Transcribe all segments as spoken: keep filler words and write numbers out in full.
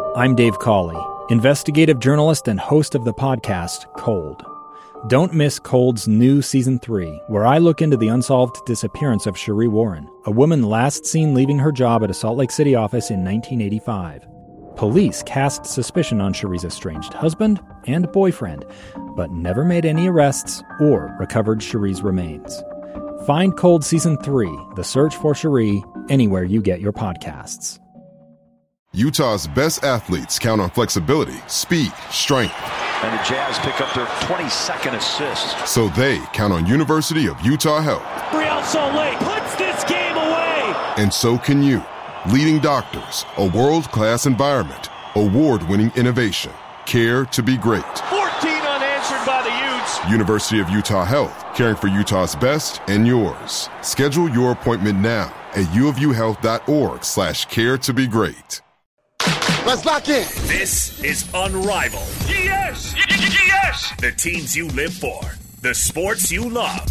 I'm Dave Cawley, investigative journalist and host of the podcast Cold. Don't miss Cold's new Season three, where I look into the unsolved disappearance of Cherie Warren, a woman last seen leaving her job at a Salt Lake City office in nineteen eighty-five. Police cast suspicion on Cherie's estranged husband and boyfriend, but never made any arrests or recovered Cherie's remains. Find Cold Season three, The Search for Cherie, anywhere you get your podcasts. Utah's best athletes count on flexibility, speed, strength. And the Jazz pick up their twenty-second assist. So they count on University of Utah Health. Real Salt Lake puts this game away. And so can you. Leading doctors, a world-class environment, award-winning innovation, care to be great. fourteen unanswered by the Utes. University of Utah Health, caring for Utah's best and yours. Schedule your appointment now at uofuhealth.org slash care to be great. Let's lock in. This is Unrivaled. Yes! Yes! The teams you live for, the sports you love.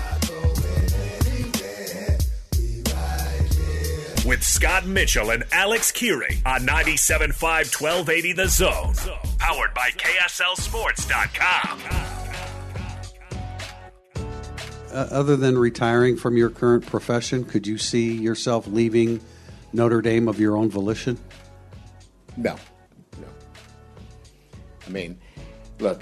With Scott Mitchell and Alex Curie on ninety-seven point five, twelve eighty The Zone. Powered by K S L Sports dot com. Uh, other than retiring from your current profession, could you see yourself leaving Notre Dame of your own volition? No, no. I mean, look,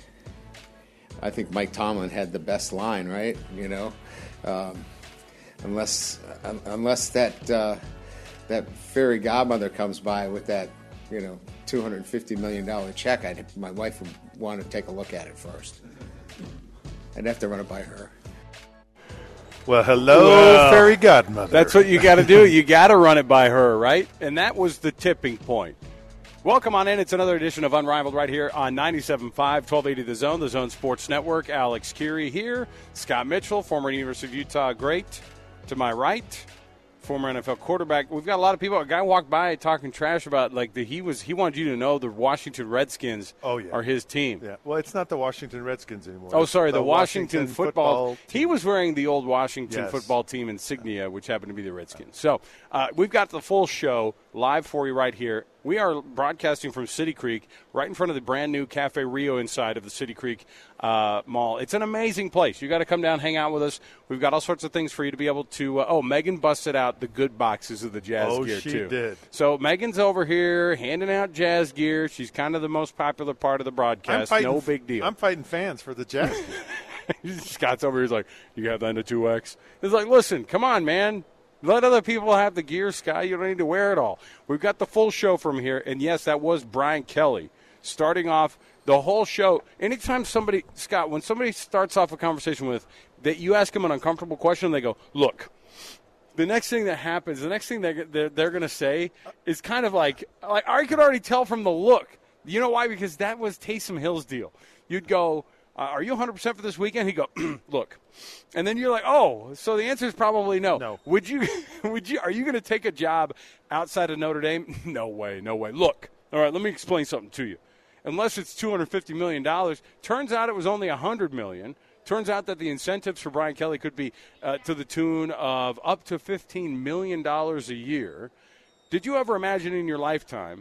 I think Mike Tomlin had the best line, right? You know, um, unless uh, unless that uh, that fairy godmother comes by with that, you know, two hundred fifty million dollars check, I'd, my wife would want to take a look at it first. I'd have to run it by her. Well, hello, well, fairy godmother. That's what you got to do. You got to run it by her, right? And that was the tipping point. Welcome on in. It's another edition of Unrivaled right here on ninety-seven point five, twelve eighty The Zone, The Zone Sports Network. Alex Curie here. Scott Mitchell, former University of Utah great. To my right, former N F L quarterback. We've got a lot of people. A guy walked by talking trash about, like, the, he was. He wanted you to know the Washington Redskins oh, yeah. are his team. Yeah. Well, it's not the Washington Redskins anymore. Oh, sorry, the, the Washington, Washington football. football he was wearing the old Washington yes. football team insignia, which happened to be the Redskins. So uh, we've got the full show live for you right here. We are broadcasting from City Creek, right in front of the brand-new Cafe Rio inside of the City Creek uh, Mall. It's an amazing place. You got to come down, hang out with us. We've got all sorts of things for you to be able to uh, – oh, Megan busted out the good boxes of the Jazz oh, gear, she too. did. So Megan's over here handing out Jazz gear. She's kind of the most popular part of the broadcast. Fighting, no big deal. I'm fighting fans for the Jazz gear. Scott's over here. He's like, you have that in a two X? He's like, listen, come on, man. Let other people have the gear, Scott. You don't need to wear it all. We've got the full show from here. And, yes, that was Brian Kelly starting off the whole show. Anytime somebody, Scott, when somebody starts off a conversation with, that you ask them an uncomfortable question, they go, look, the next thing that happens, the next thing they're, they're, they're going to say is kind of like, like, I could already tell from the look. You know why? Because that was Taysom Hill's deal. You'd go, Uh, are you one hundred percent for this weekend? He'd go, look. And then you're like, oh, so the answer is probably no. No. Would you, would you, are you going to take a job outside of Notre Dame? No way, no way. Look, all right, let me explain something to you. Unless it's two hundred fifty million dollars, turns out it was only one hundred million dollars. Turns out that the incentives for Brian Kelly could be uh, to the tune of up to fifteen million dollars a year. Did you ever imagine in your lifetime,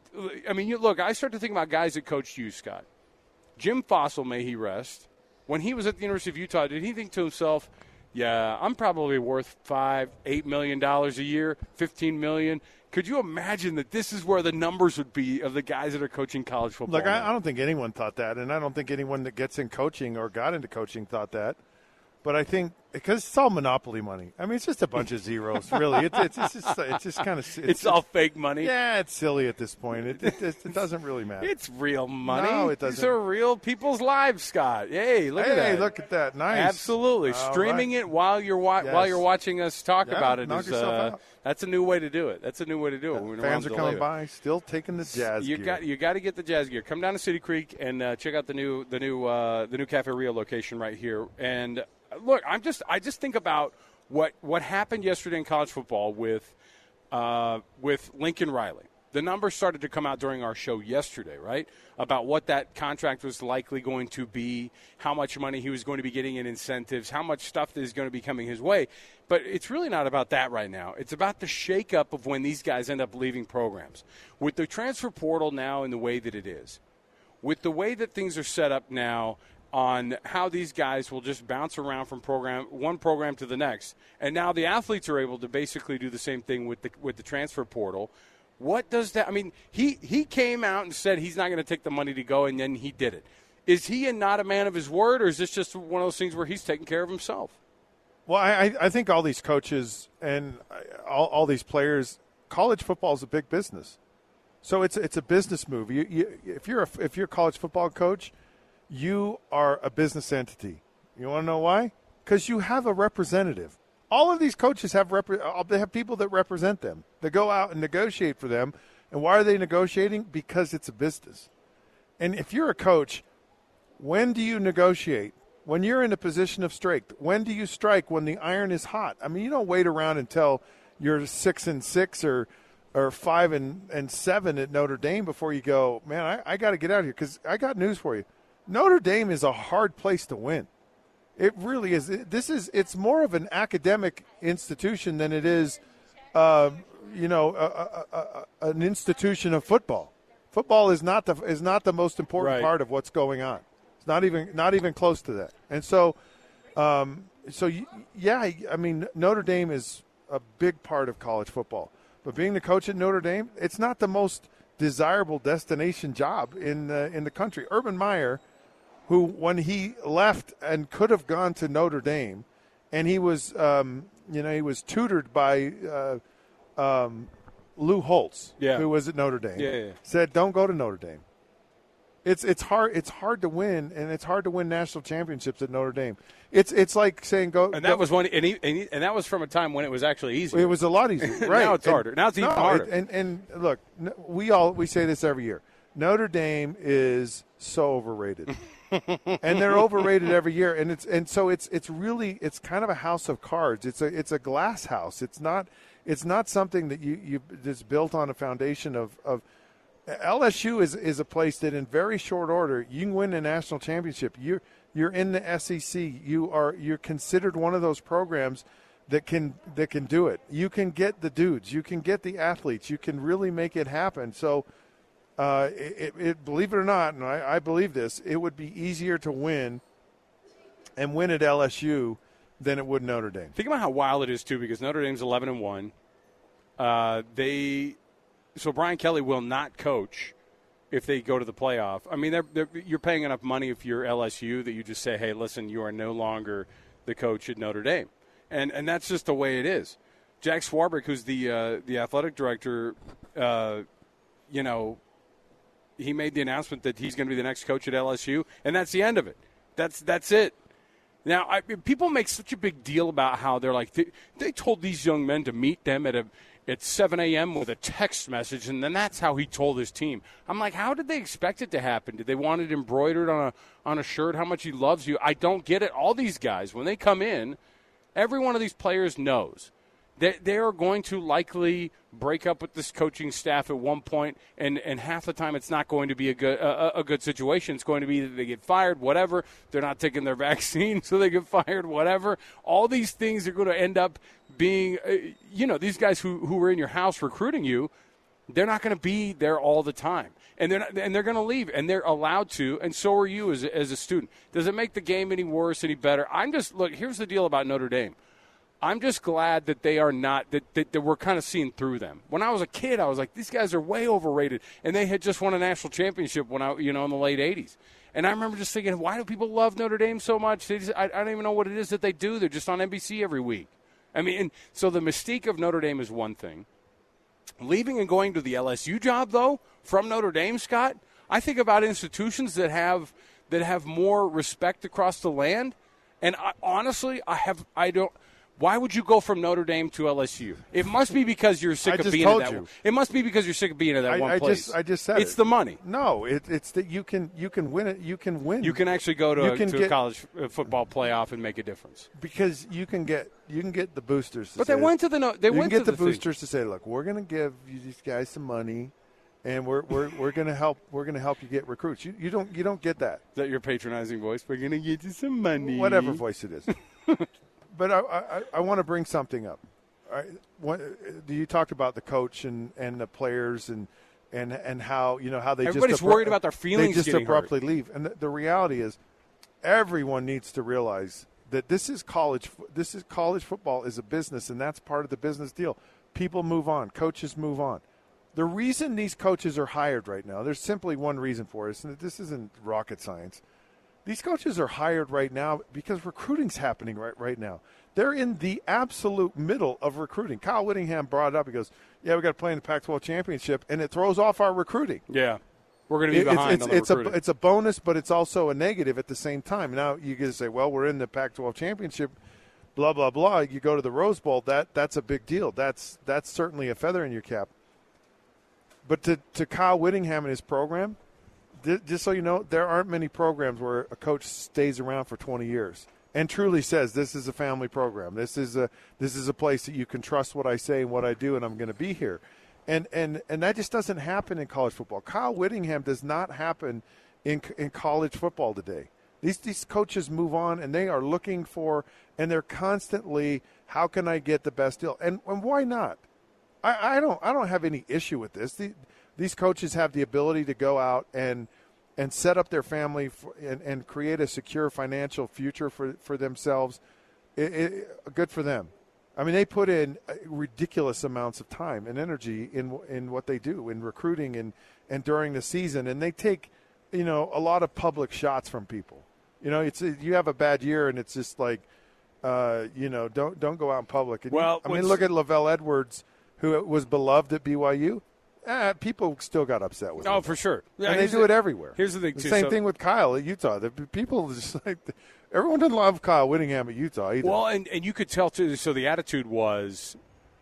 I mean, you, look, I start to think about guys that coached you, Scott. Jim Fossil, may he rest, when he was at the University of Utah, did he think to himself, yeah, I'm probably worth five, eight million dollars a year, fifteen million? Could you imagine that this is where the numbers would be of the guys that are coaching college football? Look, I, I don't think anyone thought that, and I don't think anyone that gets in coaching or got into coaching thought that. But I think because it's all monopoly money. I mean, it's just a bunch of zeros, really. It's it's, it's just it's just kind of it's, it's, it's all fake money. Yeah, it's silly at this point. It it, it, it doesn't really matter. It's real money. No, it doesn't. These are real people's lives, Scott. Hey, look hey, at that. Hey, look at that. Nice. Absolutely. All Streaming right. it while you're wa- yes. while you're watching us talk yeah, about it knock is yourself uh, out. That's a new way to do it. That's a new way to do it. Yeah, we fans are coming by, still taking the Jazz you gear. Got, you got to get the Jazz gear. Come down to City Creek and uh, check out the new the new uh, the new Cafe Rio location right here. And uh, look, I'm just I just think about what what happened yesterday in college football with uh, with Lincoln Riley. The numbers started to come out during our show yesterday, right, about what that contract was likely going to be, how much money he was going to be getting in incentives, how much stuff is going to be coming his way. But it's really not about that right now. It's about the shakeup of when these guys end up leaving programs. With the transfer portal now in the way that it is, with the way that things are set up now on how these guys will just bounce around from program one program to the next, and now the athletes are able to basically do the same thing with the with the transfer portal. What does that – I mean, he, he came out and said he's not going to take the money to go, and then he did it. Is he a, not a man of his word, or is this just one of those things where he's taking care of himself? Well, I, I think all these coaches and all, all these players, college football is a big business. So it's it's a business move. You, you, if you're a, if you're a college football coach, you are a business entity. You want to know why? Because you have a representative. All of these coaches have rep- they have people that represent them. They go out and negotiate for them. And why are they negotiating? Because it's a business. And if you're a coach, when do you negotiate? When you're in a position of strength. When do you strike? When the iron is hot. I mean, you don't wait around until you're six and six or or five and, and seven at Notre Dame before you go, man, I, I got to get out of here, because I got news for you. Notre Dame is a hard place to win. It really is. This is it's more of an academic institution than it is, uh, you know, a, a, a, an institution of football. Football is not the is not the most important right. part of what's going on. It's not even not even close to that. And so, um, so yeah, I mean, Notre Dame is a big part of college football. But being the coach at Notre Dame, it's not the most desirable destination job in the, in the country. Urban Meyer, who when he left and could have gone to Notre Dame, and he was, um, you know, he was tutored by uh, um, Lou Holtz, yeah. who was at Notre Dame. Yeah, yeah. Said, "Don't go to Notre Dame. It's it's hard it's hard to win, and it's hard to win national championships at Notre Dame. It's it's like saying go." And that go, was one, and, he, and, he, and that was from a time when it was actually easier. It was a lot easier, right? Now it's and, harder. Now it's even no, harder. It, and and look, we all we say this every year. Notre Dame is so overrated, and they're overrated every year. And it's and so it's it's really it's kind of a house of cards. It's a it's a glass house. It's not it's not something that you you that's built on a foundation of of. L S U is, is a place that in very short order you can win a national championship. You're you're in the S E C. You are you're considered one of those programs that can that can do it. You can get the dudes. You can get the athletes. You can really make it happen. So, uh, it, it believe it or not, and I, I believe this, it would be easier to win and win at L S U than it would Notre Dame. Think about how wild it is too, because Notre Dame's eleven and one. Uh, they. So Brian Kelly will not coach if they go to the playoff. I mean, they're, they're, you're paying enough money if you're L S U that you just say, hey, listen, you are no longer the coach at Notre Dame. And and that's just the way it is. Jack Swarbrick, who's the uh, the athletic director, uh, you know, he made the announcement that he's going to be the next coach at L S U, and that's the end of it. That's that's it. Now, I, people make such a big deal about how they're like, they, they told these young men to meet them at a at seven a.m. with a text message, and then that's how he told his team. I'm like, how did they expect it to happen? Did they want it embroidered on a on a shirt, how much he loves you? I don't get it. All these guys, when they come in, every one of these players knows that they are going to likely break up with this coaching staff at one point, and, and half the time it's not going to be a good a, a good situation. It's going to be that they get fired, whatever. They're not taking their vaccine, so they get fired, whatever. All these things are going to end up being, uh, you know, these guys who, who were in your house recruiting you, they're not going to be there all the time. And they're not, and they're going to leave, and they're allowed to, and so are you as a, as a student. Does it make the game any worse, any better? I'm just, look, here's the deal about Notre Dame. I'm just glad that they are not, that, that, that we're kind of seeing through them. When I was a kid, I was like, these guys are way overrated, and they had just won a national championship when I, you know, in the late eighties. And I remember just thinking, why do people love Notre Dame so much? They just, I, I don't even know what it is that they do. They're just on N B C every week. I mean, and so the mystique of Notre Dame is one thing. Leaving and going to the L S U job, though, from Notre Dame, Scott, I think about institutions that have that have more respect across the land. And I, honestly, I have I don't. Why would you go from Notre Dame to L S U? It must be because you're sick I of just being told at that. you. It must be because you're sick of being at that I, one I place. Just, I just said it's it. the money. No, it, it's that you can you can win it. You can win. You can actually go to, You a, can to get- a college football playoff and make a difference. because you can get you can get the boosters. To But say, they went to the no- they you went can to get the the thing. boosters to say, look, we're going to give you these guys some money, and we're we're we're going to help we're going to help you get recruits. You you don't you don't get that. Is that your patronizing voice? We're going to get you some money. Whatever voice it is. But I I, I want to bring something up. All right, what, you talked about the coach and, and the players and, and and how you know how they everybody's just abru- worried about their feelings. They just getting abruptly hurt. leave, and the, the reality is, everyone needs to realize that this is college. This is college football is a business, and that's part of the business deal. People move on, coaches move on. The reason these coaches are hired right now, there's simply one reason for it. And this isn't rocket science. These coaches are hired right now because recruiting's happening right right now. They're in the absolute middle of recruiting. Kyle Whittingham brought it up. He goes, yeah, we got to play in the Pac twelve championship, and it throws off our recruiting. Yeah, we're going to be it, behind it's, on the it's recruiting. A, it's a bonus, but it's also a negative at the same time. Now you get to say, well, we're in the Pac twelve championship, blah, blah, blah. You go to the Rose Bowl, that that's a big deal. That's that's certainly a feather in your cap. But to, to Kyle Whittingham and his program, th- just so you know, there aren't many programs where a coach stays around for twenty years. And truly says, this is a family program. This is a this is a place that you can trust what I say and what I do, and I'm going to be here. And and and that just doesn't happen in college football. Kyle Whittingham does not happen in in college football today. These these coaches move on, and they are looking for, and they're constantly, how can I get the best deal? And and why not? I, I don't I don't have any issue with this. The, these coaches have the ability to go out and. and set up their family for, and, and create a secure financial future for, for themselves, it, it, good for them. I mean, they put in ridiculous amounts of time and energy in in what they do, in recruiting and, and during the season, and they take, you know, a lot of public shots from people. You know, it's you have a bad year, and it's just like, uh, you know, don't don't go out in public. And well, I mean, look at Lavelle Edwards, who was beloved at B Y U. Eh, people still got upset with it. Oh, for sure. Yeah, and they do the, it everywhere. Here's the thing, the too. Same so, thing with Kyle at Utah. The people just like everyone doesn't love Kyle Whittingham at Utah either. Well, and, and you could tell too. So the attitude was,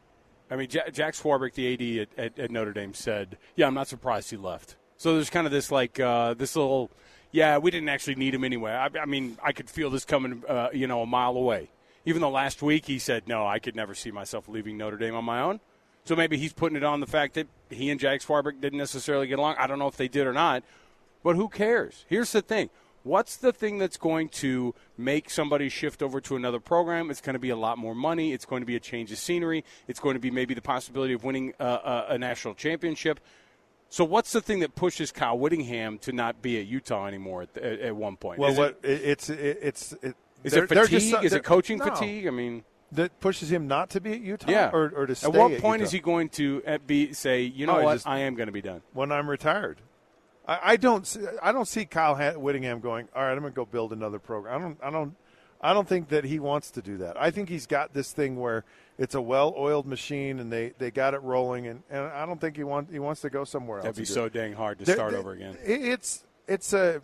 I mean, Jack, Jack Swarbrick, the A D at, at, at Notre Dame, said, "Yeah, I'm not surprised he left." So there's kind of this like uh, this little, yeah, we didn't actually need him anyway. I, I mean, I could feel this coming, uh, you know, a mile away. Even though last week he said, "No, I could never see myself leaving Notre Dame on my own." So maybe he's putting it on the fact that he and Jack Swarbrick didn't necessarily get along. I don't know if they did or not, but who cares? Here's the thing. What's the thing that's going to make somebody shift over to another program? It's going to be a lot more money. It's going to be a change of scenery. It's going to be maybe the possibility of winning a, a, a national championship. So what's the thing that pushes Kyle Whittingham to not be at Utah anymore at, at, at one point? Well, is what it, it's it, it's it, is it fatigue? Just, is it coaching no. fatigue? I mean. That pushes him not to be at Utah, yeah. or, or to stay at what at point Utah? is he going to be say, you know oh, what, just, I am going to be done when I'm retired? I, I don't. See, I don't see Kyle Whittingham going, all right, I'm going to go build another program. I don't. I don't. I don't think that he wants to do that. I think he's got this thing where it's a well-oiled machine, and they, they got it rolling, and, and I don't think he want he wants to go somewhere else. That'd be so dang hard to They're, start they, over again. It's it's a.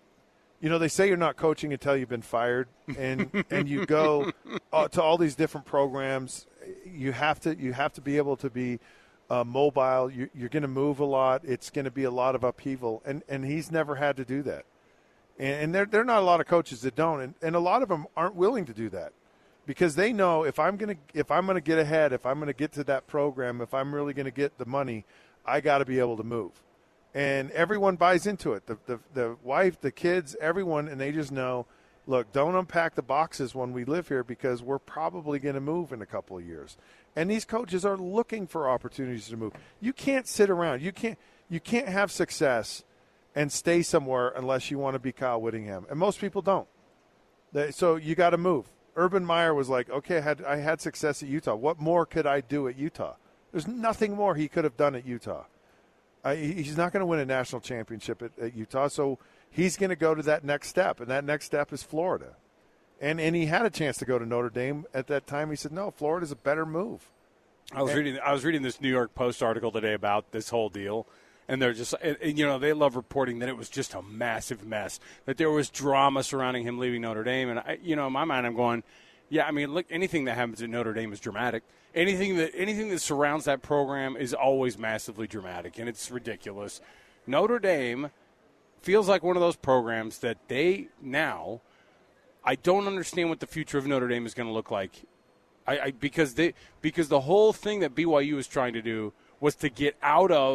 You know, they say you're not coaching until you've been fired, and, and you go uh, to all these different programs. You have to you have to be able to be uh, mobile. You, you're going to move a lot. It's going to be a lot of upheaval, and, and he's never had to do that. And, and there there are not a lot of coaches that don't, and, and a lot of them aren't willing to do that because they know if I'm going to if I'm going to get ahead, if I'm going to get to that program, if I'm really going to get the money, I got to be able to move. And everyone buys into it. The, the the wife, the kids, everyone, and they just know, look, don't unpack the boxes when we live here because we're probably going to move in a couple of years. And these coaches are looking for opportunities to move. You can't sit around. You can't you can't have success and stay somewhere unless you want to be Kyle Whittingham. And most people don't. They, so you got to move. Urban Meyer was like, okay, I had I had success at Utah. What more could I do at Utah? There's nothing more he could have done at Utah. Uh, he's not going to win a national championship at, at Utah, so he's going to go to that next step, and that next step is Florida. And and he had a chance to go to Notre Dame at that time. He said, no, Florida's a better move. I was and, reading I was reading this New York Post article today about this whole deal, and they're just and, and, you know, they love reporting that it was just a massive mess, that there was drama surrounding him leaving Notre Dame. And, I, you know, in my mind, I'm going, yeah, I mean, look, anything that happens at Notre Dame is dramatic. Anything that anything that surrounds that program is always massively dramatic, and it's ridiculous. Notre Dame feels like one of those programs that they now – I don't understand what the future of Notre Dame is going to look like. I, I because they because the whole thing that B Y U is trying to do was to get out of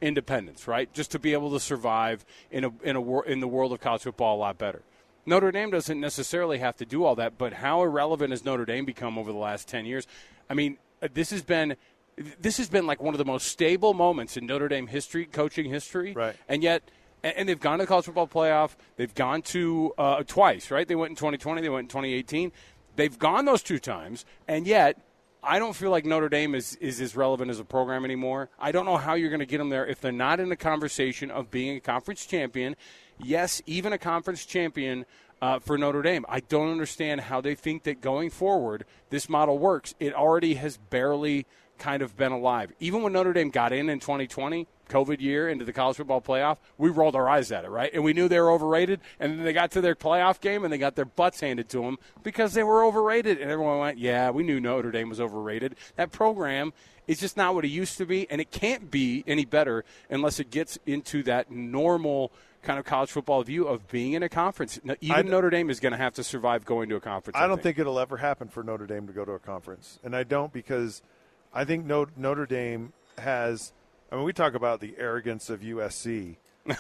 independence, right? Just to be able to survive in a in a wor- in the world of college football a lot better. Notre Dame doesn't necessarily have to do all that, but how irrelevant has Notre Dame become over the last ten years? I mean, this has been this has been like one of the most stable moments in Notre Dame history, coaching history, right? And yet, and they've gone to the college football playoff. They've gone to uh, twice, right? They went in twenty twenty. They went in twenty eighteen. They've gone those two times, and yet I don't feel like Notre Dame is, is as relevant as a program anymore. I don't know how you're going to get them there if they're not in the conversation of being a conference champion. Yes, even a conference champion uh, for Notre Dame. I don't understand how they think that going forward this model works. It already has barely kind of been alive. Even when Notre Dame got in in twenty twenty, COVID year, into the college football playoff, we rolled our eyes at it, right? And we knew they were overrated, and then they got to their playoff game, and they got their butts handed to them because they were overrated. And everyone went, yeah, we knew Notre Dame was overrated. That program is just not what it used to be, and it can't be any better unless it gets into that normal kind of college football view of being in a conference. Even Notre Dame is going to have to survive going to a conference. I, I don't think. think it'll ever happen for Notre Dame to go to a conference, and I don't because I think Notre Dame has – I mean, we talk about the arrogance of U S C.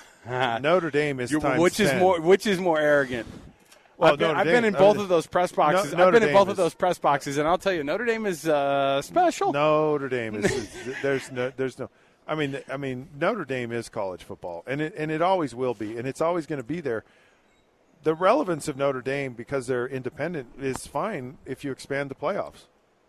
Notre Dame is You're, times which is ten. more which is more arrogant. Well, I've, been, I've Dame, been in both I mean, of those press boxes. No, I've been in Dame both is, of those press boxes, and I'll tell you, Notre Dame is uh, special. Notre Dame is, is there's no there's no. I mean, I mean Notre Dame is college football, and it and it always will be, and it's always going to be there. The relevance of Notre Dame because they're independent is fine if you expand the playoffs.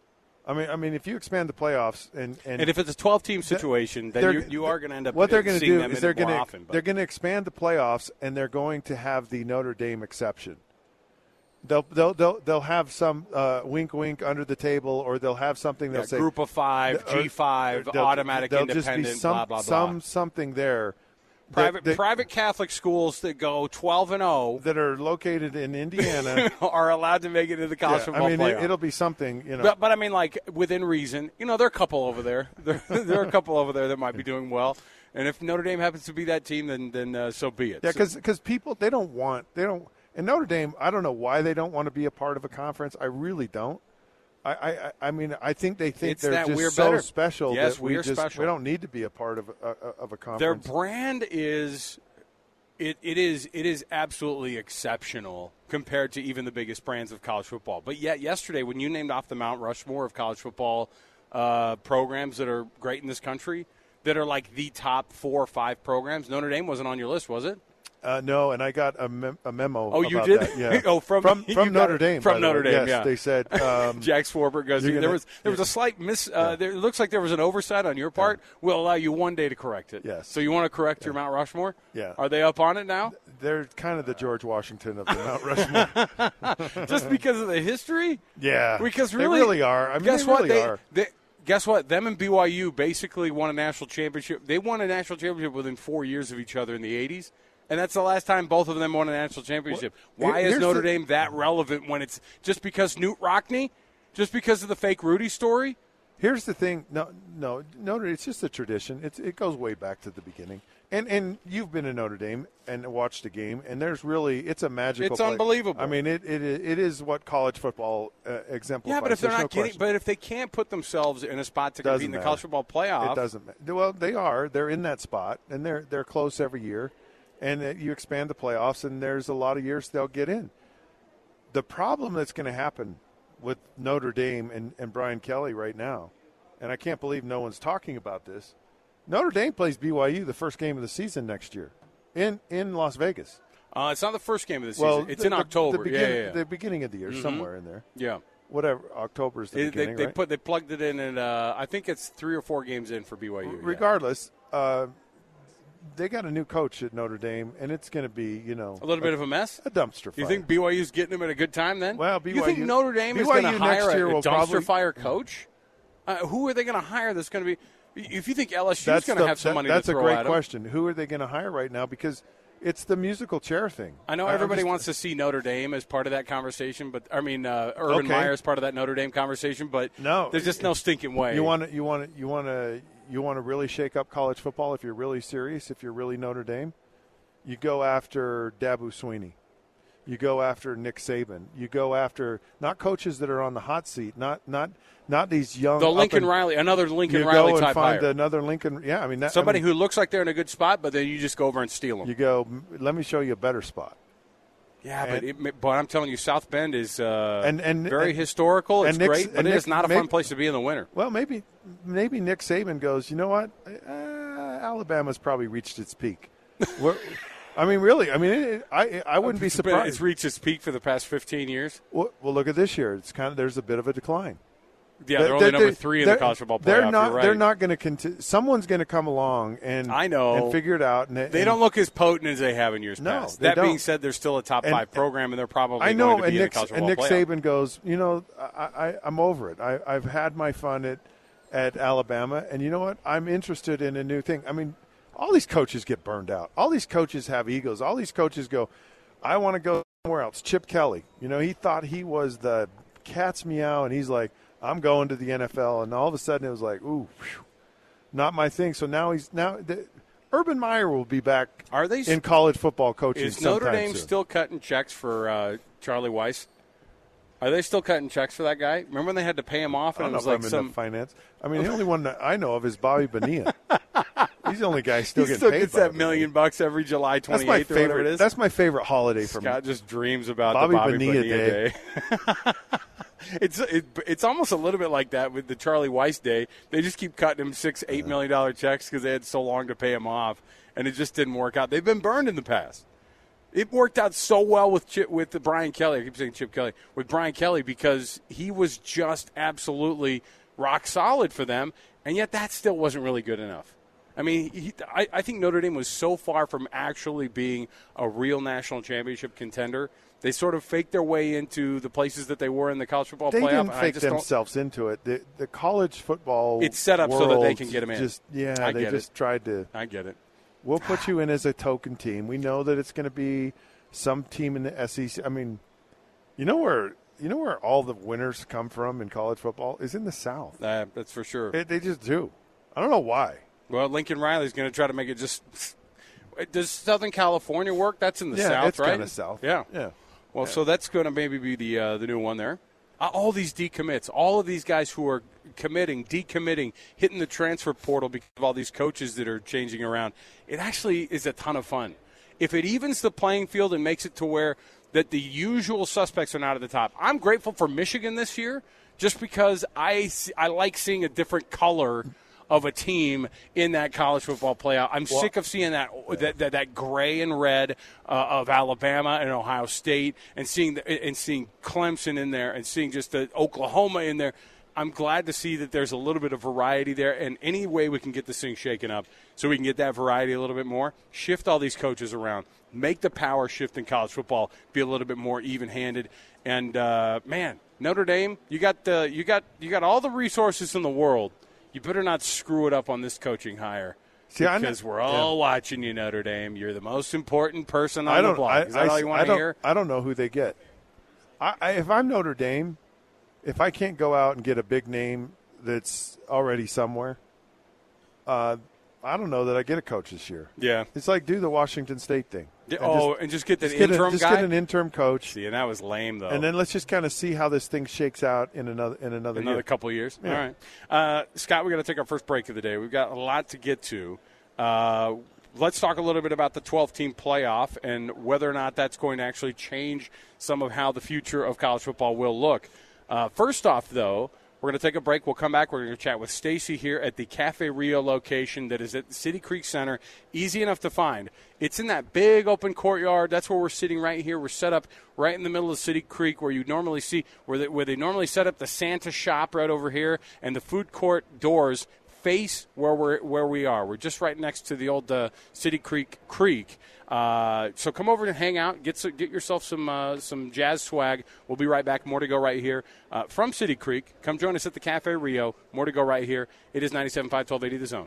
I mean, I mean, if you expand the playoffs and and, and if it's a twelve-team situation, then you, you are going to end up. What they're going to do them is they're going to to they're going to expand the playoffs, and they're going to have the Notre Dame exception. They'll they'll they'll, they'll have some uh, wink wink under the table, or they'll have something they'll yeah, say group of five, G five, automatic there'll independent, just be some, blah blah blah. Some something there. Private that, that, private Catholic schools that go twelve and zero that are located in Indiana are allowed to make it into the college yeah, football I mean, playoff. it, it'll be something, you know. But, but I mean, like within reason, you know, there are a couple over there. There, there are a couple over there that might be doing well. And if Notre Dame happens to be that team, then then uh, so be it. Yeah, because because people they don't want they don't and Notre Dame. I don't know why they don't want to be a part of a conference. I really don't. I, I, I mean, I think they think it's they're that just we're so better. special yes, that we are just special. we don't need to be a part of a, of a conference. Their brand is. It, it is it is absolutely exceptional compared to even the biggest brands of college football. But yet yesterday, when you named off the Mount Rushmore of college football uh, programs that are great in this country, that are like the top four or five programs, Notre Dame wasn't on your list, was it? Uh, no, and I got a, mem- a memo. Oh, you about did? That. Yeah. oh, from from, from Notre Dame. From Notre Dame, yes, yeah. They said um, Jack Swarbrick goes. Gonna, there was there was a slight miss. Uh, yeah. There it looks like there was an oversight on your part. Yeah. We'll allow you one day to correct it. Yes. So you want to correct yeah. your Mount Rushmore? Yeah. Are they up on it now? They're kind of the George Washington of the Mount Rushmore. Just because of the history? Yeah. Because really, they really are. I mean, guess they what? really they, are. They, guess what? Them and B Y U basically won a national championship. They won a national championship within four years of each other in the eighties. And that's the last time both of them won a national championship. Why is Notre Dame that relevant when it's just because Knute Rockne? Just because of the fake Rudy story? Here's the thing. No, no, Notre Dame, it's just a tradition. It's, it goes way back to the beginning. And and you've been in Notre Dame and watched a game, and there's really, it's a magical It's play. unbelievable. I mean, it it, it is what college football uh, exemplifies. Yeah, but if they're There's not no getting, question. but if they can't put themselves in a spot to compete Doesn't in the matter. college football playoff. It doesn't matter. Well, they are. They're in that spot, and they're they're close every year. And uh, you expand the playoffs, and there's a lot of years they'll get in. The problem that's going to happen with Notre Dame and, and Brian Kelly right now, and I can't believe no one's talking about this, Notre Dame plays B Y U the first game of the season next year in, in Las Vegas. Uh, it's not the first game of the season. Well, it's the, in October. The, begin, yeah, yeah, yeah. the beginning of the year, mm-hmm. somewhere in there. Yeah. Whatever. October is the it, beginning, they, they right? put they plugged it in, and uh, I think it's three or four games in for B Y U. Regardless, yeah. uh, they got a new coach at Notre Dame, and it's going to be, you know, a little a, bit of a mess, a dumpster fire. You think B Y U's getting them at a good time then? Well, B Y U. You think Notre Dame B Y U is going to hire a, a dumpster probably, fire coach? Uh, who are they going to hire? That's going to be. If you think L S U is going to have some that, money that's to throw a great at them. question. Who are they going to hire right now? Because it's the musical chair thing. I know everybody just, wants to see Notre Dame as part of that conversation, but I mean uh, Urban okay. Meyer as part of that Notre Dame conversation. But no, there's just no stinking way. You want to, you want to, you want to, you want to really shake up college football. If you're really serious, if you're really Notre Dame, you go after Dabo Swinney, You go after Nick Saban. You go after not coaches that are on the hot seat, not not not these young. The Lincoln and, Riley, another Lincoln you Riley go and type find hire. another Lincoln. Yeah, I mean that, somebody I mean, who looks like they're in a good spot, but then you just go over and steal them. You go. Let me show you a better spot. Yeah, and, but it, but I'm telling you, South Bend is uh, and, and, very and, historical. It's Nick, great, but it Nick, is not a maybe, fun place to be in the winter. Well, maybe maybe Nick Saban goes, you know what? Uh, Alabama's probably reached its peak. I mean, really. I mean, it, I I wouldn't be surprised. It's reached its peak for the past fifteen years. Well, well, look at this year. It's kind of there's a bit of a decline. Yeah, they're, they're only number three in the college football playoff. They're not. Right. They're not going to continue. Someone's going to come along and I know and figure it out. And, they and, don't look as potent as they have in years no, past. They that don't. being said, they're still a top and, five program, and they're probably I know. going to be and in Nick, the college and football Nick playoff. Saban goes, you know, I, I, I'm over it. I, I've had my fun at at Alabama, and you know what? I'm interested in a new thing. I mean, all these coaches get burned out. All these coaches have egos. All these coaches go, I want to go somewhere else. Chip Kelly, you know, he thought he was the cat's meow, and he's like, I'm going to the N F L, and all of a sudden it was like, ooh, whew, not my thing. So now he's now the, Urban Meyer will be back. Are they in college football coaching? Is Notre Dame soon. still cutting checks for uh, Charlie Weiss? Are they still cutting checks for that guy? Remember when they had to pay him off? And I don't it was know if like I'm some in finance. I mean, the only one that I know of is Bobby Bonilla. He's the only guy still he getting still paid. gets that million bucks every July twenty-eighth. That's my or whatever favorite. it is. That's my favorite holiday for me. Scott just dreams about Bobby the Bobby Bonilla, Bonilla Day. Day. it's it, it's almost a little bit like that with the Charlie Weiss Day. They just keep cutting him six, eight million dollar checks because they had so long to pay him off, and it just didn't work out. They've been burned in the past. It worked out so well with Chip, with the Brian Kelly. I keep saying Chip Kelly with Brian Kelly because he was just absolutely rock solid for them, and yet that still wasn't really good enough. I mean, he, I, I think Notre Dame was so far from actually being a real national championship contender. They sort of faked their way into the places that they were in the college football they playoff. They and didn't I fake just themselves don't... into it. The, the college football it's set up so that they can get them in. Just, yeah, I they get just it. tried to. I get it. We'll put you in as a token team. We know that it's going to be some team in the S E C. I mean, you know where you know where all the winners come from in college football is in the South. Uh, that's for sure. It, they just do. I don't know why. Well, Lincoln Riley's going to try to make it just. Does Southern California work? That's in the yeah, South, it's right? kind of South. Yeah, yeah. Well, yeah. so that's going to maybe be the uh, the new one there. Uh, all these decommits, all of these guys who are committing, decommitting, hitting the transfer portal because of all these coaches that are changing around. It actually is a ton of fun. If it evens the playing field and makes it to where that the usual suspects are not at the top. I'm grateful for Michigan this year just because I, I like seeing a different color of a team in that college football playoff. I'm well, sick of seeing that, yeah. that that that gray and red uh, of Alabama and Ohio State, and seeing the, and seeing Clemson in there, and seeing just the Oklahoma in there. I'm glad to see that there's a little bit of variety there, and any way we can get this thing shaken up so we can get that variety a little bit more, shift all these coaches around, make the power shift in college football be a little bit more even-handed. And uh, man, Notre Dame, you got the you got you got all the resources in the world. You better not screw it up on this coaching hire. See, because know, we're all yeah. watching you, Notre Dame. You're the most important person on I don't, the block. I, Is that I, all you want I to don't, hear? I don't know who they get. I, I, if I'm Notre Dame, if I can't go out and get a big name that's already somewhere, uh, I don't know that I get a coach this year. Yeah. It's like do the Washington State thing. And oh, just, and just get the just interim get a, just guy? Just get an interim coach. See, and that was lame, though. And then let's just kind of see how this thing shakes out in another in another, another year. couple of years. Yeah. All right. Uh, Scott, we're going to take our first break of the day. We've got a lot to get to. Uh, let's talk a little bit about the twelve-team playoff and whether or not that's going to actually change some of how the future of college football will look. Uh, first off, though, we're going to take a break. We'll come back. We're going to chat with Stacy here at the Cafe Rio location that is at the City Creek Center. Easy enough to find. It's in that big open courtyard. That's where we're sitting right here. We're set up right in the middle of City Creek where you normally see, where they, where they normally set up the Santa shop right over here, and the food court doors face where we're where we are. We're just right next to the old uh, City Creek Creek. Uh, so come over and hang out. Get some, get yourself some uh, some jazz swag. We'll be right back. More to go right here uh, from City Creek. Come join us at the Cafe Rio. More to go right here. It is ninety-seven point five, twelve eighty The Zone.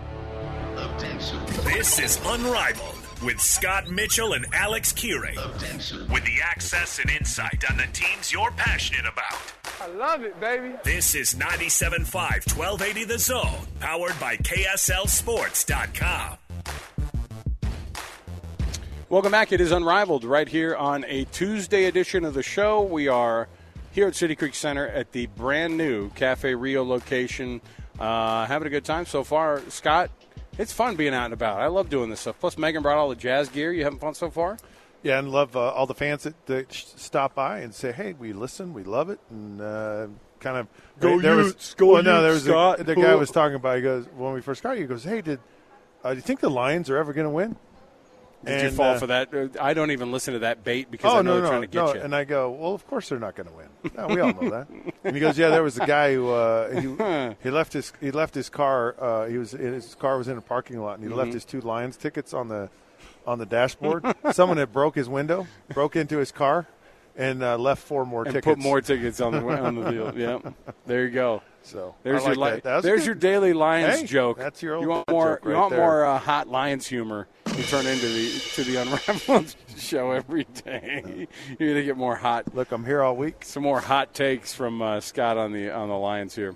This is Unrivaled with Scott Mitchell and Alex Kirry. With the access and insight on the teams you're passionate about. I love it, baby. This is ninety-seven point five, twelve eighty The Zone, powered by K S L Sports dot com. Welcome back. It is Unrivaled right here on a Tuesday edition of the show. We are here at City Creek Center at the brand new Cafe Rio location. Uh, having a good time so far. Scott, it's fun being out and about. I love doing this stuff. Plus, Megan brought all the jazz gear. You having fun so far? Yeah, and love uh, all the fans that, that stop by and say, hey, we listen, we love it, and uh, kind of go there Utes, was, go well, no, there was Scott. a, the guy was talking about, he goes, when we first got here, he goes, hey, did uh, do you think the Lions are ever going to win? Did and, you fall uh, for that? I don't even listen to that bait because oh, I know no, they're no, trying to get no. you. And I go, well, of course they're not going to win. No, we all know that. And he goes, yeah, there was a guy who uh, he, he left his he left his car. Uh, he was his car was in a parking lot, and he mm-hmm. left his two Lions tickets on the on the dashboard. Someone had broke his window, broke into his car, and uh, left four more and tickets. Put more tickets on the on the deal. Yeah, there you go. So there's like your li- that. That there's good. your daily Lions hey, joke. That's your old you want more? joke right you want there. more uh, hot Lions humor? You turn into the to the Unrivaled show every day. You're gonna get more hot. Look, I'm here all week. Some more hot takes from uh, Scott on the on the Lions here.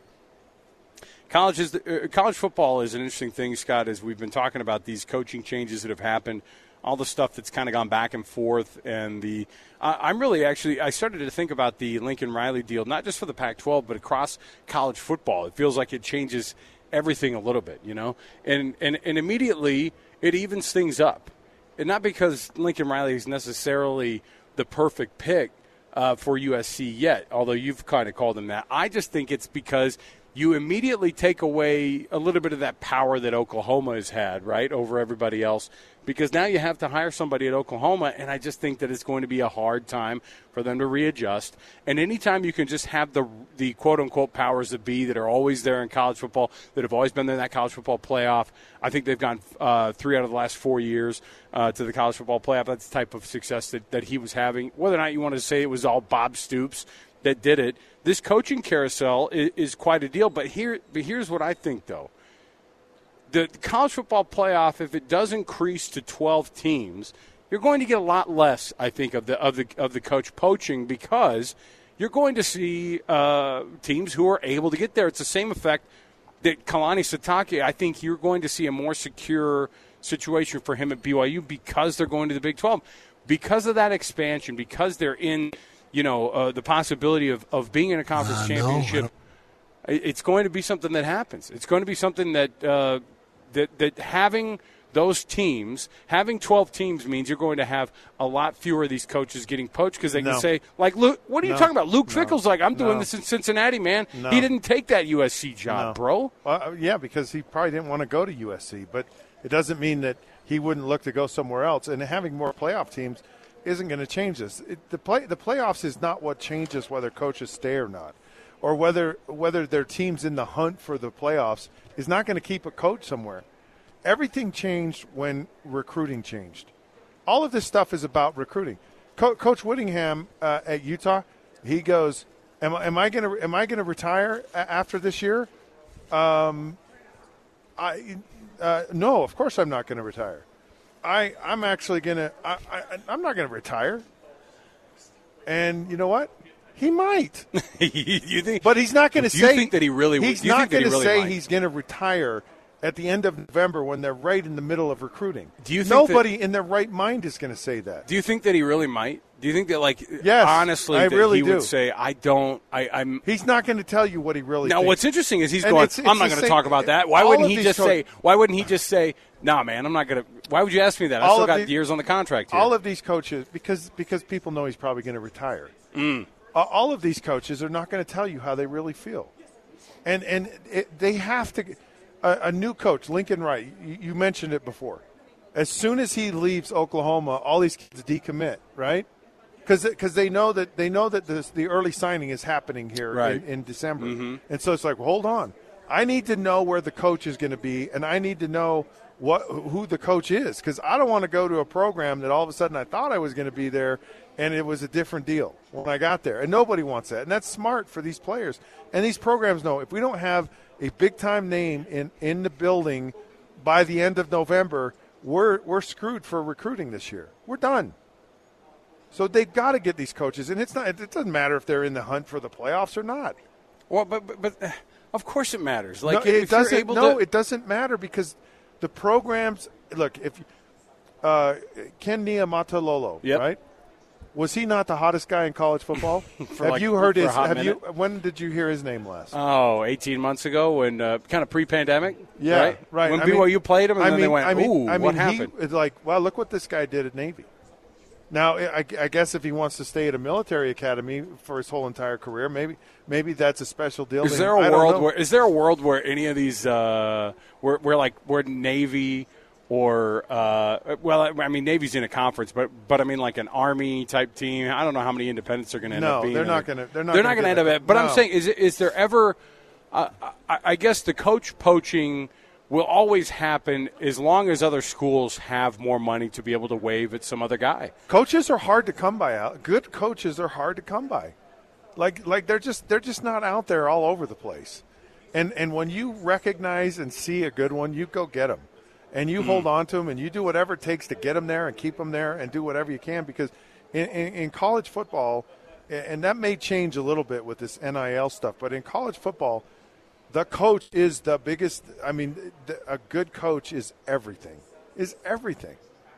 College is the, uh, college football is an interesting thing, Scott. As we've been talking about these coaching changes that have happened, all the stuff that's kind of gone back and forth, and the uh, I'm really actually I started to think about the Lincoln Riley deal, not just for the Pac twelve, but across college football. It feels like it changes everything a little bit, you know, and and, and immediately it evens things up, and not because Lincoln Riley is necessarily the perfect pick uh, for U S C yet, although you've kind of called him that. I just think it's because you immediately take away a little bit of that power that Oklahoma has had, right, over everybody else, because now you have to hire somebody at Oklahoma, and I just think that it's going to be a hard time for them to readjust. And anytime you can just have the the quote-unquote powers that be that are always there in college football, that have always been there in that college football playoff, I think they've gone uh, three out of the last four years uh, to the college football playoff. That's the type of success that, that he was having. Whether or not you want to say it was all Bob Stoops that did it, this coaching carousel is, is quite a deal. But here, but here's what I think, though. The college football playoff, if it does increase to twelve teams, you're going to get a lot less, I think, of the of the of the coach poaching, because you're going to see uh, teams who are able to get there. It's the same effect that Kalani Sitake. I think you're going to see a more secure situation for him at B Y U because they're going to the Big twelve, because of that expansion, because they're in, you know, uh, the possibility of, of being in a conference uh, championship. No, it's going to be something that happens. It's going to be something that uh, that that having those teams, having twelve teams means you're going to have a lot fewer of these coaches getting poached, because they no. can say, like, Luke, what are you no. talking about? Luke no. Fickell's like, I'm doing no. this in Cincinnati, man. No. He didn't take that U S C job, no. bro. Well, yeah, because he probably didn't want to go to U S C, but it doesn't mean that he wouldn't look to go somewhere else. And having more playoff teams isn't going to change this. It, the play, the playoffs is not what changes whether coaches stay or not, or whether whether their team's in the hunt for the playoffs is not going to keep a coach somewhere. Everything changed when recruiting changed. All of this stuff is about recruiting. Co- Coach Whittingham uh, at Utah, he goes, "Am, am I going to am I going to retire a- after this year?" Um, I uh, no, of course I'm not going to retire. I I'm actually going to I, I I'm not going to retire. And you know what? He might. you think? But he's not going to say. Do you think that he really? He's do you not going to say might? he's going to retire at the end of November when they're right in the middle of recruiting. Do you think nobody that, in their right mind is going to say that? Do you think that he really might? Do you think that, like, yes, honestly, I that really he do. would say, "I don't, I, I'm." He's not going to tell you what he really. Now, thinks. what's interesting is he's and going. It's, it's I'm not going to talk about that. Why wouldn't he just co- say? Why wouldn't he just say, "Nah, man, I'm not going to." Why would you ask me that? I still got these, years on the contract here. All of these coaches, because because people know he's probably going to retire. Mm. Uh, all of these coaches are not going to tell you how they really feel, and and it, they have to. A, a new coach, Lincoln Wright, you, you mentioned it before. As soon as he leaves Oklahoma, all these kids decommit, right? Because they know that they know that this, the early signing is happening here right. in, in December, mm-hmm. and so it's like, well, hold on, I need to know where the coach is going to be, and I need to know what who the coach is, because I don't want to go to a program that all of a sudden I thought I was going to be there, and it was a different deal when I got there, and nobody wants that, and that's smart for these players, and these programs know if we don't have a big-time name in, in the building by the end of November, we're we're screwed for recruiting this year. We're done. So they've got to get these coaches, and it's not. It doesn't matter if they're in the hunt for the playoffs or not. Well, but but, but uh, of course it matters. Like no, if it doesn't. you're able no, to... it doesn't matter because the programs. Look, if uh, Ken Niumatalolo, yep. right? Was he not the hottest guy in college football? have like, you heard his? Have minute. you? When did you hear his name last? Oh, eighteen months ago, when uh, kind of pre-pandemic. Yeah, right. right. When I B Y U mean, played him, and I then mean, they went, I mean, "Ooh, I mean, what he, happened?" It's like, well, look what this guy did at Navy. Now, I, I guess if he wants to stay at a military academy for his whole entire career, maybe maybe that's a special deal. Is there a I world don't know. where is there a world where any of these uh, where where like where Navy or uh, well, I mean Navy's in a conference, but but I mean like an Army type team. I don't know how many independents are going to end no, up being. they're not going to. They're not. They're gonna not going to end that. up. At, but no. I'm saying, is is there ever? Uh, I, I guess the coach poaching will always happen as long as other schools have more money to be able to wave at some other guy. Coaches are hard to come by. Out. Good coaches are hard to come by. Like like they're just they're just not out there all over the place. And and when you recognize and see a good one, you go get them. And you mm. hold on to them, and you do whatever it takes to get them there and keep them there and do whatever you can. Because in, in, in college football, and that may change a little bit with this N I L stuff, but in college football, the coach is the biggest. I mean, the, a good coach is everything. Is everything.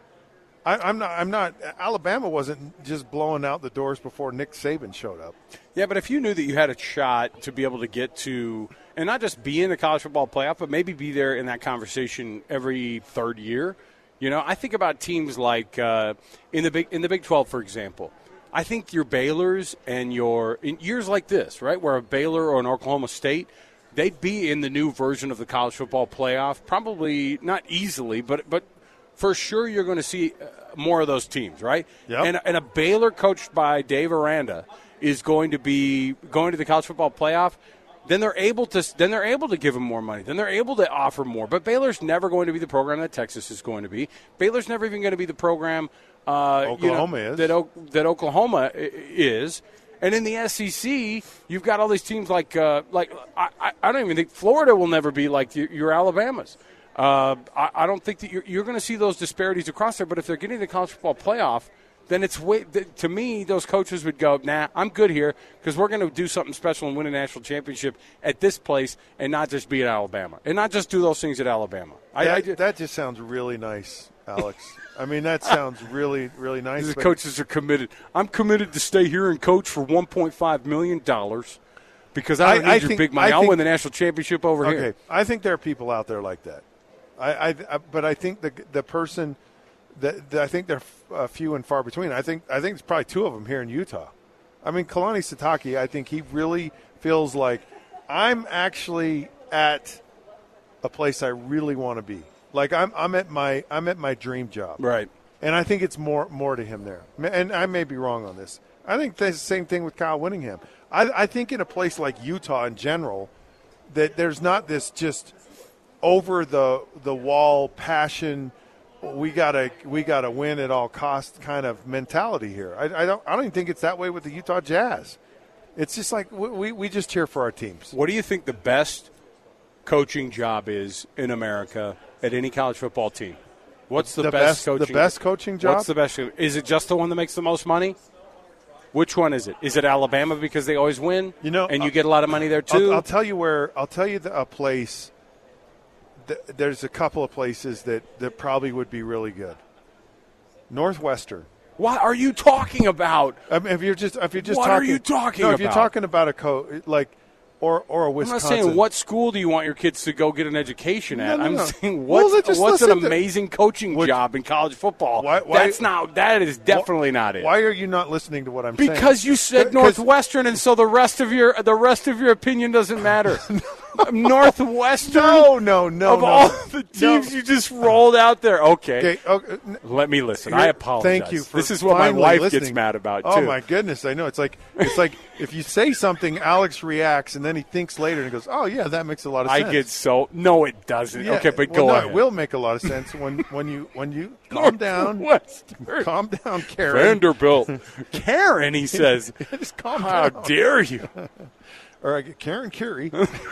I, I'm not. I'm not. Alabama wasn't just blowing out the doors before Nick Saban showed up. Yeah, but if you knew that you had a shot to be able to get to, and not just be in the college football playoff, but maybe be there in that conversation every third year, you know, I think about teams like uh, in the big in the Big twelve, for example. I think your Baylors and your in years like this, right, where a Baylor or an Oklahoma State, they'd be in the new version of the college football playoff. Probably not easily, but but. For sure, you're going to see more of those teams, right? Yep. And, and a Baylor coached by Dave Aranda is going to be going to the college football playoff. Then they're able to. Then they're able to give them more money. Then they're able to offer more. But Baylor's never going to be the program that Texas is going to be. Baylor's never even going to be the program uh, Oklahoma you know, is that o- that Oklahoma is. And in the S E C, you've got all these teams like uh, like I, I don't even think Florida will never be like your, your Alabamas. Uh, I, I don't think that you're, you're going to see those disparities across there. But if they're getting the college football playoff, then it's way, to me, those coaches would go, nah, I'm good here because we're going to do something special and win a national championship at this place and not just be at Alabama and not just do those things at Alabama. I, that, I just, that just sounds really nice, Alex. I mean, that sounds really, really nice. The coaches are committed. I'm committed to stay here and coach for one point five million dollars because I don't I, need I your think, big money. I I'll think, win the national championship over okay, here. Okay, I think there are people out there like that. I, I, I but I think the the person that, that I think they're uh, few and far between. I think I think there's probably two of them here in Utah. I mean, Kalani Sitake, I think he really feels like I'm actually at a place I really want to be. Like I'm I'm at my I'm at my dream job. Right. And I think it's more more to him there. And I may be wrong on this. I think that's the same thing with Kyle Whittingham. I, I think in a place like Utah in general, that there's not this just over the the wall passion. We gotta we gotta win at all costs kind of mentality here. I, I don't I don't even think it's that way with the Utah Jazz. It's just like we we just cheer for our teams. What do you think the best coaching job is in America at any college football team? What's the, the best, best coaching? The best coaching job. What's the best? Is it just the one that makes the most money? Which one is it? Is it Alabama because they always win? You know, and you get a lot of money there too. I'll, I'll tell you where. I'll tell you the, a place. Th- there's a couple of places that, that probably would be really good. Northwestern. What are you talking about? I mean, if you're just if you're just what talking, are you talking no, about? if you're talking about a coach like or or a Wisconsin. I'm not saying what school do you want your kids to go get an education at. No, no, I'm no. saying what's, well, just what's an listen to- amazing coaching What- job in college football. Why- why- That's not. That is definitely not it. Why are you not listening to what I'm saying? Because you said 'Cause- Northwestern, and so the rest of your the rest of your opinion doesn't matter. Northwestern. No, no, no, Of no. all the teams No. you just rolled out there, okay. Okay, okay. n- Let me listen. You're- I apologize. Thank you for this is what my finally wife listening. gets mad about too. Oh my goodness, I know. It's like it's like if you say something, Alex reacts, and then he thinks later and goes, "Oh yeah, that makes a lot of I sense." get so no, it doesn't. Yeah, okay, but well, go no, ahead. It will make a lot of sense when when you when you calm down. Northwestern. Calm down, Karen. Vanderbilt. Karen, he says. Just calm How down. dare you? Or I get Karen Curie.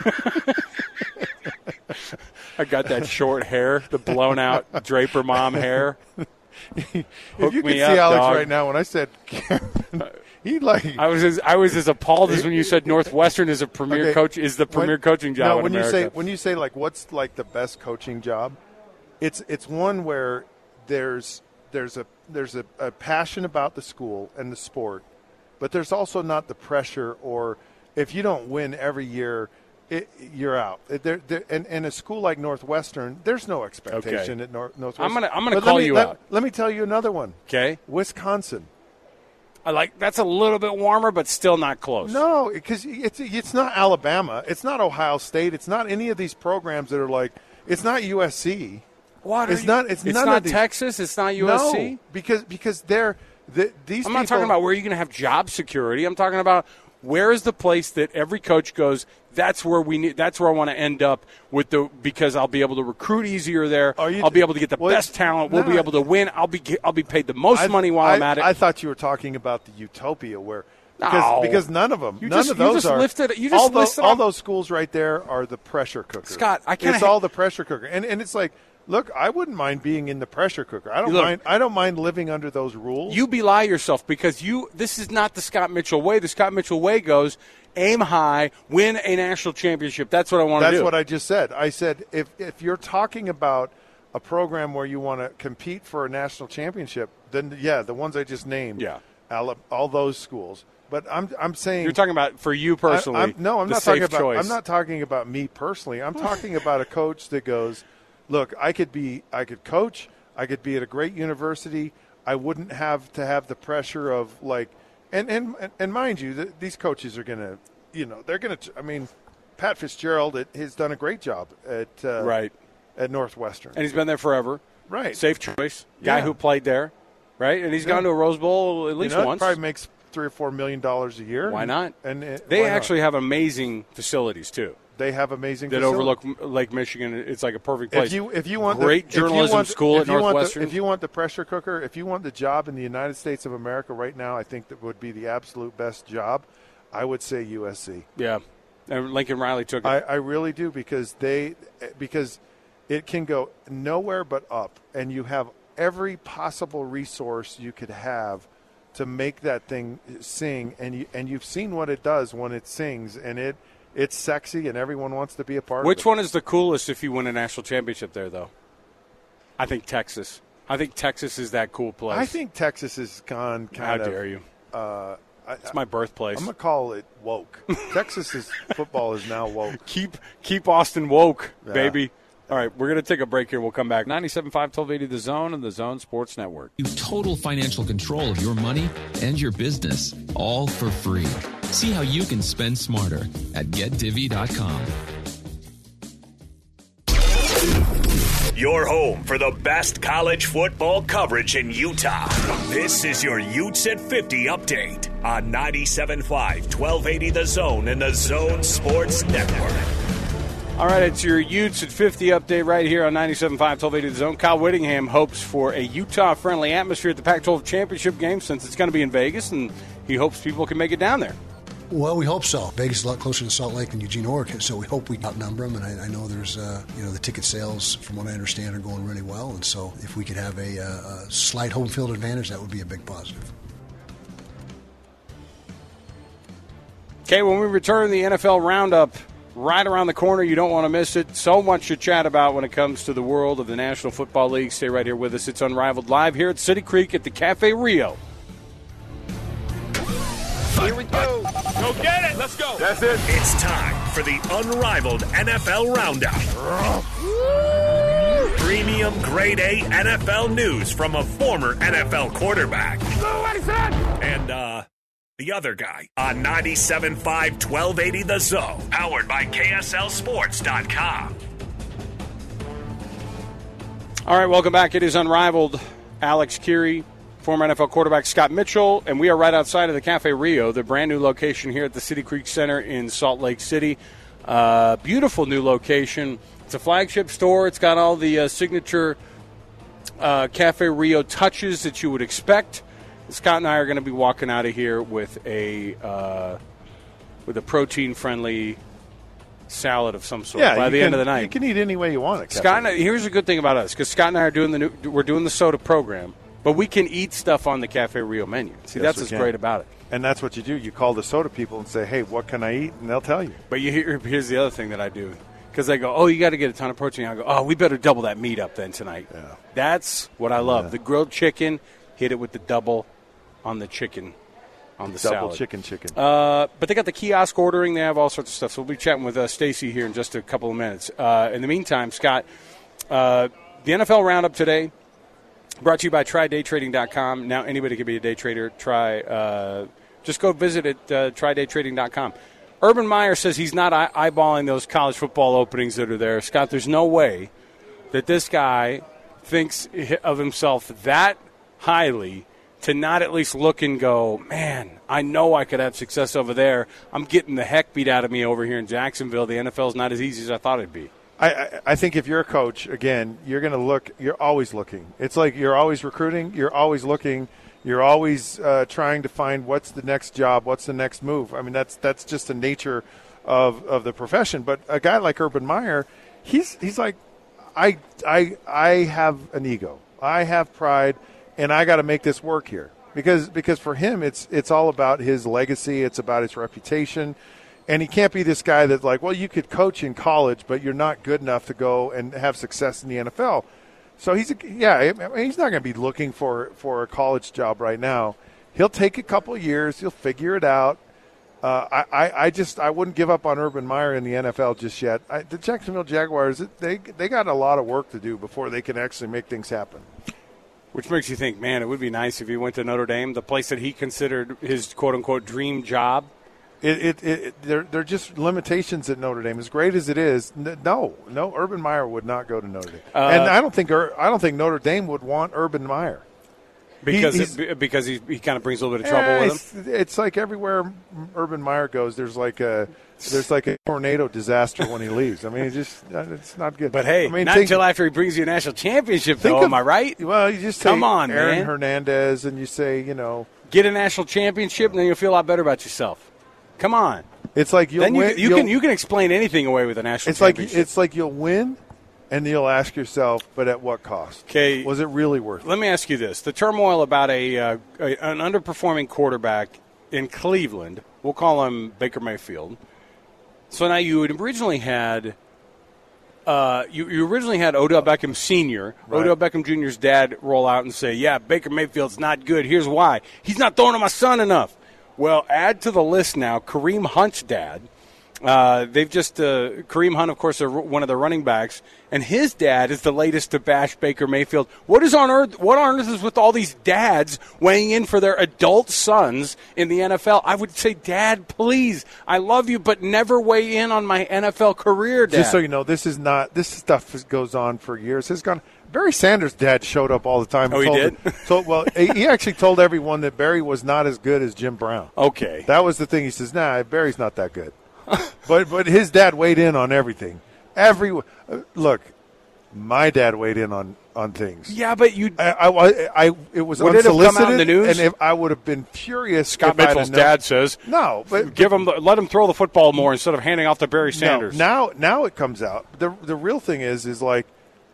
I got that short hair, the blown out Draper mom hair. If you Hook could me see up, Alex dog. right now when I said Karen, he like I was as, I was as appalled as when you said Northwestern is a premier Okay, coach is the premier when- coaching job No, in when America. you say when you say like what's like the best coaching job, it's it's one where there's there's a there's a, a passion about the school and the sport, but there's also not the pressure, or if you don't win every year, it, you're out. There, there, and, and a school like Northwestern, there's no expectation okay. at North, Northwestern. I'm gonna I'm gonna but call let me, you let, out. Let me tell you another one. Okay, Wisconsin. I like that's a little bit warmer, but still not close. No, because it's it's not Alabama, it's not Ohio State, it's not any of these programs that are like, it's not U S C. What? It's you, not. It's, it's none not of these. Texas. It's not U S C. No, because because they're the, these. I'm people, not talking about where you're going to have job security. I'm talking about where is the place that every coach goes. That's where we need. That's where I want to end up with the because I'll be able to recruit easier there. You, I'll be able to get the well, best talent. We'll no, be able to win. I'll be I'll be paid the most I, money while I, I'm at it. I thought you were talking about the utopia where. Because, no. because none of them, you none just, of those you just are. Lifted, you just all, those, listed all on, those schools right there are the pressure cooker. Scott, I can't. It's ha- all the pressure cooker, and and it's like, look, I wouldn't mind being in the pressure cooker. I don't Look, mind. I don't mind living under those rules. You belie yourself because you. This is not the Scott Mitchell way. The Scott Mitchell way goes aim high, win a national championship. That's what I want to do. That's what I just said. I said if if you're talking about a program where you want to compete for a national championship, then yeah, the ones I just named, yeah, all, all those schools. But I'm I'm saying you're talking about for you personally. I, I'm, no, I'm the not safe talking about. choice. I'm not talking about me personally. I'm talking about a coach that goes, look, I could be, I could coach, I could be at a great university. I wouldn't have to have the pressure of like, and and and mind you, the, these coaches are gonna, you know, they're gonna. I mean, Pat Fitzgerald it, has done a great job at uh, right at Northwestern, and he's been there forever. Right, safe choice, guy yeah. who played there, right, and he's yeah. gone to a Rose Bowl at least you know, once. Probably makes three or four million dollars a year. Why not? And, and they why actually not? have amazing facilities too. They have amazing that facilities. overlook Lake Michigan. It's like a perfect place. If you if you want great the, journalism if you want, school if at you Northwestern, want the, if you want the pressure cooker, if you want the job in the United States of America right now, I think that would be the absolute best job. I would say U S C. Yeah, and Lincoln Riley took it. I, I really do because they because it can go nowhere but up, and you have every possible resource you could have to make that thing sing, and you and you've seen what it does when it sings, and it it's sexy, and everyone wants to be a part Which of it. one is the coolest if you win a national championship there, though? I think Texas. I think Texas is that cool place. I think Texas has gone kind How of. How dare you? Uh, it's my birthplace. I'm gonna call it woke. Texas's football is now woke. Keep keep Austin woke, yeah. baby. All right, we're going to take a break here. We'll come back. ninety-seven point five, twelve eighty The Zone and The Zone Sports Network. You total financial control of your money and your business, all for free. See how you can spend smarter at get divvy dot com. Your home for the best college football coverage in Utah. This is your Utes at fifty update on ninety-seven point five, twelve eighty The Zone and The Zone Sports Network. All right, it's your Utes at fifty update right here on ninety-seven point five, twelve eighty The Zone. Kyle Whittingham hopes for a Utah-friendly atmosphere at the Pac twelve championship game since it's going to be in Vegas, and he hopes people can make it down there. Well, we hope so. Vegas is a lot closer to Salt Lake than Eugene, Oregon, so we hope we outnumber them. And I, I know there's, uh, you know, the ticket sales, from what I understand, are going really well. And so if we could have a, a slight home field advantage, that would be a big positive. Okay, when we return, the N F L Roundup right around the corner. You don't want to miss it. So much to chat about when it comes to the world of the National Football League. Stay right here with us. It's Unrivaled live here at City Creek at the Cafe Rio. Here we go. Go get it. Let's go. That's it. It's time for the Unrivaled N F L Roundup. Premium grade A N F L news from a former N F L quarterback. What is that? And, uh... the other guy on ninety-seven point five, twelve eighty The Zone, powered by K S L Sports dot com. All right, welcome back. It is Unrivaled. Alex Kirry, former N F L quarterback Scott Mitchell, and we are right outside of the Cafe Rio, the brand new location here at the City Creek Center in Salt Lake City. Uh, beautiful new location. It's a flagship store. It's got all the uh, signature uh, Cafe Rio touches that you would expect. Scott and I are going to be walking out of here with a uh, with a protein-friendly salad of some sort yeah, by the can, end of the night. You can eat any way you want it. Scott and I, here's a good thing about us, because Scott and I are doing the new, we're doing the soda program, but we can eat stuff on the Cafe Rio menu. See, yes, that's what's can. great about it. And that's what you do. You call the soda people and say, "Hey, what can I eat?" And they'll tell you. But you hear, here's the other thing that I do. Because they go, oh, you got to get a ton of protein. I go, oh, we better double that meat up then tonight. Yeah. That's what I love. Yeah. The grilled chicken, hit it with the double on the chicken, on the double salad. chicken chicken. Uh, but they got the kiosk ordering. They have all sorts of stuff. So we'll be chatting with uh, Stacy here in just a couple of minutes. Uh, in the meantime, Scott, uh, the N F L Roundup today, brought to you by try day trading dot com. Now anybody can be a day trader. Try, uh, just go visit it, uh, try day trading dot com. Urban Meyer says he's not eye- eyeballing those college football openings that are there. Scott, there's no way that this guy thinks of himself that highly to not at least look and go, man, I know I could have success over there. I'm getting the heck beat out of me over here in Jacksonville. The N F L is not as easy as I thought it'd be. I, I, I think if you're a coach, again, you're going to look – you're always looking. It's like you're always recruiting. You're always looking – You're always uh, trying to find what's the next job, what's the next move. I mean, that's that's just the nature of, of the profession. But a guy like Urban Meyer, he's he's like, I I I have an ego, I have pride, and I got to make this work here because because for him it's it's all about his legacy, it's about his reputation, and he can't be this guy that's like, well, you could coach in college, but you're not good enough to go and have success in the N F L. So he's yeah he's not going to be looking for, for a college job right now. He'll take a couple of years. He'll figure it out. Uh, I, I, I just I wouldn't give up on Urban Meyer in the N F L just yet. I, the Jacksonville Jaguars they they got a lot of work to do before they can actually make things happen. Which makes you think, man, it would be nice if he went to Notre Dame, the place that he considered his quote unquote dream job. It, it, it there there are just limitations at Notre Dame. As great as it is, no, no, Urban Meyer would not go to Notre Dame, uh, and I don't think I don't think Notre Dame would want Urban Meyer because he, it, because he he kind of brings a little bit of trouble eh, with it's, him. It's like everywhere Urban Meyer goes, there's like a there's like a tornado disaster when he leaves. I mean, it's just it's not good. But hey, I mean, not think, until after he brings you a national championship, though. Of, am I right? Well, you just come say on, Aaron man. Hernandez, and you say you know get a national championship, and then you'll feel a lot better about yourself. Come on. It's like you'll then you, win. You can you can explain anything away with a national it's championship. Like, it's like you'll win, and you'll ask yourself, but at what cost? Okay, was it really worth it? Let me ask you this. The turmoil about a, uh, a an underperforming quarterback in Cleveland, we'll call him Baker Mayfield. So now you had originally had uh, you, you originally had Odell Beckham Senior, right. Odell Beckham Junior's dad roll out and say, yeah, Baker Mayfield's not good. Here's why. He's not throwing to my son enough. Well, add to the list now Kareem Hunt's dad. Uh, they've just uh, Kareem Hunt, of course, are one of the running backs, and his dad is the latest to bash Baker Mayfield. What is on earth? What on earth is with all these dads weighing in for their adult sons in the N F L? I would say, Dad, please, I love you, but never weigh in on my N F L career, Dad. Just so you know, this is not this stuff goes on for years. It's gone. Barry Sanders' dad showed up all the time. Oh, he did? Them, told, well, he actually told everyone that Barry was not as good as Jim Brown. Okay. That was the thing. He says, nah, Barry's not that good. but but his dad weighed in on everything. Every uh, Look, my dad weighed in on, on things. Yeah, but you... I, I, I, it was would unsolicited, it have come out in the news? And if I would have been furious. Scott Mitchell's dad says, no, but give him, let him throw the football more instead of handing off to Barry Sanders. No, now, now it comes out. The the real thing is, is like,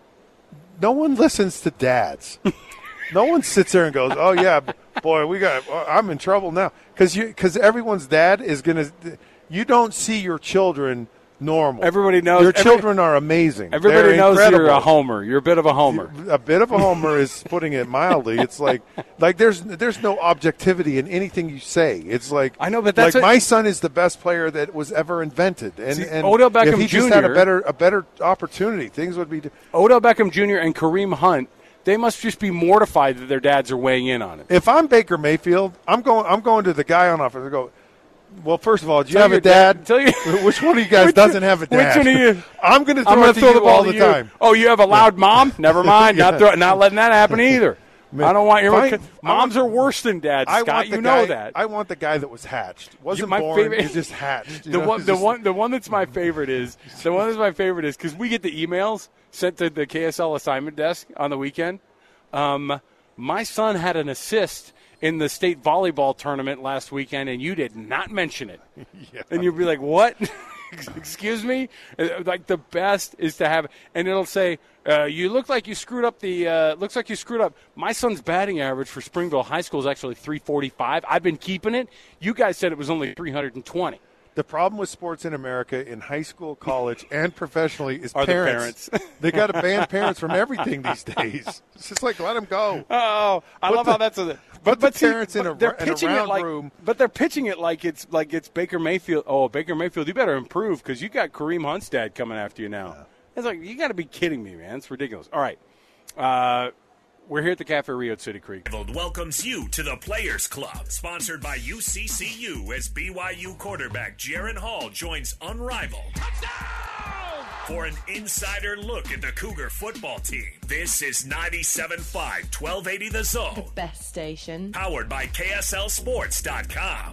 no one listens to dads. No one sits there and goes, "Oh yeah, boy, we got. I'm in trouble now," because you because everyone's dad is gonna. You don't see your children normal. Everybody knows your every, children are amazing. Everybody They're knows incredible. You're a homer. You're a bit of a homer. A bit of a homer is putting it mildly. It's like like there's there's no objectivity in anything you say. It's like I know, but that's like a, my son is the best player that was ever invented, and, see, and Odell Beckham if he Junior just had a better a better opportunity, things would be. Odell Beckham Junior and Kareem Hunt. They must just be mortified that their dads are weighing in on it. If I'm Baker Mayfield, I'm going. I'm going to the guy on offense and go. Well, first of all, do you tell have a dad? dad you, which one of you guys which, doesn't have a dad? Which one of you? I'm going to throw, I'm gonna it to throw you the ball all to the you. time. Oh, you have a loud mom? Never mind. yeah. Not throw, not letting that happen either. Man, I don't want your Fine. moms are worse than dads, I Scott. want the You guy, know that. I want the guy that was hatched. Wasn't my born. Favorite, He's just hatched. The know? one, the just, one, the one that's my favorite is the one that's my favorite is because we get the emails sent to the K S L assignment desk on the weekend. Um, my son had an assist in the state volleyball tournament last weekend, and you did not mention it. Yeah. And you'll be like, what? Excuse me? Like, the best is to have – and it'll say, uh, you look like you screwed up the uh, – looks like you screwed up. My son's batting average for Springville High School is actually three forty-five. I've been keeping it. You guys said it was only three hundred twenty. The problem with sports in America in high school, college, and professionally is Are parents. the parents. They got to ban parents from everything these days. It's just like, let them go. Oh, I Put love the- how that's a – But but the see, parents in but a, they're in a pitching round it like, room. But they're pitching it like it's like it's Baker Mayfield. Oh, Baker Mayfield, you better improve because you got Kareem Hunstad coming after you now. Yeah. It's like, you got to be kidding me, man. It's ridiculous. All right. Uh, we're here at the Cafe Rio at City Creek. Welcomes you to the Players Club, sponsored by U C C U as B Y U quarterback Jaren Hall joins Unrivaled. Touchdown! For an insider look at the Cougar football team, this is ninety-seven point five, twelve eighty The Zone. The best station. Powered by K S L Sports dot com.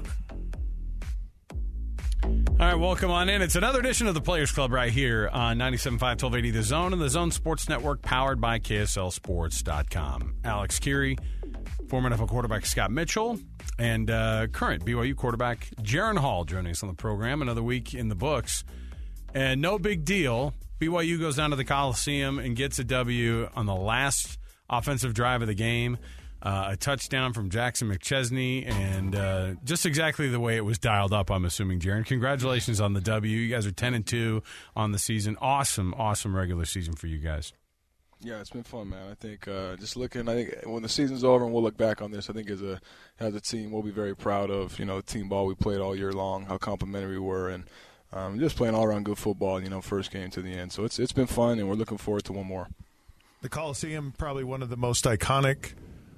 All right, welcome on in. It's another edition of the Players Club right here on ninety-seven point five, twelve eighty The Zone and the Zone Sports Network, powered by K S L Sports dot com. Alex Keary, former N F L quarterback Scott Mitchell, and uh, current B Y U quarterback Jaren Hall joining us on the program. Another week in the books. And no big deal. B Y U goes down to the Coliseum and gets a W on the last offensive drive of the game. Uh, a touchdown from Jackson McChesney, and uh, just exactly the way it was dialed up, I'm assuming, Jaren. Congratulations on the W. You guys are ten and two on the season. Awesome, awesome regular season for you guys. Yeah, it's been fun, man. I think uh, just looking, I think when the season's over and we'll look back on this, I think as a as a team, we'll be very proud of, you know, the team ball we played all year long, how complimentary we were, and um, just playing all-around good football, you know, first game to the end. So it's it's been fun, and we're looking forward to one more. The Coliseum, probably one of the most iconic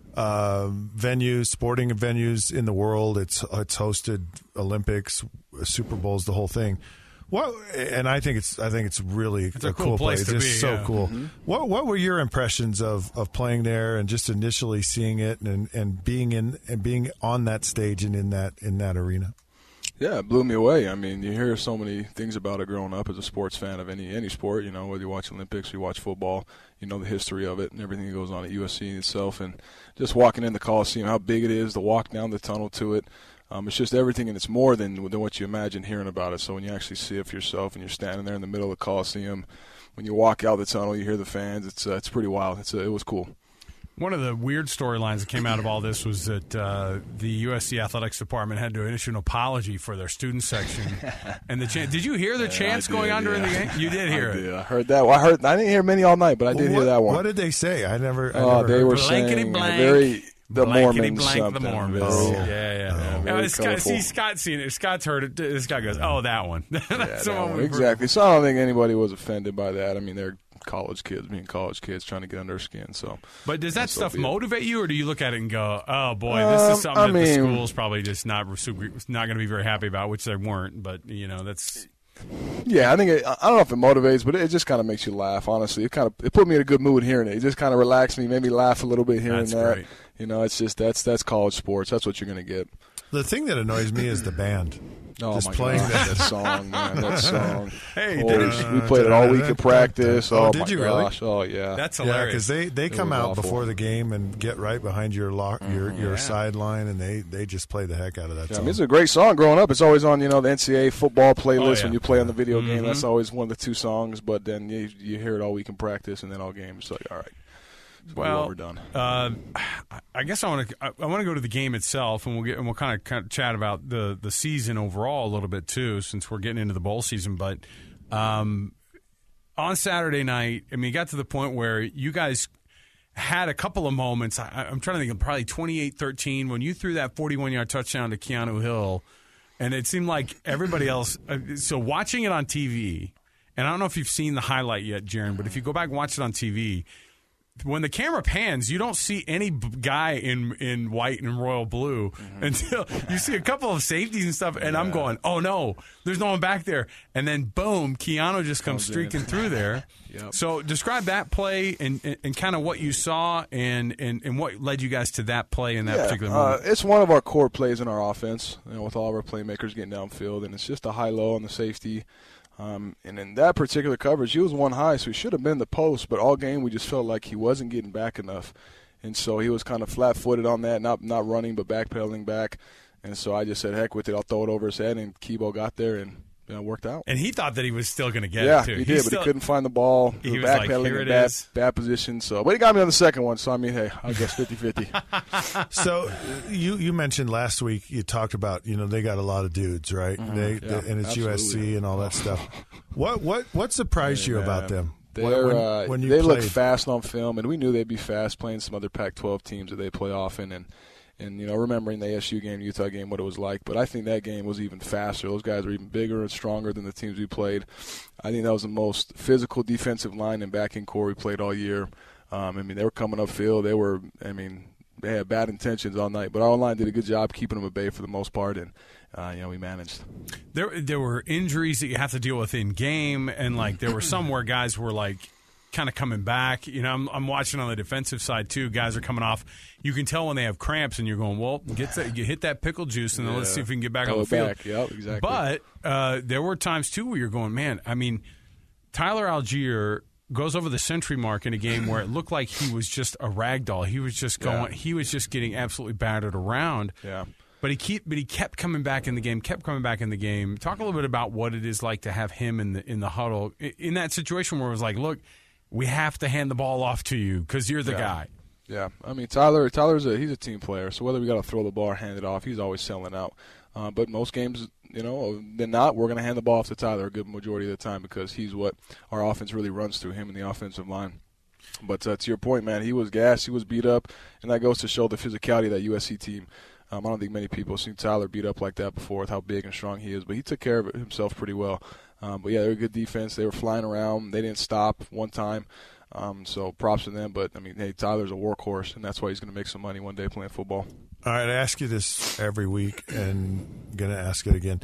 uh, venues, sporting venues in the world. It's it's hosted Olympics, Super Bowls, the whole thing. What and I think it's I think it's really it's a, a cool, cool place. place. To it's be, so yeah. cool. Mm-hmm. What what were your impressions of, of playing there and just initially seeing it and, and being in and being on that stage and in that in that arena? Yeah, it blew me away. I mean, you hear so many things about it growing up as a sports fan of any any sport. You know, whether you watch Olympics, you watch football, you know the history of it and everything that goes on at U S C itself. And just walking in the Coliseum, how big it is, the walk down the tunnel to it. Um, it's just everything, and it's more than, than what you imagine hearing about it. So when you actually see it for yourself and you're standing there in the middle of the Coliseum, when you walk out the tunnel, you hear the fans. It's uh, it's pretty wild. It's uh, it was cool. One of the weird storylines that came out of all this was that uh, the U S C athletics department had to issue an apology for their student section. And the chant, did you hear the yeah, chants did, going on during yeah. the game? You did hear I it. Did. I heard that. Well, I heard. I didn't hear many all night, but I did Well, what, hear that one. What did they say? I never. I Oh, never they heard. were Blankety saying blank. very the Blankety Mormons blank something. the Mormons. Very, yeah, yeah. yeah, yeah. very Scott, colorful. see, Scott's seen it. Scott's heard it. This guy goes, "Oh, that one." That's Yeah, the that one one. we've Exactly. heard. So I don't think anybody was offended by that. I mean, they're college kids, being college kids, trying to get under their skin. So, but does that so stuff be it. motivate you, or do you look at it and go, "Oh boy, this is Um, something I that mean- the school's probably just not super, not going to be very happy about," which they weren't. But you know, that's. Yeah, I think it, I don't know if it motivates, but it just kind of makes you laugh. Honestly, it kind of it put me in a good mood hearing it. It just kind of relaxed me, made me laugh a little bit hearing That's that. great. You know, it's just that's that's college sports. That's what you're going to get. The thing that annoys me is the band. Oh Just my playing God, that. that song, man, that song. Hey, Holy did- sh- we played it all week at practice. Oh, Oh, did my you really? gosh. Oh yeah, That's Yeah, hilarious. because they, they It come was out awful. before the game and get right behind your lock, your your Yeah. sideline, and they, they just play the heck out of that Yeah, I song. mean, it's a great song. Growing up, it's always on, you know, the N C double A football playlist Oh, yeah. when you play on the video game. Mhm. That's always one of the two songs. But then you you hear it all week in practice, and then all game. It's like, all right, it's Well, we're done. uh, I guess I want to. I, I want to go to the game itself, and we'll get and we'll kind of, kind of chat about the the season overall a little bit too, since we're getting into the bowl season. But um, on Saturday night, I mean, it got to the point where you guys had a couple of moments. I, I'm trying to think of probably twenty-eight thirteen when you threw that forty-one yard touchdown to Keanu Hill, and it seemed like everybody else. Uh, so watching it on T V, and I don't know if you've seen the highlight yet, Jaren, but if you go back and watch it on T V. When the camera pans, you don't see any b- guy in in white and royal blue mm-hmm. until you see a couple of safeties and stuff. And yeah. I'm going, oh no, there's no one back there. And then boom, Keanu just comes oh, streaking through there. Yep. So describe that play and, and, and kind of what you saw and, and, and what led you guys to that play in that yeah, particular moment. Uh, it's one of our core plays in our offense, you know, with all of our playmakers getting downfield, and it's just a high-low on the safety. Um, and in that particular coverage, he was one high, so he should have been in the post. But all game, we just felt like he wasn't getting back enough, and so he was kind of flat-footed on that, not not running but backpedaling back. And so I just said, "Heck with it! I'll throw it over his head." And Kibo got there and you know, worked out. And he thought that he was still going to get yeah, it, too. he he did, still, but he couldn't find the ball. He, he was was like, backpedaling here in it bad, is. bad position. So, but he got me on the second one, so, I mean, hey, I guess fifty-fifty. So you, you mentioned last week, you talked about, you know, they got a lot of dudes, right? Mm-hmm. They, yeah, they, and it's absolutely. U S C and all that stuff. What what what surprised Hey, you man. about them? They're, when, uh, when you they played? look fast on film, and we knew they'd be fast playing some other Pac twelve teams that they play often. And, and you know, remembering the A S U game, Utah game, what it was like. But I think that game was even faster. Those guys were even bigger and stronger than the teams we played. I think that was the most physical defensive line and backing core we played all year. Um, I mean, they were coming upfield. They were, I mean, they had bad intentions all night. But our line did a good job keeping them at bay for the most part, and uh, you know, we managed. There, there were injuries that you have to deal with in game, and like there were some where guys were like kind of coming back. You know, I'm, I'm watching on the defensive side too. Guys are coming off. You can tell when they have cramps, and you're going, well, get that, you hit that pickle juice, and then Yeah. let's see if we can get back Go on the field. back. Yep, exactly. But uh, there were times too where you're going, man. I mean, Tyler Algier goes over the century mark in a game where it looked like he was just a rag doll. He was just going. Yeah. He was just getting absolutely battered around. Yeah. But he keep, but he kept coming back in the game. Kept coming back in the game. Talk a little bit about what it is like to have him in the in the huddle in, in that situation where it was like, look, we have to hand the ball off to you because you're the Yeah. guy. Yeah, I mean Tyler. Tyler's a he's a team player. So whether we got to throw the ball or hand it off, he's always selling out. Uh, but most games, you know, than not, we're going to hand the ball off to Tyler a good majority of the time because he's what our offense really runs through, him and the offensive line. But uh, to your point, man, he was gassed, he was beat up, and that goes to show the physicality of that U S C team. Um, I don't think many people have seen Tyler beat up like that before with how big and strong he is, but he took care of it himself pretty well. Um, but, yeah, they were a good defense. They were flying around. They didn't stop one time. Um, so props to them. But, I mean, hey, Tyler's a workhorse, and that's why he's going to make some money one day playing football. All right, I ask you this every week, and going to ask it again.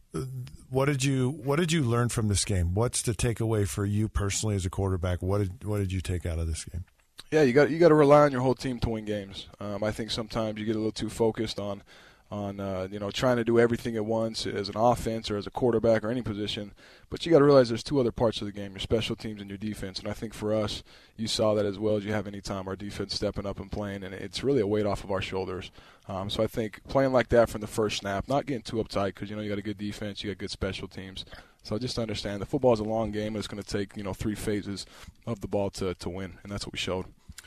What did you What did you learn from this game? What's the takeaway for you personally as a quarterback? What did What did you take out of this game? Yeah, you got you got to rely on your whole team to win games. Um, I think sometimes you get a little too focused on on uh, you know trying to do everything at once as an offense or as a quarterback or any position. But you got to realize there's two other parts of the game: your special teams and your defense. And I think for us, you saw that as well as you have any time. Our defense stepping up and playing, and it's really a weight off of our shoulders. Um, so I think playing like that from the first snap, not getting too uptight because you know you got a good defense, you got good special teams. So just understand the football is a long game, and it's going to take you know three phases of the ball to to win, and that's what we showed.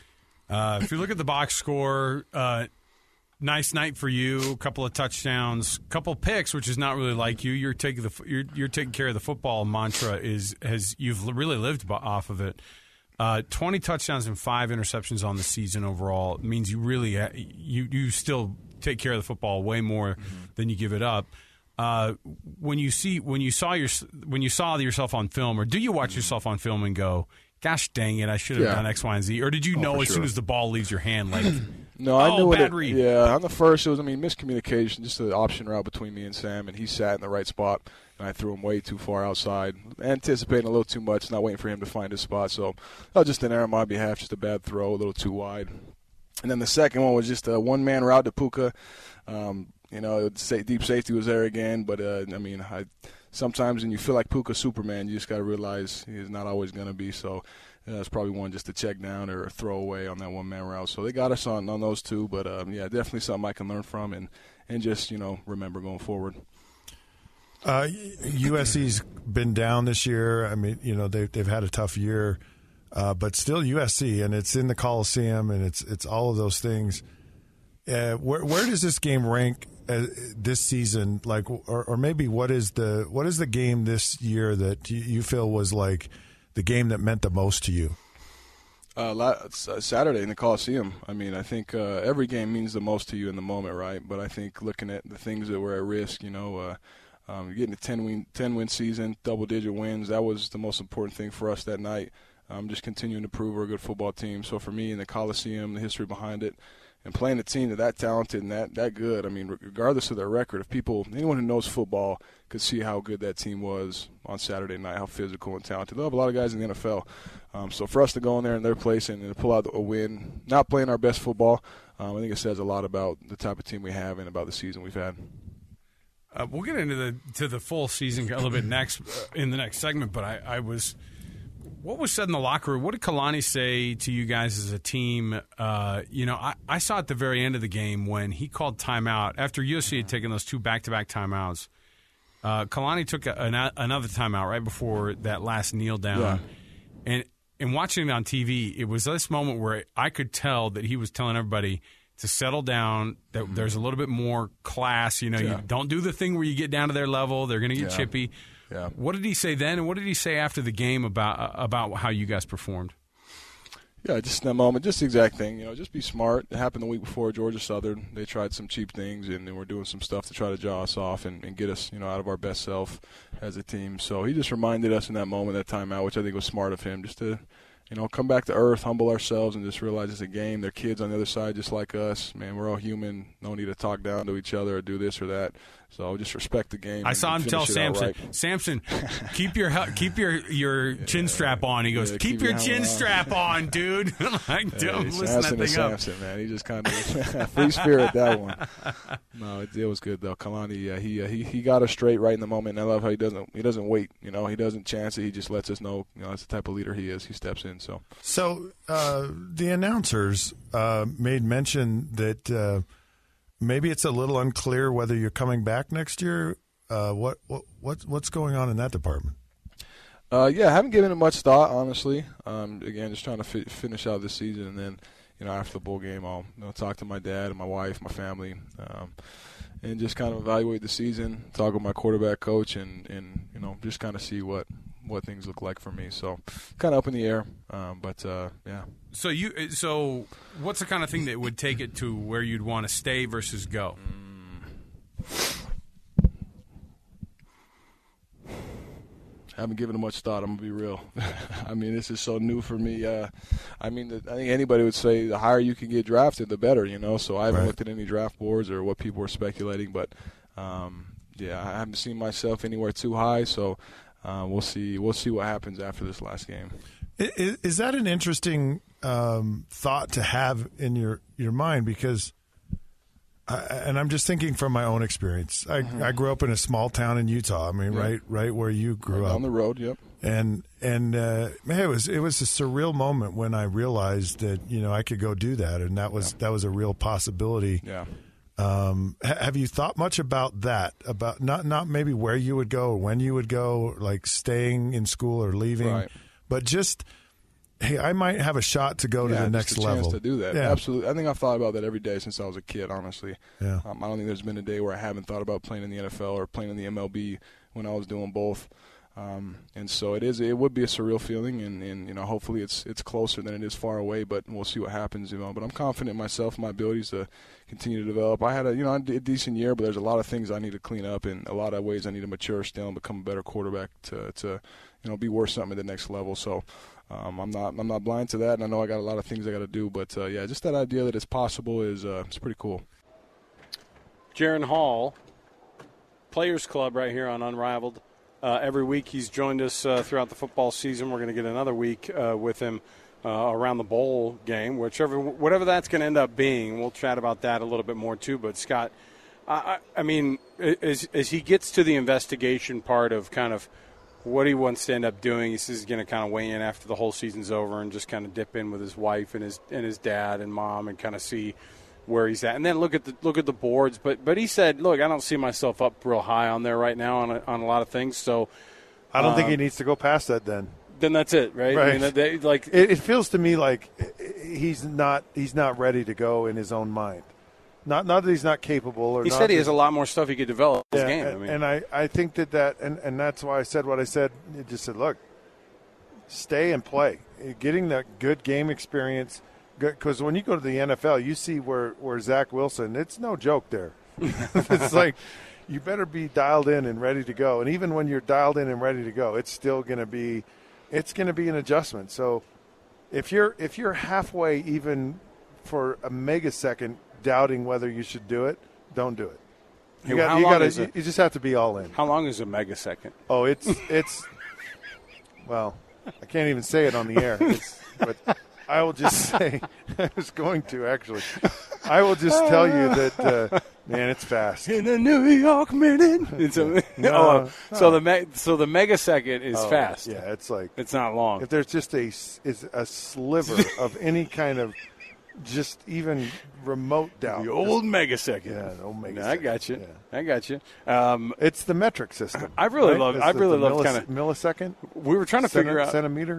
Uh, if you look at the box score, uh, nice night for you. A couple of touchdowns, couple picks, which is not really like you. You're taking the you're, you're taking care of the football mantra. Is has you've really lived off of it. Uh, Twenty touchdowns and five interceptions on the season overall means you really you you still take care of the football way more mm-hmm. than you give it up. Uh, when you see when you saw your when you saw yourself on film, or do you watch mm-hmm. yourself on film and go, gosh dang it, I should have yeah. done X, Y, and Z? Or did you oh, know as sure. soon as the ball leaves your hand, like, no, I oh, knew bad it, read? Yeah, on the first, it was, I mean, miscommunication, just the option route between me and Sam, and he sat in the right spot, and I threw him way too far outside, anticipating a little too much, not waiting for him to find his spot. So that was just an error on my behalf, just a bad throw, a little too wide. And then the second one was just a one-man route to Puka. Um, you know, deep safety was there again, but, uh, I mean, I sometimes when you feel like Puka Superman, you just got to realize he's not always going to be. So uh, it's probably one just to check down or throw away on that one-man route. So they got us on, on those two, but, um, yeah, definitely something I can learn from and, and just, you know, remember going forward. Uh, U S C's been down this year. I mean, you know, they've, they've had a tough year, uh, but still U S C, and it's in the Coliseum, and it's it's all of those things. Uh, where where does this game rank uh, this season? Like, or, or maybe what is the what is the game this year that you, you feel was like the game that meant the most to you? Uh, Saturday in the Coliseum. I mean, I think uh, every game means the most to you in the moment, right? But I think looking at the things that were at risk, you know, uh, um, getting a ten-win ten-win season, double-digit wins, that was the most important thing for us that night. Um, just continuing to prove we're a good football team. So for me, in the Coliseum, the history behind it, and playing a team that that talented and that, that good, I mean, regardless of their record, if people, anyone who knows football could see how good that team was on Saturday night, how physical and talented. They'll have a lot of guys in the N F L. Um, so for us to go in there in their place and, and pull out a win, not playing our best football, um, I think it says a lot about the type of team we have and about the season we've had. Uh, we'll get into the to the full season a little bit next uh, in the next segment, but I, I was – what was said in the locker room? What did Kalani say to you guys as a team? Uh, you know, I, I saw at the very end of the game when he called timeout after U S C had taken those two back-to-back timeouts. Uh, Kalani took a, an, another timeout right before that last kneel down. Yeah. And, and watching it on T V, it was this moment where I could tell that he was telling everybody to settle down, that mm-hmm. there's a little bit more class. You know, yeah. you don't do the thing where you get down to their level. They're going to get yeah. chippy. Yeah. What did he say then, and what did he say after the game about uh, about how you guys performed? Yeah, just in that moment, just the exact thing. You know, just be smart. It happened the week before, Georgia Southern. They tried some cheap things, and, and we're doing some stuff to try to jaw us off and, and get us, you know, out of our best self as a team. So he just reminded us in that moment, that timeout, which I think was smart of him, just to, you know, come back to earth, humble ourselves, and just realize it's a game. They're kids on the other side just like us. Man, we're all human. No need to talk down to each other or do this or that. So just respect the game. I saw him tell Samson, Samson, keep your keep your your yeah. chin strap on. He goes, yeah, keep, keep your chin on. strap on, dude. like, yeah, don't listen that thing Samson, up. Man, he just kind of free spirit that one. No, it, it was good though. Kalani, yeah, he uh, he he got us straight right in the moment. And I love how he doesn't he doesn't wait. You know, he doesn't chance it. He just lets us know. You know, that's the type of leader he is. He steps in. So so uh, the announcers uh, made mention that. Uh, Maybe it's a little unclear whether you're coming back next year. Uh, what what what's what's going on in that department? Uh, yeah, I haven't given it much thought, honestly. Um, again, just trying to fi- finish out this season, and then, you know, after the bowl game, I'll you know, talk to my dad and my wife, my family, um, and just kind of evaluate the season, talk with my quarterback coach, and, and you know, just kind of see what, what things look like for me. So, kind of up in the air, um, but uh, yeah. So you, so what's the kind of thing that would take it to where you'd want to stay versus go? Mm. I haven't given it much thought. I'm gonna be real. I mean, this is so new for me. Uh, I mean, I think anybody would say the higher you can get drafted, the better. You know, so I haven't right. looked at any draft boards or what people are speculating, but um, yeah, I haven't seen myself anywhere too high. So uh, we'll see. We'll see what happens after this last game. Is, is that an interesting um, thought to have in your, your mind? Because, I, and I'm just thinking from my own experience. I, mm-hmm. I grew up in a small town in Utah. I mean, yeah. right, right where you grew right up on the road. Yep. And and uh, man, it was it was a surreal moment when I realized that you know I could go do that, and that was yeah. that was a real possibility. Yeah. Um, ha- have you thought much about that? About not not maybe where you would go or when you would go, like staying in school or leaving. Right. But just, hey, I might have a shot to go yeah, to the next just a level. Chance to do that. Yeah. Absolutely. I think I've thought about that every day since I was a kid, honestly. Yeah. Um, I don't think there's been a day where I haven't thought about playing in the N F L or playing in the M L B when I was doing both. Um, and so it is. It would be a surreal feeling, and, and you know, hopefully it's it's closer than it is far away. But we'll see what happens, you know. But I'm confident in myself, my abilities to continue to develop. I had a you know a decent year, but there's a lot of things I need to clean up, and a lot of ways I need to mature still and become a better quarterback to to you know be worth something at the next level. So. Um, I'm not. I'm not blind to that, and I know I got a lot of things I got to do. But uh, yeah, just that idea that it's possible is uh, it's pretty cool. Jaren Hall, Players Club, right here on Unrivaled. Uh, every week he's joined us uh, throughout the football season. We're going to get another week uh, with him uh, around the bowl game, whichever whatever that's going to end up being. We'll chat about that a little bit more too. But Scott, I, I mean, as as he gets to the investigation part of kind of what he wants to end up doing, he says he's going to kind of weigh in after the whole season's over and just kind of dip in with his wife and his and his dad and mom and kind of see where he's at, and then look at the look at the boards. But but he said, look, I don't see myself up real high on there right now on a, on a lot of things. So I don't um, think he um, needs to go past that. Then then that's it, right? Right. I mean, they, like it, it feels to me like he's not he's not ready to go in his own mind. Not not that he's not capable. Or he not said he that, has a lot more stuff he could develop in yeah, his game. And I, mean. and I, I think that that and, and that's why I said what I said. It just said, look, stay and play. Getting that good game experience, because when you go to the N F L, you see where, where Zach Wilson, it's no joke there. It's like you better be dialed in and ready to go. And even when you're dialed in and ready to go, it's still going to be it's going to be an adjustment. So if you're if you're halfway even for a megasecond doubting whether you should do it, don't do it. You hey, got how you long got is to it? you just have to be all in. How long is a megasecond? Oh, it's it's well, I can't even say it on the air. It's, but I will just say I was going to actually. I will just tell you that uh, man, it's fast. In a New York minute. It's a, no, oh, no. So the me, so the megasecond is oh, fast. Yeah, it's like it's not long. If there's just a is a sliver of any kind of just even remote doubt. The old megasecond. Yeah, the old megasecond. No, I got you. Yeah. I got you. Um, it's the metric system. I really right? love. It's I the, really the love millis- kind of millisecond. We were trying to Centi- figure out centimeter.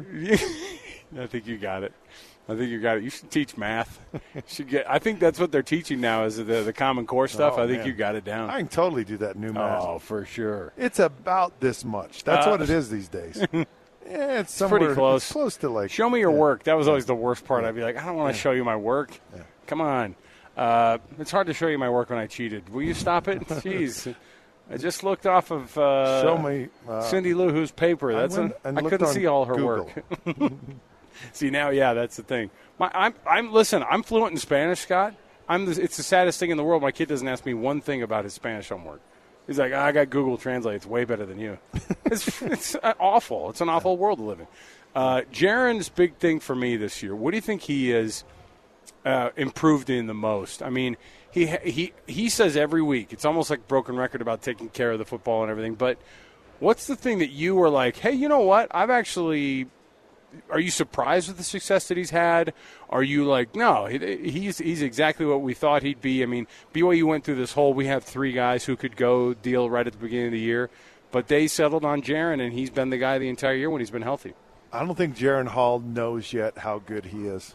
I think you got it. I think you got it. You should teach math. You should get. I think that's what they're teaching now is the the Common Core stuff. Oh, I think man. you got it down. I can totally do that new math. Oh, for sure. It's about this much. That's Uh, what it is these days. Yeah, it's, It's somewhere, pretty close. It's close to like. Show me your yeah. work. That was always the worst part. I'd be like, I don't want to Yeah. show you my work. Yeah. Come on. Uh, it's hard to show you my work when I cheated. Will you stop it? Jeez. I just looked off of uh, Show me uh, Cindy Lou Who's paper. I That's went a, and I looked couldn't on see all her Google. work. See now, yeah, that's the thing. My, I'm, I'm listen. I'm fluent in Spanish, Scott. I'm. The, it's the saddest thing in the world. My kid doesn't ask me one thing about his Spanish homework. He's like, oh, I got Google Translate. It's way better than you. It's, it's awful. It's an awful world to live in. Uh, Jaron's big thing for me this year. What do you think he is uh, improved in the most? I mean, he he he says every week. It's almost like a broken record about taking care of the football and everything. But what's the thing that you were like, hey, you know what? I've actually. Are you surprised with the success that he's had? Are you like, no, he, he's he's exactly what we thought he'd be? I mean, B Y U went through this whole, we have three guys who could go deal right at the beginning of the year, but they settled on Jaron, and he's been the guy the entire year when he's been healthy. I don't think Jaron Hall knows yet how good he is.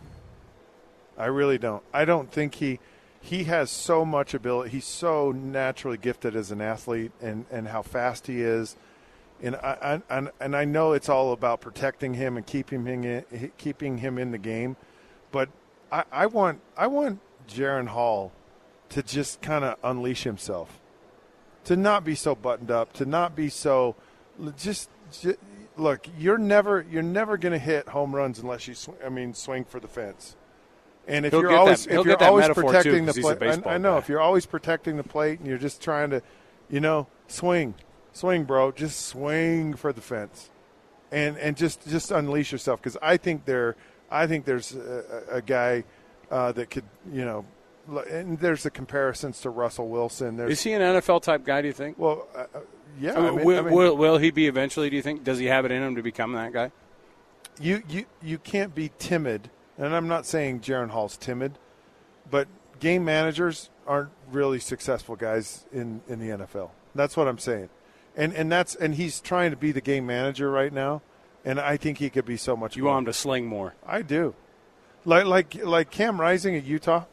I really don't. I don't think he he has so much ability. He's so naturally gifted as an athlete, and, and how fast he is. And I, I and I know it's all about protecting him and keeping him in, keeping him in the game, but I, I want I want Jaron Hall to just kind of unleash himself, to not be so buttoned up, to not be so just, just look. You're never you're never going to hit home runs unless you sw- I mean swing for the fence. And if He'll you're get always that- he'll if you're get that always metaphor, too, protecting 'cause the he's a plate, I, baseball I know guy. if you're always protecting the plate and you're just trying to, you know, swing. Swing, bro. Just swing for the fence, and and just, just unleash yourself. Because I think there, I think there's a, a guy uh, that could, you know, and there's the comparisons to Russell Wilson. There's, Is he an N F L type guy? Do you think? Well, uh, yeah. I mean, I mean, will, I mean, will, will he be eventually? Do you think? Does he have it in him to become that guy? You you you can't be timid, and I'm not saying Jaron Hall's timid, but game managers aren't really successful guys in, in the N F L. That's what I'm saying. And and that's and he's trying to be the game manager right now, and I think he could be so much. You more. want him to sling more? I do, like like like Cam Rising at Utah,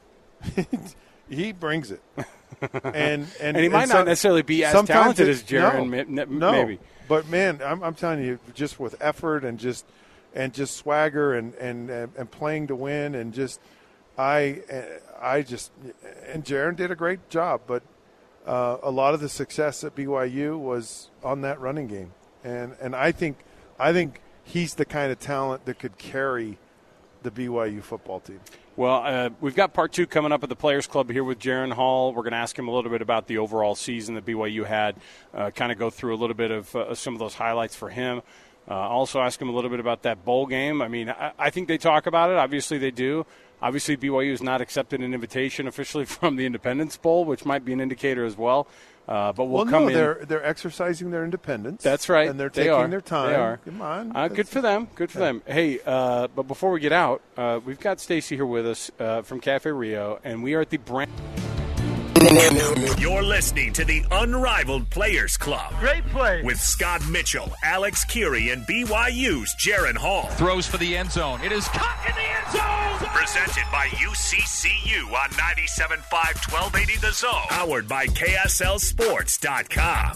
he brings it, and and, And he might and not necessarily be as sometimes talented it- as Jaron, No, ma- n- no, maybe. but man, I'm I'm telling you, just with effort and just and just swagger and and and, and playing to win and just I I just and Jaron did a great job, but. Uh, a lot of the success at B Y U was on that running game, and and I think I think he's the kind of talent that could carry the B Y U football team. Well, uh, we've got part two coming up at the Players Club here with Jaron Hall. We're going to ask him a little bit about the overall season that B Y U had, uh, kind of go through a little bit of uh, some of those highlights for him. Uh, also ask him a little bit about that bowl game. I mean, I, I think they talk about it. Obviously, they do. Obviously, B Y U has not accepted an invitation officially from the Independence Bowl, which might be an indicator as well. Uh, but we'll, well, come no, in. they're they're exercising their independence. That's right. and they're They taking are. their time. They are. Come on, Uh, good for them. Good for Yeah. them. Hey, uh, but before we get out, uh, we've got Stacy here with us uh, from Cafe Rio, and we are at the brand. You're listening to the Unrivaled Players Club. Great play. With Scott Mitchell, Alex Keary, and B Y U's Jaron Hall. Throws for the end zone. It is caught in the end zone. Presented by U C C U on ninety-seven point five, twelve eighty The Zone. Powered by K S L Sports dot com.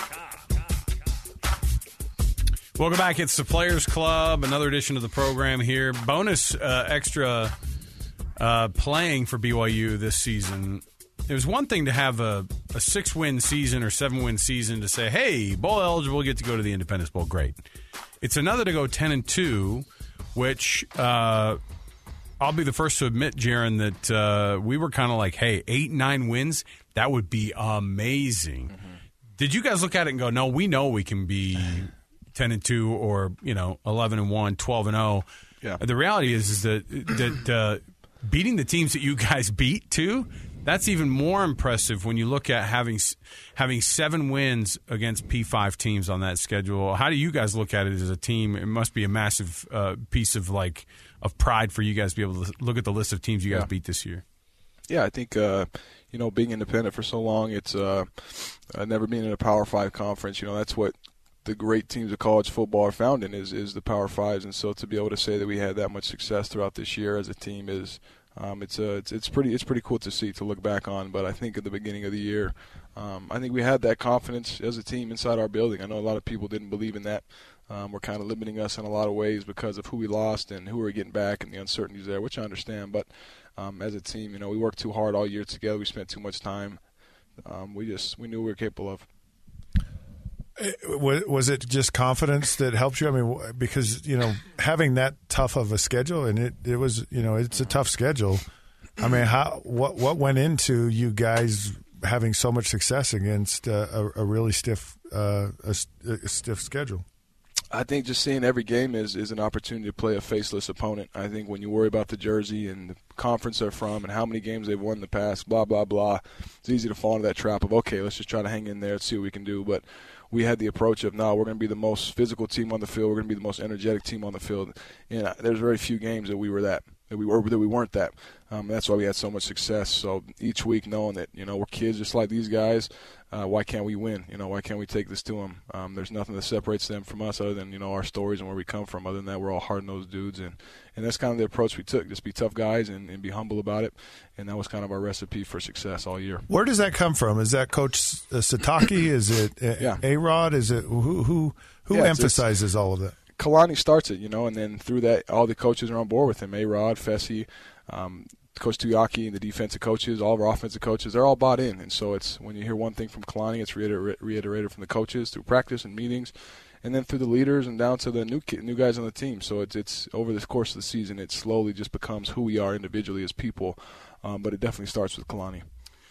Welcome back. It's the Players Club, another edition of the program here. Bonus uh, extra uh, playing for B Y U this season. It was one thing to have a, a six-win season or seven-win season to say, hey, bowl eligible, get to go to the Independence Bowl. Great. It's another to go ten and two, which uh, I'll be the first to admit, Jaron, that uh, we were kind of like, hey, eight, nine wins, that would be amazing. Mm-hmm. Did you guys look at it and go, no, we know we can be ten and two or, you know, eleven and one, twelve and oh. Yeah. The reality is, is that, that uh, beating the teams that you guys beat, too, That's even more impressive when you look at having having seven wins against P five teams on that schedule. How do you guys look at it as a team? It must be a massive uh, piece of like of pride for you guys to be able to look at the list of teams you guys yeah. beat this year. Yeah, I think uh, you know, being independent for so long, it's uh, uh, never been in a Power Five conference. You know, that's what the great teams of college football are found in is is the Power Fives, and so to be able to say that we had that much success throughout this year as a team is. Um, it's, uh, it's it's pretty it's pretty cool to see, to look back on. But I think at the beginning of the year, um, I think we had that confidence as a team inside our building. I know a lot of people didn't believe in that. Um, we're kind of limiting us in a lot of ways because of who we lost and who we're getting back and the uncertainties there, which I understand. But um, as a team, you know, we worked too hard all year together. We spent too much time. Um, we just we knew we were capable of. Was it just confidence that helped you? I mean, because, you know, having that tough of a schedule, and it, it was, you know, it's a tough schedule. I mean, how what what went into you guys having so much success against uh, a, a really stiff uh, a, a stiff schedule? I think just seeing every game is, is an opportunity to play a faceless opponent. I think when you worry about the jersey and the conference they're from and how many games they've won in the past, blah, blah, blah, it's easy to fall into that trap of, okay, let's just try to hang in there and see what we can do. But we had the approach of, no, we're going to be the most physical team on the field. We're going to be the most energetic team on the field. And there's very few games that we were that, that we were that we weren't that. Um, that's why we had so much success. So each week knowing that, you know, we're kids just like these guys, uh, why can't we win? You know, why can't we take this to them? Um, there's nothing that separates them from us other than, you know, our stories and where we come from. Other than that, we're all hard-nosed dudes. And, and that's kind of the approach we took, just be tough guys and, and be humble about it. And that was kind of our recipe for success all year. Where does that come from? Is that Coach Sataki? Is it yeah. A-Rod? Is it who who, who yeah, emphasizes it's, it's, all of that? Kalani starts it, you know, and then through that, all the coaches are on board with him. A-Rod, Fessy, um, Coach Tuyaki, and the defensive coaches, all of our offensive coaches, they're all bought in. And so it's when you hear one thing from Kalani, it's reiter- reiterated from the coaches through practice and meetings, and then through the leaders and down to the new kid, new guys on the team. So it's it's over the course of the season, it slowly just becomes who we are individually as people. Um, but it definitely starts with Kalani.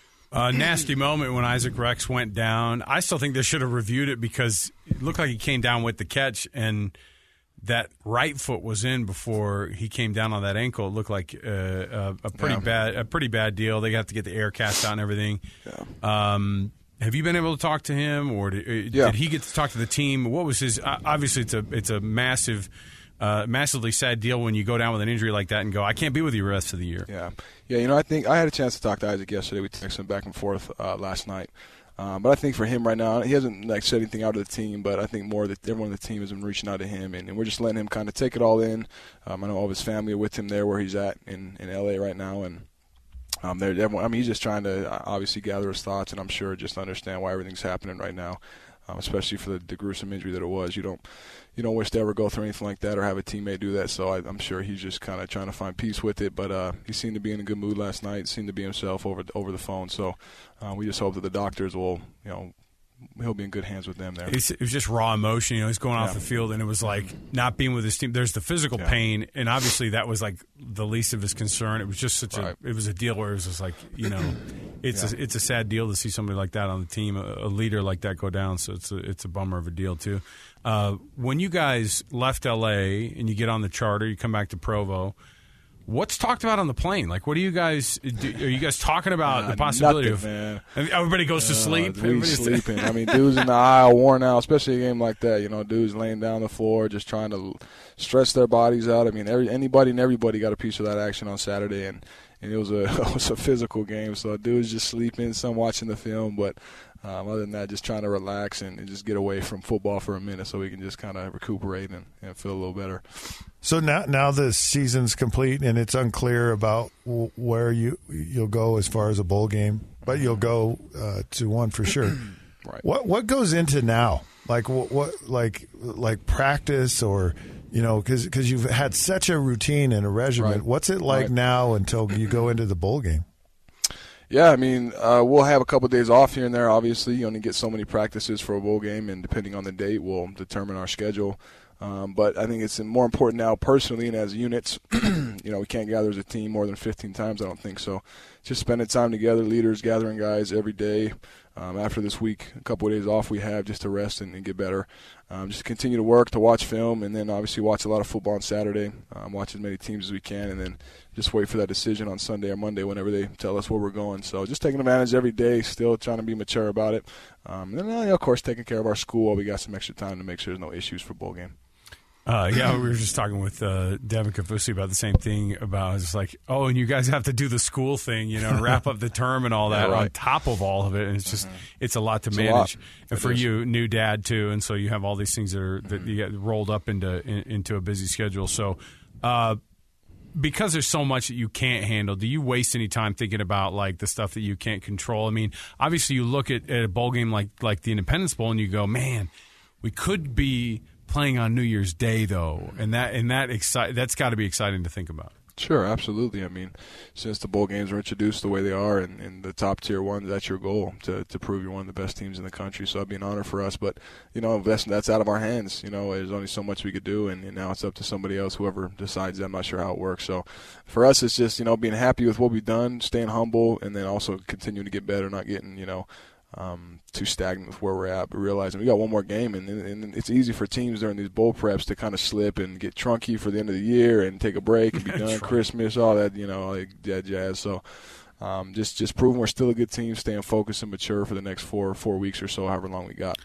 A uh, nasty moment when Isaac Rex went down. I still think they should have reviewed it because it looked like he came down with the catch and that right foot was in before he came down on that ankle. It looked like uh, a, a pretty yeah. bad, a pretty bad deal. They got to get the air cast out and everything. Yeah. Um, have you been able to talk to him, or did, yeah. did he get to talk to the team? What was his? Uh, obviously, it's a it's a massive, uh, massively sad deal when you go down with an injury like that and go, I can't be with you the rest of the year. Yeah, yeah. You know, I think I had a chance to talk to Isaac yesterday. We texted him back and forth uh, last night. Um, but I think for him right now, he hasn't like said anything out of the team, but I think more that everyone on the team has been reaching out to him, and, and we're just letting him kind of take it all in. Um, I know all of his family are with him there where he's at in, in L A right now, and um, they're everyone. I mean, he's just trying to obviously gather his thoughts, and I'm sure just understand why everything's happening right now, um, especially for the, the gruesome injury that it was. You don't you don't wish to ever go through anything like that or have a teammate do that. So I, I'm sure he's just kind of trying to find peace with it. But uh, he seemed to be in a good mood last night. Seemed to be himself over over the phone. So uh, we just hope that the doctors will, you know, he'll be in good hands with them there. It's, it was just raw emotion. You know, he's going off yeah. the field, and it was like not being with his team. There's the physical yeah. pain, and obviously that was like the least of his concern. It was just such right. a it was a deal where it was just like, you know, it's yeah. a, it's a sad deal to see somebody like that on the team, a, a leader like that go down. So it's a, it's a bummer of a deal too. Uh, when you guys left L A and you get on the charter, you come back to Provo. What's talked about on the plane? Like, what do you guys do? Are you guys talking about uh, the possibility nothing, of man. Everybody goes to uh, sleep? We sleeping. I mean, dudes in the aisle, worn out, especially a game like that. You know, dudes laying down on the floor, just trying to stretch their bodies out. I mean, every, anybody and everybody got a piece of that action on Saturday, and, and it was a it was a physical game. So dudes just sleeping, some watching the film, but um, other than that, just trying to relax and, and just get away from football for a minute so we can just kind of recuperate and, and feel a little better. So now, now the season's complete, and it's unclear about w- where you you'll go as far as a bowl game, but you'll go uh, to one for sure. Right. What what goes into now? Like what, what like like practice, or you know, because because you've had such a routine and a regimen. Right. What's it like right. now until you go into the bowl game? Yeah, I mean, uh, we'll have a couple of days off here and there. Obviously, you only get so many practices for a bowl game, and depending on the date, we'll determine our schedule. Um, but I think it's more important now personally and as units. You know, we can't gather as a team more than fifteen times, I don't think. So just spending time together, leaders, gathering guys every day, um, after this week, a couple of days off we have just to rest and, and get better. Um, just continue to work, to watch film, and then obviously watch a lot of football on Saturday, um, watch as many teams as we can, and then just wait for that decision on Sunday or Monday whenever they tell us where we're going. So just taking advantage every day, still trying to be mature about it. Um, and then, of course, taking care of our school while we got some extra time to make sure there's no issues for bowl game. Uh, yeah, we were just talking with uh, Devin Kafusi about the same thing. About it's like, oh, and you guys have to do the school thing, you know, wrap up the term and all that yeah, right. on top of all of it, and it's just mm-hmm. it's a lot to it's manage. Lot. And it for is. you, new dad too, and so you have all these things that are that mm-hmm. you get rolled up into in, into a busy schedule. So, uh, because there's so much that you can't handle, do you waste any time thinking about like the stuff that you can't control? I mean, obviously, you look at, at a bowl game like like the Independence Bowl, and you go, man, we could be playing on New Year's Day, though, and that and that excite that's got to be exciting to think about. Sure, absolutely. I mean, since the bowl games were introduced the way they are, and, and the top tier ones, that's your goal to to prove you're one of the best teams in the country. So it'd be an honor for us. But you know, that's that's out of our hands. You know, there's only so much we could do, and, and now it's up to somebody else, whoever decides that. I'm not sure how it works. So for us, it's just you know being happy with what we've done, staying humble, and then also continuing to get better, not getting you know. Um, too stagnant with where we're at, but realizing we got one more game, and, and it's easy for teams during these bowl preps to kind of slip and get trunky for the end of the year and take a break and be done, Christmas, all that, you know, like that jazz. So um, just just proving we're still a good team, staying focused and mature for the next four four weeks or so, however long we got.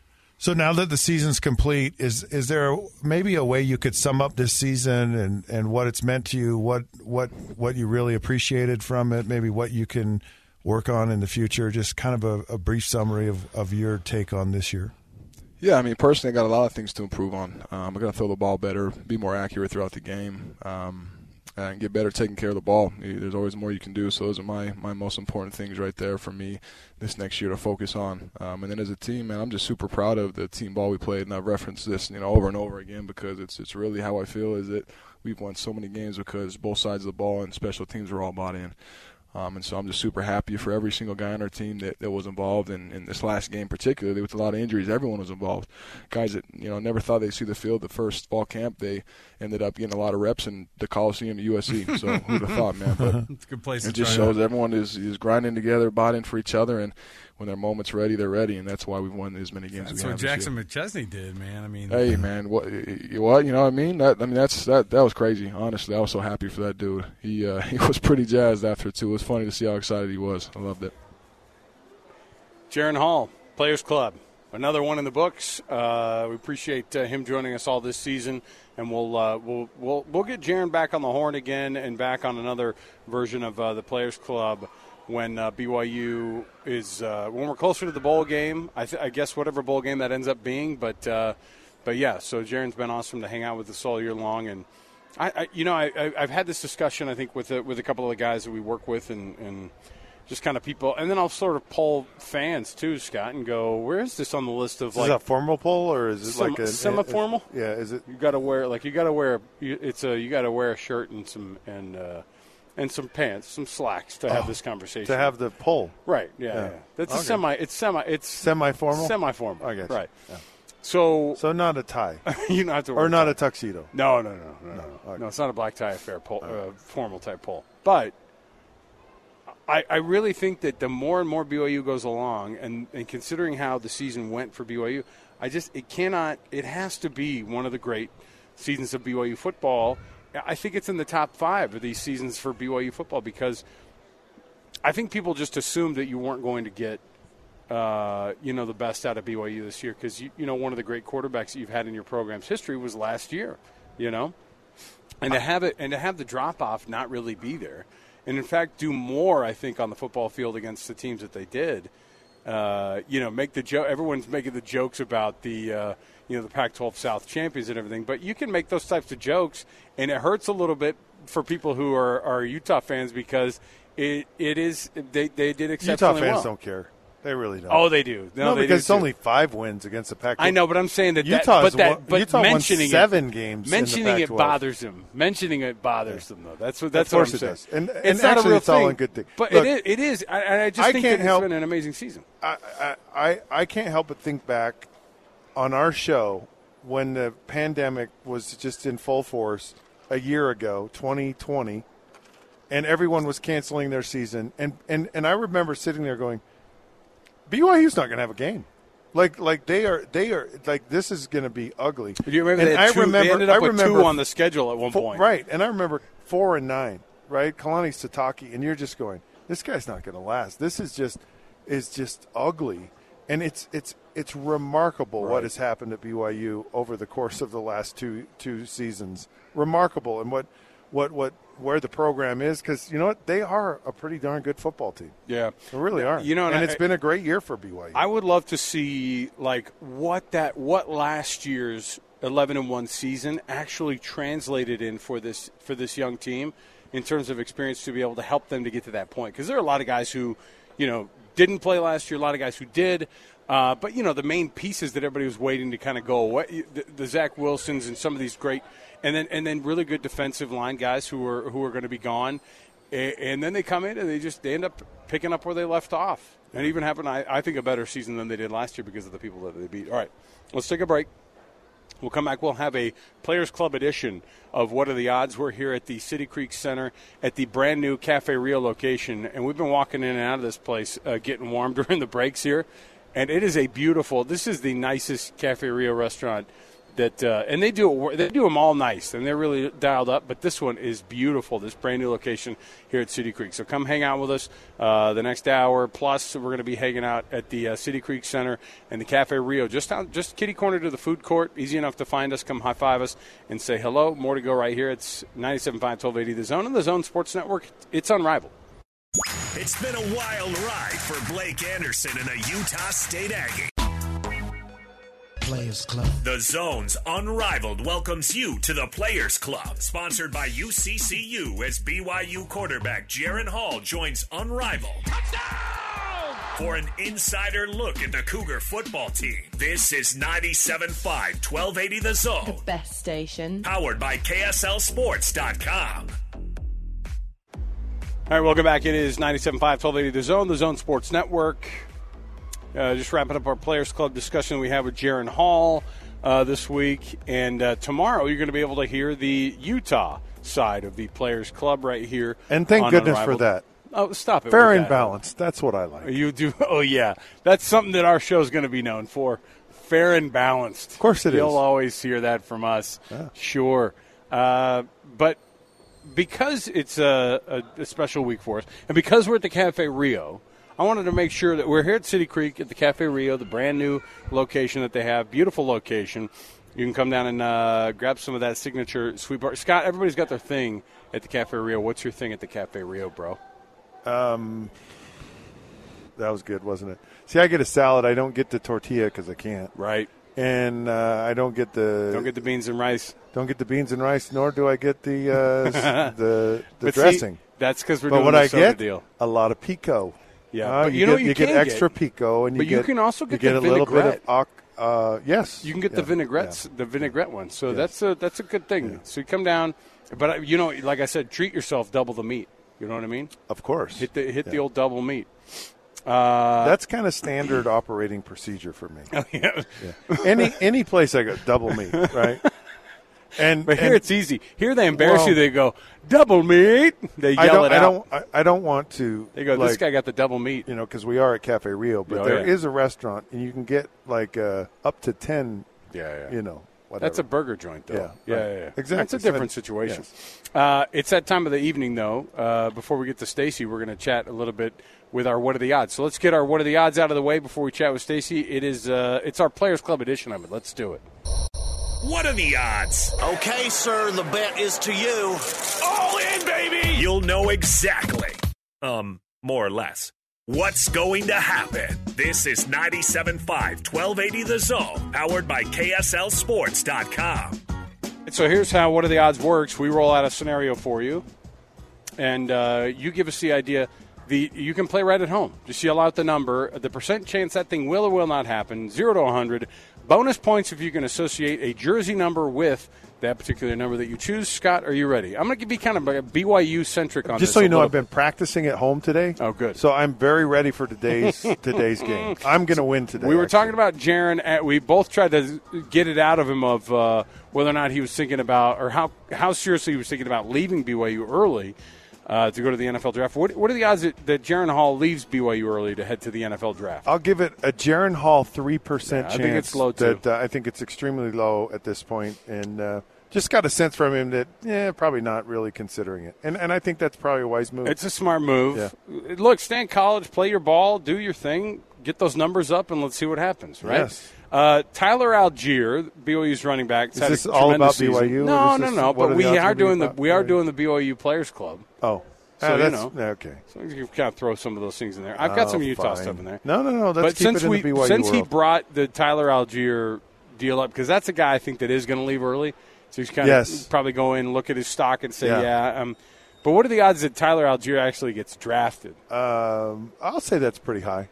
So now that the season's complete, is is there maybe a way you could sum up this season and, and what it's meant to you, what what what you really appreciated from it, maybe what you can – work on in the future, just kind of a, a brief summary of, of your take on this year? Yeah, I mean, personally, I got a lot of things to improve on. Um, I'm going to throw the ball better, be more accurate throughout the game, um, and get better taking care of the ball. There's always more you can do, so those are my, my most important things right there for me this next year to focus on. Um, and then as a team, man, I'm just super proud of the team ball we played, and I've referenced this you know, over and over again because it's it's really how I feel is that we've won so many games because both sides of the ball and special teams were all bought in. Um, and so I'm just super happy for every single guy on our team that, that was involved. And in this last game particularly, with a lot of injuries, everyone was involved. Guys that, you know, never thought they'd see the field the first fall camp, they ended up getting a lot of reps in the Coliseum at U S C. So who'd have thought, man? But it's a good place it to just try shows that. everyone is, is grinding together, bought in for each other, and when their moment's ready, they're ready, and that's why we've won as many games That's as we what have Jackson this year. McChesney did, man. I mean, hey, man, what, what you know what I mean? That I mean, that's that that was crazy. Honestly, I was so happy for that dude. He uh, he was pretty jazzed after it too. It was funny to see how excited he was. I loved it. Jaron Hall, Players Club, another one in the books. Uh, we appreciate uh, him joining us all this season, and we'll uh, we'll we'll we'll get Jaron back on the horn again and back on another version of uh, the Players Club when uh, B Y U is uh, when we're closer to the bowl game. I, th- I guess whatever bowl game that ends up being, but uh, but yeah. So Jaron's been awesome to hang out with us all year long, and I, I you know I, I I've had this discussion I think with a, with a couple of the guys that we work with and. and just kind of people, and then I'll sort of poll fans too, Scott, and go, where is this on the list of is like this a formal poll or is it sem- like a semi-formal? Is, yeah, is it? You got to wear like you got to wear it's a you got to wear a shirt and some and uh, and some pants, some slacks to have oh, this conversation. To have the poll, right? Yeah, yeah. yeah. That's okay. a semi. It's semi. It's semi-formal. Semi-formal. I guess. Right. Yeah. So, so not a tie. you don't have to wear or not a, a tuxedo. No, no, no, no, no. No, okay. no it's not a black tie affair. Poll, uh, formal type poll, but. I, I really think that the more and more B Y U goes along, and, and considering how the season went for B Y U, I just it cannot it has to be one of the great seasons of B Y U football. I think it's in the top five of these seasons for B Y U football because I think people just assumed that you weren't going to get uh, you know the best out of B Y U this year because you, you know one of the great quarterbacks that you've had in your program's history was last year, you know, and to have it and to have the drop off not really be there. And, in fact, do more, I think, on the football field against the teams that they did. Uh, you know, make the joke. Everyone's making the jokes about the, uh, you know, the Pac twelve South champions and everything. But you can make those types of jokes, and it hurts a little bit for people who are, are Utah fans because it it is they, they did exceptionally well. Utah fans don't care. They really don't. Oh, they do. No, no they because do it's only five wins against the Pac twelve. I know, but I'm saying that Utah, that, but that, but Utah mentioning won seven it, games. Mentioning in the it Pac twelve. bothers them. Mentioning it bothers yeah. them, though. That's what. That's of course what I'm it saying. does. And, it's and not actually, a real it's thing, all in good thing. But Look, it is. It is. I, I just I think can't that help, it's been an amazing season. I, I I can't help but think back on our show when the pandemic was just in full force a year ago, twenty twenty, and everyone was canceling their season. And, and, and I remember sitting there going, B Y U's not going to have a game. Like, like they are, they are like this is going to be ugly. Do you remember? And They, had I two, remember, they ended up I with remember two on the schedule at one four, point, right? And I remember four and nine, right? Kalani Sitake, and you're just going, this guy's not going to last. This is just, is just ugly, and it's it's it's remarkable Right. what has happened at B Y U over the course of the last two two seasons. Remarkable, and what what what where the program is, because you know what, they are a pretty darn good football team. Yeah, they really are. You know, and, and it's I- been a great year for B Y U. I would love to see like what that what last year's eleven and one season actually translated in for this for this young team in terms of experience to be able to help them to get to that point, because there are a lot of guys who, you know, didn't play last year, a lot of guys who did. Uh, but, you know, the main pieces that everybody was waiting to kind of go away, the, the Zach Wilsons and some of these great, and then and then really good defensive line guys who are who are going to be gone. And, and then they come in and they just they end up picking up where they left off. And even having, I, I think, a better season than they did last year because of the people that they beat. All right, let's take a break. We'll come back. We'll have a Players Club edition of What Are the Odds. We're here at the City Creek Center at the brand new Cafe Rio location. And we've been walking in and out of this place uh, getting warm during the breaks here. And it is a beautiful, this is the nicest Cafe Rio restaurant that, uh, and they do it, they do them all nice, and they're really dialed up, but this one is beautiful, this brand new location here at City Creek. So come hang out with us uh, the next hour, plus we're going to be hanging out at the uh, City Creek Center and the Cafe Rio, just out, just kitty corner to the food court, easy enough to find us. Come high-five us and say hello. More to go right here. It's ninety-seven point five, twelve eighty The Zone and the Zone Sports Network. It's unrivaled. It's been a wild ride for Blake Anderson and a Utah State Aggie. Players Club. The Zone's Unrivaled welcomes you to the Players Club, sponsored by U C C U as B Y U quarterback Jaron Hall joins Unrivaled. Touchdown! For an insider look at the Cougar football team, this is ninety-seven point five, twelve eighty The Zone. The best station. Powered by K S L Sports dot com. All right, welcome back. It is ninety-seven point five, twelve eighty The Zone, the Zone Sports Network. Uh, just wrapping up our Players Club discussion we had with Jaron Hall uh, this week. And uh, tomorrow you're going to be able to hear the Utah side of the Players Club right here. And thank on goodness Unrivaled. for that. Oh, stop it. Fair with and that. balanced. That's what I like. You do. Oh, yeah. That's something that our show is going to be known for. Fair and balanced. Of course it You'll is. always hear that from us. Yeah. Sure. Uh, but because it's a, a, a special week for us, and because we're at the Cafe Rio, I wanted to make sure that we're here at City Creek at the Cafe Rio, the brand new location that they have. Beautiful location. You can come down and uh, grab some of that signature sweet bar. Scott, everybody's got their thing at the Cafe Rio. What's your thing at the Cafe Rio, bro? Um, that was good, wasn't it? See, I get a salad. I don't get the tortilla because I can't. Right. And uh, I don't get the Don't get the beans and rice. Don't get the beans and rice, nor do I get the uh, s- the the But see, dressing. that's because we're but doing what the I soda get, deal. a lot of pico. Yeah, Uh, but you, you know get, you you get can extra get- pico, and you but you get, can also you get get the a little bit vinaigrette. of oc- uh, yes. You can get yeah, the vinaigrettes, the vinaigrette one. So Yes. that's a that's a good thing. So you come down, but uh, you know, like I said, treat yourself, double the meat. You know what I mean? Of course. Hit the hit the Yeah. old double meat. Uh, That's kind of standard operating procedure for me. Oh, yeah. Yeah. Any any place I go, double meat, right? And but here and- it's easy. Here they embarrass Well, you. They go double meat. They I yell don't, it I out. don't. I, I don't want to. They go, like, this guy got the double meat. You know, because we are at Cafe Rio, but Oh, there is yeah. a restaurant, and you can get like uh, up to ten. Yeah, yeah. You know, whatever. That's a burger joint, though. Yeah, yeah, right. yeah, yeah. Exactly. That's a So different it- situation. yes. Uh, it's that time of the evening, though. Uh, before we get to Stacy, we're going to chat a little bit with our What Are the Odds. So let's get our What Are the Odds out of the way before we chat with Stacy. It is uh, it's our Players Club edition of it. Let's do it. What are the odds? Okay, sir, the bet is to you. All in, baby! You'll know exactly, um, more or less, what's going to happen. This is ninety-seven point five, twelve eighty The Zone, powered by K S L Sports dot com. So here's how What Are the Odds works. We roll out a scenario for you, and uh, you give us the idea. The You can play right at home. Just yell out the number, the percent chance that thing will or will not happen, zero to one hundred. Bonus points if you can associate a jersey number with that particular number that you choose. Scott, are you ready? I'm going to be kind of B Y U-centric on this. Just so you a know, little I've been practicing at home today. Oh, good. So I'm very ready for today's today's game. I'm going to win today. We were actually. talking about Jaron. At, we both tried to get it out of him of uh, whether or not he was thinking about, or how how seriously he was thinking about leaving B Y U early. uh, to go to the N F L draft. What, what are the odds that, that Jaren Hall leaves B Y U early to head to the N F L draft? I'll give it a Jaren Hall three percent yeah, I chance. think it's low, too. That, uh, I think it's extremely low at this point, and uh, just got a sense from him that, yeah, probably not really considering it. And and I think that's probably a wise move. It's a smart move. Yeah. Look, stay in college, play your ball, do your thing, get those numbers up, and let's see what happens, right? Yes. Uh, Tyler Algier, B Y U's running back. Is this all about B Y U? No, or is no, this, no. But are we the are doing the about? we are doing the B Y U Players Club. Oh, so ah, you that's, know. Okay. So you can kind of throw some of those things in there. I've got Oh, some Utah fine. stuff in there. No, no, no. Let's but keep since it in we the B Y U since he world. brought the Tyler Algier deal up, because that's a guy I think that is going to leave early. So he's kind Yes. of probably go in, look at his stock, and say, Yeah. yeah. Um, but what are the odds that Tyler Algier actually gets drafted? Um, I'll say that's pretty high.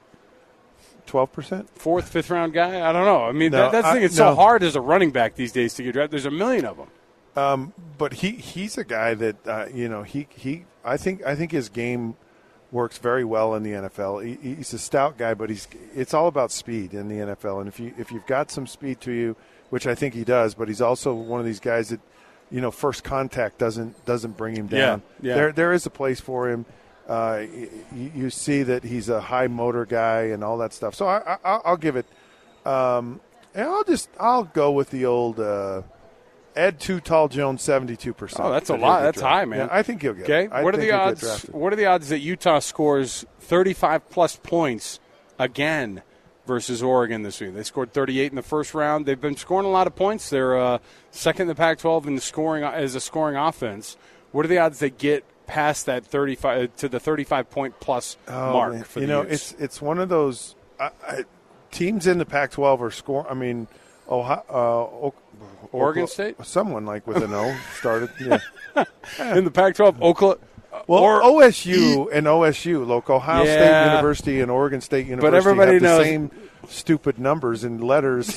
twelve percent? Fourth, fifth round guy? I don't know. I mean, No, that, that's the I- thing. It's no. so hard as a running back these days to get drafted. There's a million of them. Um, but he, he's a guy that uh, you know he, he I think I think his game works very well in the N F L. He, he's a stout guy, but he's it's all about speed in the N F L. And if you if you've got some speed to you, which I think he does, but he's also one of these guys that you know first contact doesn't doesn't bring him down. Yeah, yeah. There there is a place for him. Uh, you, you see that he's a high motor guy and all that stuff. So I, I I'll give it. Um, and I'll just I'll go with the old. Uh, Ed Too Tall Jones, seventy-two percent. Oh, that's a lot. That's high, man. Yeah, I think he'll get okay. it. I What are think the he'll get odds? drafted. What are the odds that Utah scores thirty-five plus points again versus Oregon this week? They scored thirty-eight in the first round. They've been scoring a lot of points. They're uh, second in the Pac twelve in the scoring as a scoring offense. What are the odds they get past that thirty-five to the thirty-five point plus Oh, mark man. for you the know, Utes? it's it's one of those I, I, teams in the Pac twelve are scoring. I mean, Ohio, uh, o- Oregon Oklahoma- State? someone like with an O started. Yeah. in the Pac twelve, Oklahoma. Well, or, O S U and O S U, like Ohio Yeah. State University and Oregon State University, everybody have the knows- same stupid numbers and letters.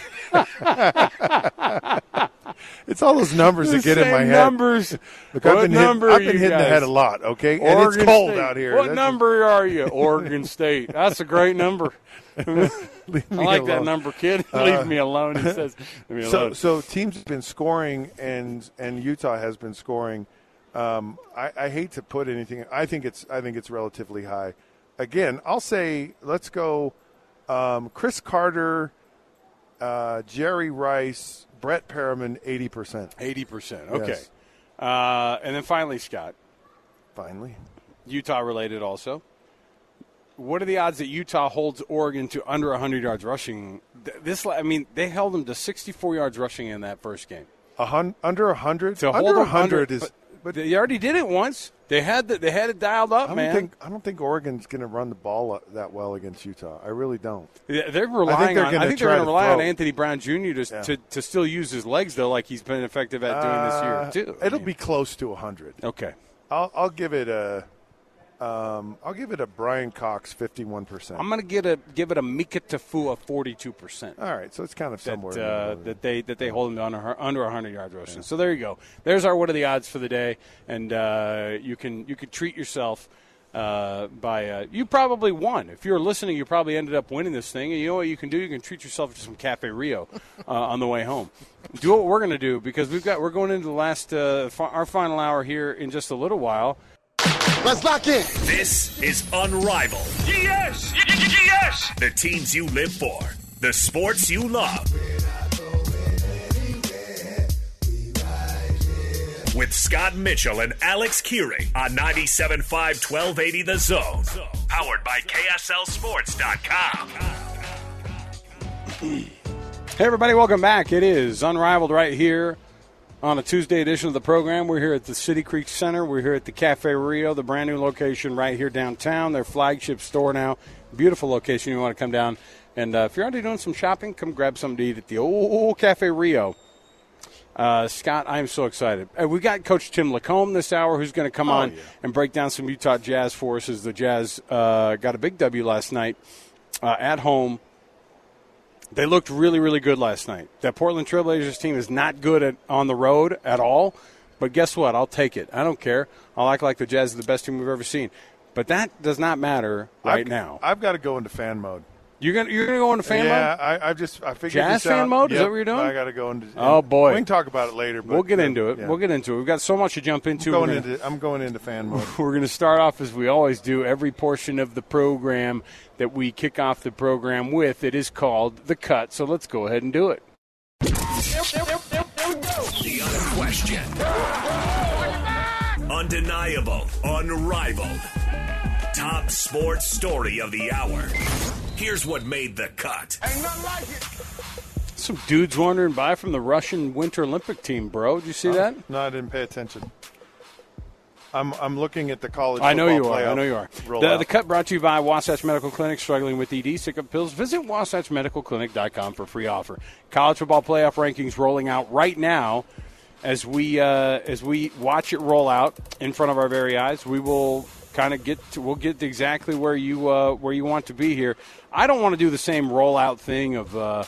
It's all those numbers The that get in my same head. numbers. Look, What I've been, number hit, are I've been you hitting the guys? head a lot, okay? And Oregon it's cold State. out here. What That's- number are you? Oregon State. That's a great number. I Leave me like that alone. number, kid. Uh, Leave me alone. He says. Leave me So, alone. so teams have been scoring, and and Utah has been scoring. Um, I, I hate to put anything. I think it's I think it's relatively high. Again, I'll say let's go. Um, Chris Carter, uh, Jerry Rice, Brett Perriman, eighty percent. Eighty percent. Okay. Yes. Uh, and then finally, Scott. Finally, Utah related also. What are the odds that Utah holds Oregon to under one hundred yards rushing? Th- This, I mean, they held them to sixty-four yards rushing in that first game. a hun- under a hundred. To Under hold a them hundred under- is. but, but they already did it once. They had the, they had it dialed up, I don't man. think I don't think Oregon's going to run the ball that well against Utah. I really don't. Yeah, they're I relying think they're on. gonna I think they're try going to to rely on throw. Anthony Brown Junior to, Yeah. to to still use his legs though, like he's been effective at doing Uh, this year too. I It'll mean, be close to a hundred. okay. I'll I'll give it a. Um, I'll give it a Brian Cox fifty-one percent. I'm going to get a give it a Mika Tafua forty-two percent. All right, so it's kind of somewhere. That, in the uh, middle. that they that they hold him to under under one hundred yards rushing. So there you go. There's our what are the odds for the day, and uh, you can you can treat yourself uh, by uh, you probably won. If you're listening, you probably ended up winning this thing. And you know what you can do? You can treat yourself to some Cafe Rio uh, on the way home. Do what we're going to do because we've got we're going into the last uh, fi- our final hour here in just a little while. Let's lock in. This is Unrivaled. Yes! Yes! The teams you live for, the sports you love. With Scott Mitchell and Alex Keary on ninety-seven point five, twelve eighty The Zone. Powered by K S L Sports dot com. Hey, everybody, welcome back. It is Unrivaled right here on a Tuesday edition of the program. We're here at the City Creek Center. We're here at the Cafe Rio, the brand new location right here downtown, their flagship store now. Beautiful location. You want to come down. And uh, if you're already doing some shopping, come grab something to eat at the old Cafe Rio. Uh, Scott, I am so excited. Uh, we got Coach Tim Lacombe this hour who's going to come Oh, on yeah. and break down some Utah Jazz for us as the Jazz uh, got a big W last night uh, at home. They looked really, really good last night. That Portland Trailblazers team is not good at, on the road at all, but guess what? I'll take it. I don't care. I'll act like the Jazz are the best team we've ever seen. But that does not matter right I've, now. I've got to go into fan mode. You're gonna you're gonna go into fan yeah, mode. Yeah, I, I just I figured jazz this out. fan mode. Yep, Is that what you're doing? I got to go into. Oh boy, we can talk about it later. But we'll get into it. Yeah. We'll get into it. We've got so much to jump into. I'm going, We're gonna, into, I'm going into fan mode. We're going to start off as we always do. Every portion of the program that we kick off the program with, it is called The Cut. So let's go ahead and do it. The unquestioned, undeniable, unrivaled, top sports story of the hour. Here's what made the cut. Ain't nothing like it. Some dudes wandering by from the Russian Winter Olympic team, bro. Did you see uh, that? No, I didn't pay attention. I'm I'm looking at the college. I know you football are. I know you are. The, the Cut brought to you by Wasatch Medical Clinic. Struggling with E D, sick of pills? Visit wasatch medical clinic dot com for free offer. College football playoff rankings rolling out right now. As we uh, as we watch it roll out in front of our very eyes, we will kind of get to, we'll get to exactly where you uh, where you want to be here. I don't want to do the same rollout thing of uh,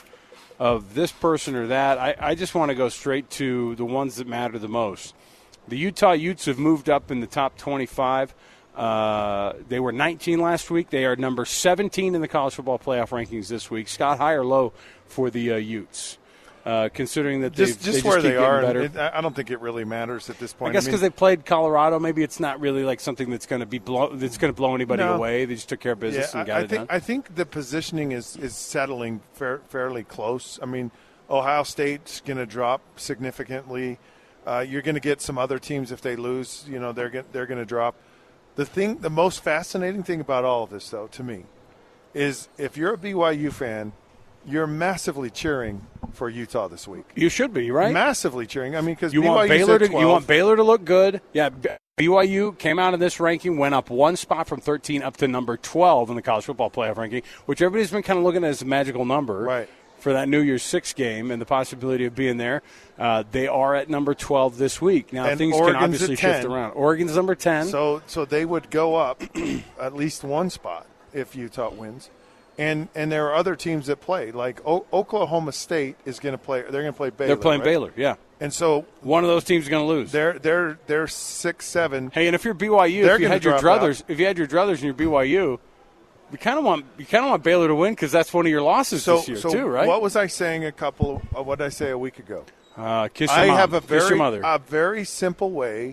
of this person or that. I, I just want to go straight to the ones that matter the most. The Utah Utes have moved up in the top twenty-five. Uh, they were nineteen last week. They are number seventeen in the college football playoff rankings this week. Scott, high or low for the uh, Utes? Uh, considering that just, just, just they where just keep they are, better. it, I don't think it really matters at this point. I guess because I mean, they played Colorado, maybe it's not really like something that's going to be blow, that's going to blow anybody no. away. They just took care of business yeah, and got I, I it think, done. I think the positioning is is settling fair, fairly close. I mean, Ohio State's going to drop significantly. Uh, you're going to get some other teams if they lose. You know, they're get, they're going to drop. The thing, the most fascinating thing about all of this, though, to me, is if you're a B Y U fan, you're massively cheering for Utah this week. You should be, right? Massively cheering. I mean, because you want Baylor to you want Baylor to look good. Yeah, B Y U came out in this ranking, went up one spot from thirteen up to number twelve in the college football playoff ranking, which everybody's been kind of looking at as a magical number, right, for that New Year's Six game and the possibility of being there. Uh, they are at number twelve this week. Now and things Oregon's can obviously shift around. Oregon's number ten, so so they would go up at least one spot if Utah wins. And and there are other teams that play. Like o- Oklahoma State is going to play. They're going to play Baylor. They're playing right? Baylor, yeah. And so one of those teams is going to lose. They're they're they're six seven. Hey, and if you're B Y U, if you had your druthers, out. if you had your druthers and your B Y U, you kind of want you kind of want Baylor to win because that's one of your losses so, this year so too, right? What was I saying a couple? Of, what did I say a week ago? Uh, kiss your I mom. have a kiss very your mother. a very simple way,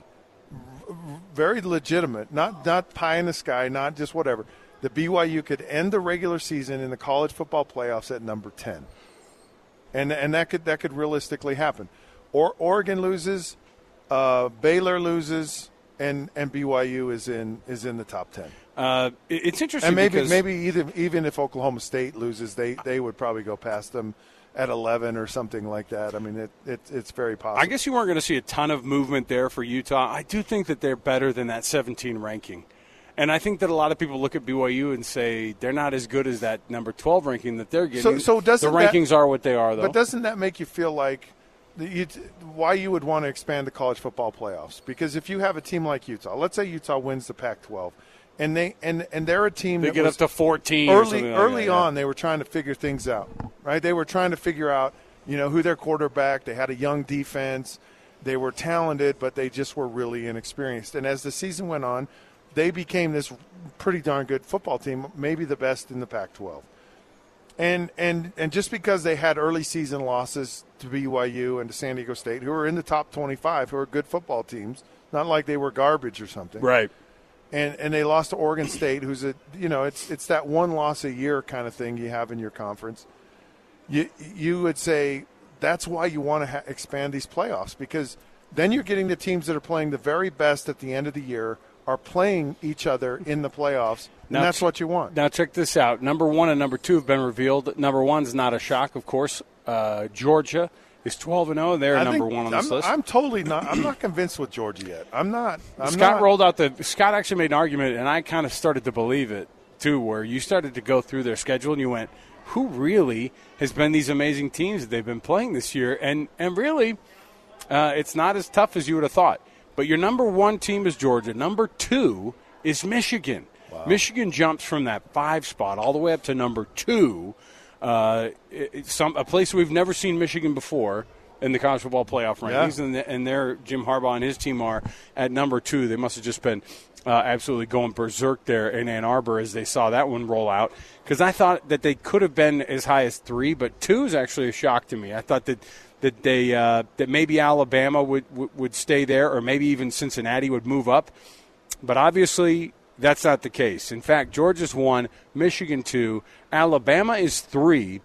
very legitimate, not not pie in the sky, not just whatever. The B Y U could end the regular season in the college football playoffs at number ten, and and that could that could realistically happen. Or Oregon loses, uh, Baylor loses, and, and B Y U is in is in the top ten. Uh, it's interesting, and maybe because maybe either, even if Oklahoma State loses, they, they would probably go past them at eleven or something like that. I mean, it, it it's very possible. I guess you weren't going to see a ton of movement there for Utah. I do think that they're better than that seventeen ranking. And I think that a lot of people look at B Y U and say they're not as good as that number twelve ranking that they're getting. So, so doesn't the rankings that, are what they are, though. But doesn't that make you feel like you, why you would want to expand the college football playoffs? Because if you have a team like Utah, let's say Utah wins the Pac twelve, and they and, and they're a team they that get was up to fourteen. Early or something like early that, yeah. on, they were trying to figure things out, right? They were trying to figure out, you know, who their quarterback. They had a young defense. They were talented, but they just were really inexperienced. And as the season went on, they became this pretty darn good football team, maybe the best in the Pac twelve. And and and just because they had early season losses to B Y U and to San Diego State, who are in the top twenty-five, who are good football teams, not like they were garbage or something. Right. And and they lost to Oregon State, who's a you know it's it's that one loss a year kind of thing you have in your conference. You you would say that's why you want to ha- expand these playoffs, because then you're getting the teams that are playing the very best at the end of the year are playing each other in the playoffs, and now, that's what you want. Now check this out. Number one and number two have been revealed. Number one is not a shock, of course. Uh, Georgia is twelve and oh. They're I number think, one on this I'm, list. I'm totally not. I'm not convinced with Georgia yet. I'm not. I'm Scott not. rolled out the. Scott actually made an argument, and I kind of started to believe it too. Where you started to go through their schedule, and you went, "Who really has been these amazing teams that they've been playing this year?" And and really, uh, it's not as tough as you would have thought. But your number one team is Georgia. Number two is Michigan. Wow. Michigan jumps from that five spot all the way up to number two. Uh, it, some a place we've never seen Michigan before in the college football playoff rankings, yeah. and, the, and their Jim Harbaugh and his team are at number two. They must have just been uh, absolutely going berserk there in Ann Arbor as they saw that one roll out. Because I thought that they could have been as high as three, but two is actually a shock to me. I thought that that they uh, that maybe Alabama would, would would stay there, or maybe even Cincinnati would move up. But obviously, that's not the case. In fact, Georgia's one, Michigan two, Alabama is three.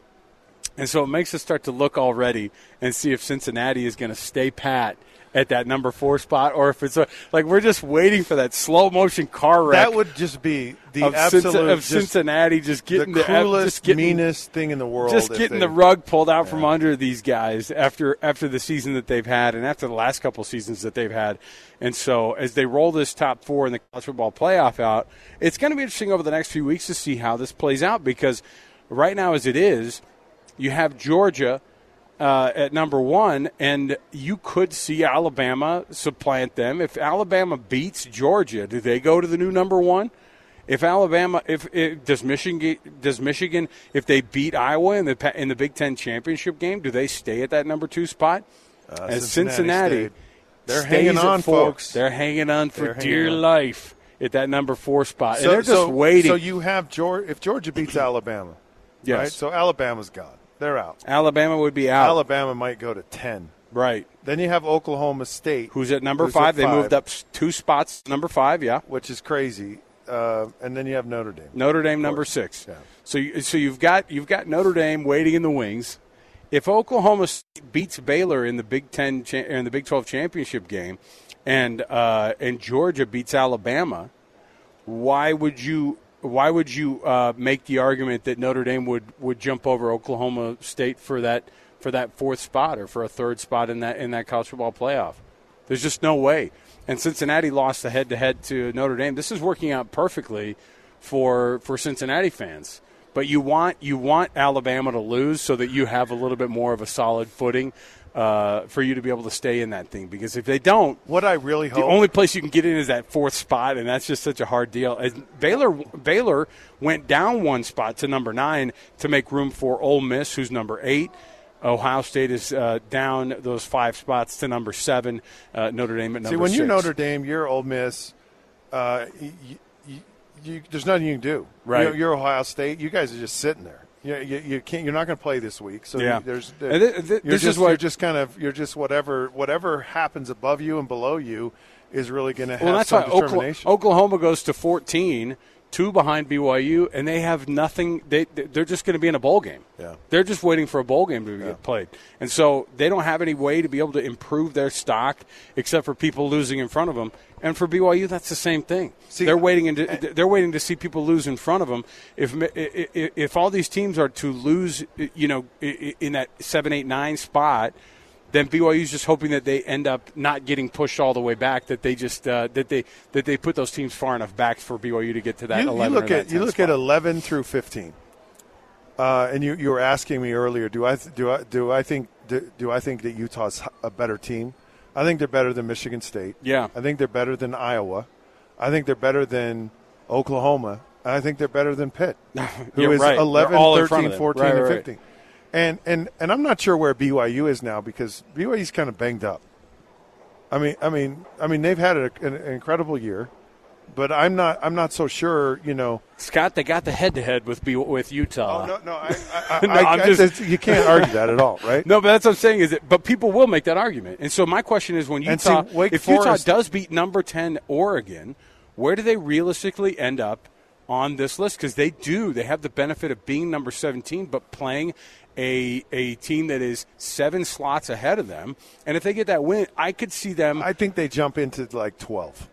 And so it makes us start to look already and see if Cincinnati is going to stay pat at that number four spot, or if it's a, like we're just waiting for that slow motion car wreck. That would just be the of absolute Cinci- of just Cincinnati just getting the the, cruelest, just getting, meanest thing in the world. just if getting they- the rug pulled out from under these guys after after the season that they've had and after the last couple seasons that they've had. And so as they roll this top four in the college football playoff out, it's going to be interesting over the next few weeks to see how this plays out, because right now as it is, you have Georgia uh, at number one, and you could see Alabama supplant them. If Alabama beats Georgia, do they go to the new number one? If Alabama, if, if does Michigan, does Michigan, if they beat Iowa in the in the Big Ten championship game, do they stay at that number two spot? Uh, As Cincinnati Cincinnati, stayed. They're stays hanging at on, four. folks. They're hanging on for They're hanging dear on. life at that number four spot, So, and they're just so, waiting. So you have Georgia. If Georgia beats Alabama, Yes. right? So Alabama's gone. They're out. Alabama would be out. Alabama might go to ten. Right. Then you have Oklahoma State, Who's at number who's five? at They moved up s- two spots. Number five, yeah. which is crazy. Uh, and then you have Notre Dame. Notre Dame number six. So, you, so you've got you've got Notre Dame waiting in the wings. If Oklahoma State beats Baylor in the Big Ten cha- in the Big twelve championship game, and uh, and Georgia beats Alabama, why would you why would you uh, make the argument that Notre Dame would, would jump over Oklahoma State for that for that fourth spot or for a third spot in that in that college football playoff? There's just no way. And Cincinnati lost the head-to-head to Notre Dame. This is working out perfectly for for Cincinnati fans. But you want you want Alabama to lose so that you have a little bit more of a solid footing uh, for you to be able to stay in that thing. Because if they don't, what I really hope, the only place you can get in is that fourth spot, and that's just such a hard deal. And Baylor Baylor went down one spot to number nine to make room for Ole Miss, who's number eight. Ohio State is uh, down those five spots to number seven. Uh, Notre Dame at number See, when six. you're Notre Dame, you're Ole Miss. Uh, you, you, you, there's nothing you can do. Right. You're, you're Ohio State. You guys are just sitting there. You, you, you can't. You're not going to play this week. So Yeah. you, there's. And th- th- you're this just, is what- you're just kind of. You're just whatever. Whatever happens above you and below you is really going to have Well, that's some why Oklahoma, determination. Oklahoma goes to fourteen, two behind B Y U, and they have nothing. They they're just going to be in a bowl game. Yeah. They're just waiting for a bowl game to get played, and so they don't have any way to be able to improve their stock except for people losing in front of them. And for B Y U, that's the same thing. See, they're waiting. Into, they're waiting to see people lose in front of them. If if, if all these teams are to lose, you know, in that seven, eight, nine spot, then B Y U's just hoping that they end up not getting pushed all the way back. That they just uh, that they that they put those teams far enough back for B Y U to get to that you, eleven. you look or at that you ten look spot. at eleven through fifteen, uh, and you, you were asking me earlier. Do I th- do I do I think do, do I think that Utah's a better team? I think they're better than Michigan State. Yeah. I think they're better than Iowa. I think they're better than Oklahoma. And I think they're better than Pitt, who You're is right. They're eleven, all in front of thirteen, them. fourteen, Right, and right, right. fifteen. And, and and I'm not sure where B Y U is now because B Y U's kind of banged up. I mean, I mean, I mean, they've had a, an, an incredible year, but I'm not. I'm not so sure. You know, Scott, they got the head-to-head with B- with Utah. Oh, no, no, I, I, No, I, I'm I- just- you can't argue that at all, right? No, but that's what I'm saying is that, but people will make that argument. And so my question is, when And see, Utah, Wake if Forest- Utah does beat number ten Oregon, where do they realistically end up on this list? Because they do, they have the benefit of being number seventeen, but playing a a team that is seven slots ahead of them. And if they get that win, I could see them. I think they jump into like twelve.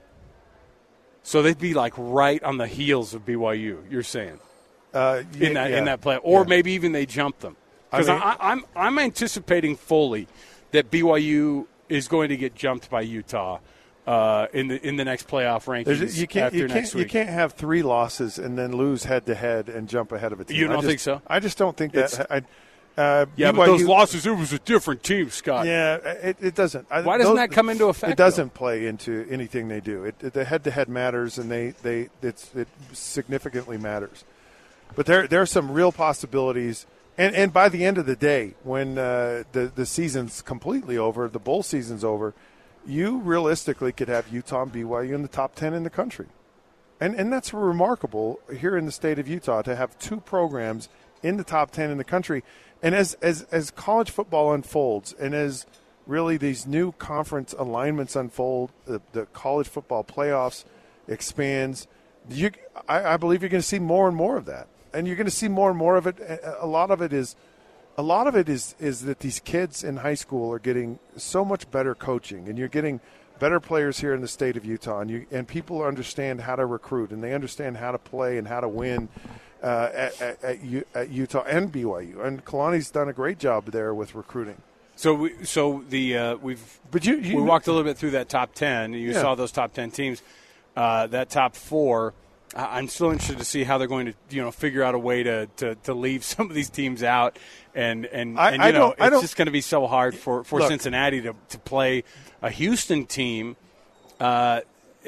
So they'd be like right on the heels of B Y U. You're saying uh, in that yeah. in that play, or Yeah. maybe even they jump them. I Because mean- I, I'm I'm anticipating fully that B Y U is going to get jumped by Utah uh, in the in the next playoff rankings There's- You can't. after You next can't. You week. can't have three losses and then lose head to head and jump ahead of a team. You I don't just- think so? I just don't think that. It's- I, uh, yeah, B Y but those U losses, it was a different team, Scott. Yeah, it, it doesn't. I, Why doesn't those- that come into effect, It doesn't play into anything they do. It, it, the head-to-head matters, and they, they it's, it significantly matters. But there there are some real possibilities. And, and by the end of the day, when uh, the the season's completely over, the bowl season's over, you realistically could have Utah and B Y U in the top ten in the country. And and that's remarkable here in the state of Utah to have two programs in the top ten in the country. And as as, as college football unfolds and as really these new conference alignments unfold, the, the college football playoffs expands, you, I, I believe you're going to see more and more of that. And you're going to see more and more of it. A lot of it is a lot of it is, is that these kids in high school are getting so much better coaching, and you're getting better players here in the state of Utah, and you and people understand how to recruit, and they understand how to play and how to win uh, at, at, at, U, at Utah and B Y U. And Kalani's done a great job there with recruiting. So, we, so the uh, we've but you, you we walked a little bit through that top ten. You yeah. saw those top ten teams. Uh, that top four. I'm still interested to see how they're going to, you know, figure out a way to, to, to leave some of these teams out, and and, I, and you I know, don't, it's I don't, just going to be so hard for, for look, Cincinnati to, to play a Houston team, uh,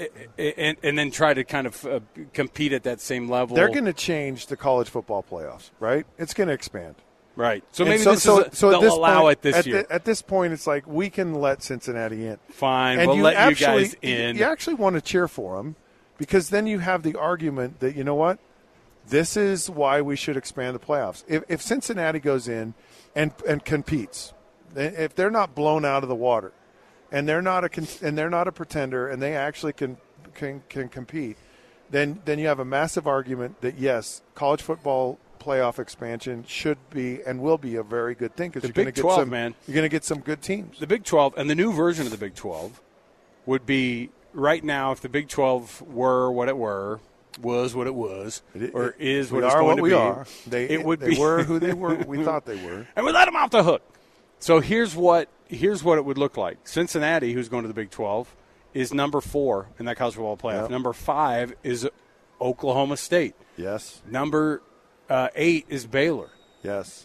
and and then try to kind of uh, compete at that same level. They're going to change the college football playoffs, right? It's going to expand, right? So and maybe so, this so, is a, so they'll at this allow point, it this at year. The, at this point, it's like we can let Cincinnati in. Fine, and we'll you let actually, you guys in. You actually want to cheer for them because then you have the argument that, you know what, this is why we should expand the playoffs. If, if Cincinnati goes in and and competes, if they're not blown out of the water, and they're not a and they're not a pretender, and they actually can can can compete, then then you have a massive argument that yes, college football playoff expansion should be and will be a very good thing because you're going to get twelve, some man. You're going to get some good teams. The Big twelve and the new version of the Big twelve would be right now. If the Big twelve were what it were. Was what it was, it, or it, is what we it's are going what to we be. Are. They, it would they be were who they were. We thought they were, and we let them off the hook. So here's what here's what it would look like. Cincinnati, who's going to the Big twelve, is number four in that college football playoff. Yep. Number five is Oklahoma State. Yes. Number uh, eight is Baylor. Yes.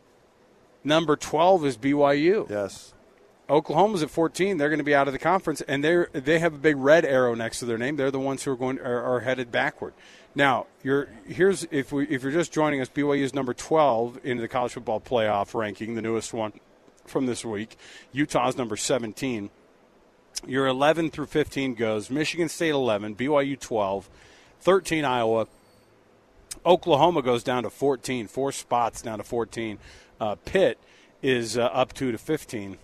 Number twelve is B Y U. Yes. Oklahoma's at fourteen. They're going to be out of the conference, and they they have a big red arrow next to their name. They're the ones who are going are, are headed backward. Now, you're here's if we if you're just joining us, B Y U is number twelve into the college football playoff ranking, the newest one from this week. Utah's number seventeen. Your eleven through fifteen goes Michigan State eleven, B Y U twelve, thirteen Iowa. Oklahoma goes down to fourteen, four spots down to fourteen. Uh, Pitt is uh, up two to fifteen.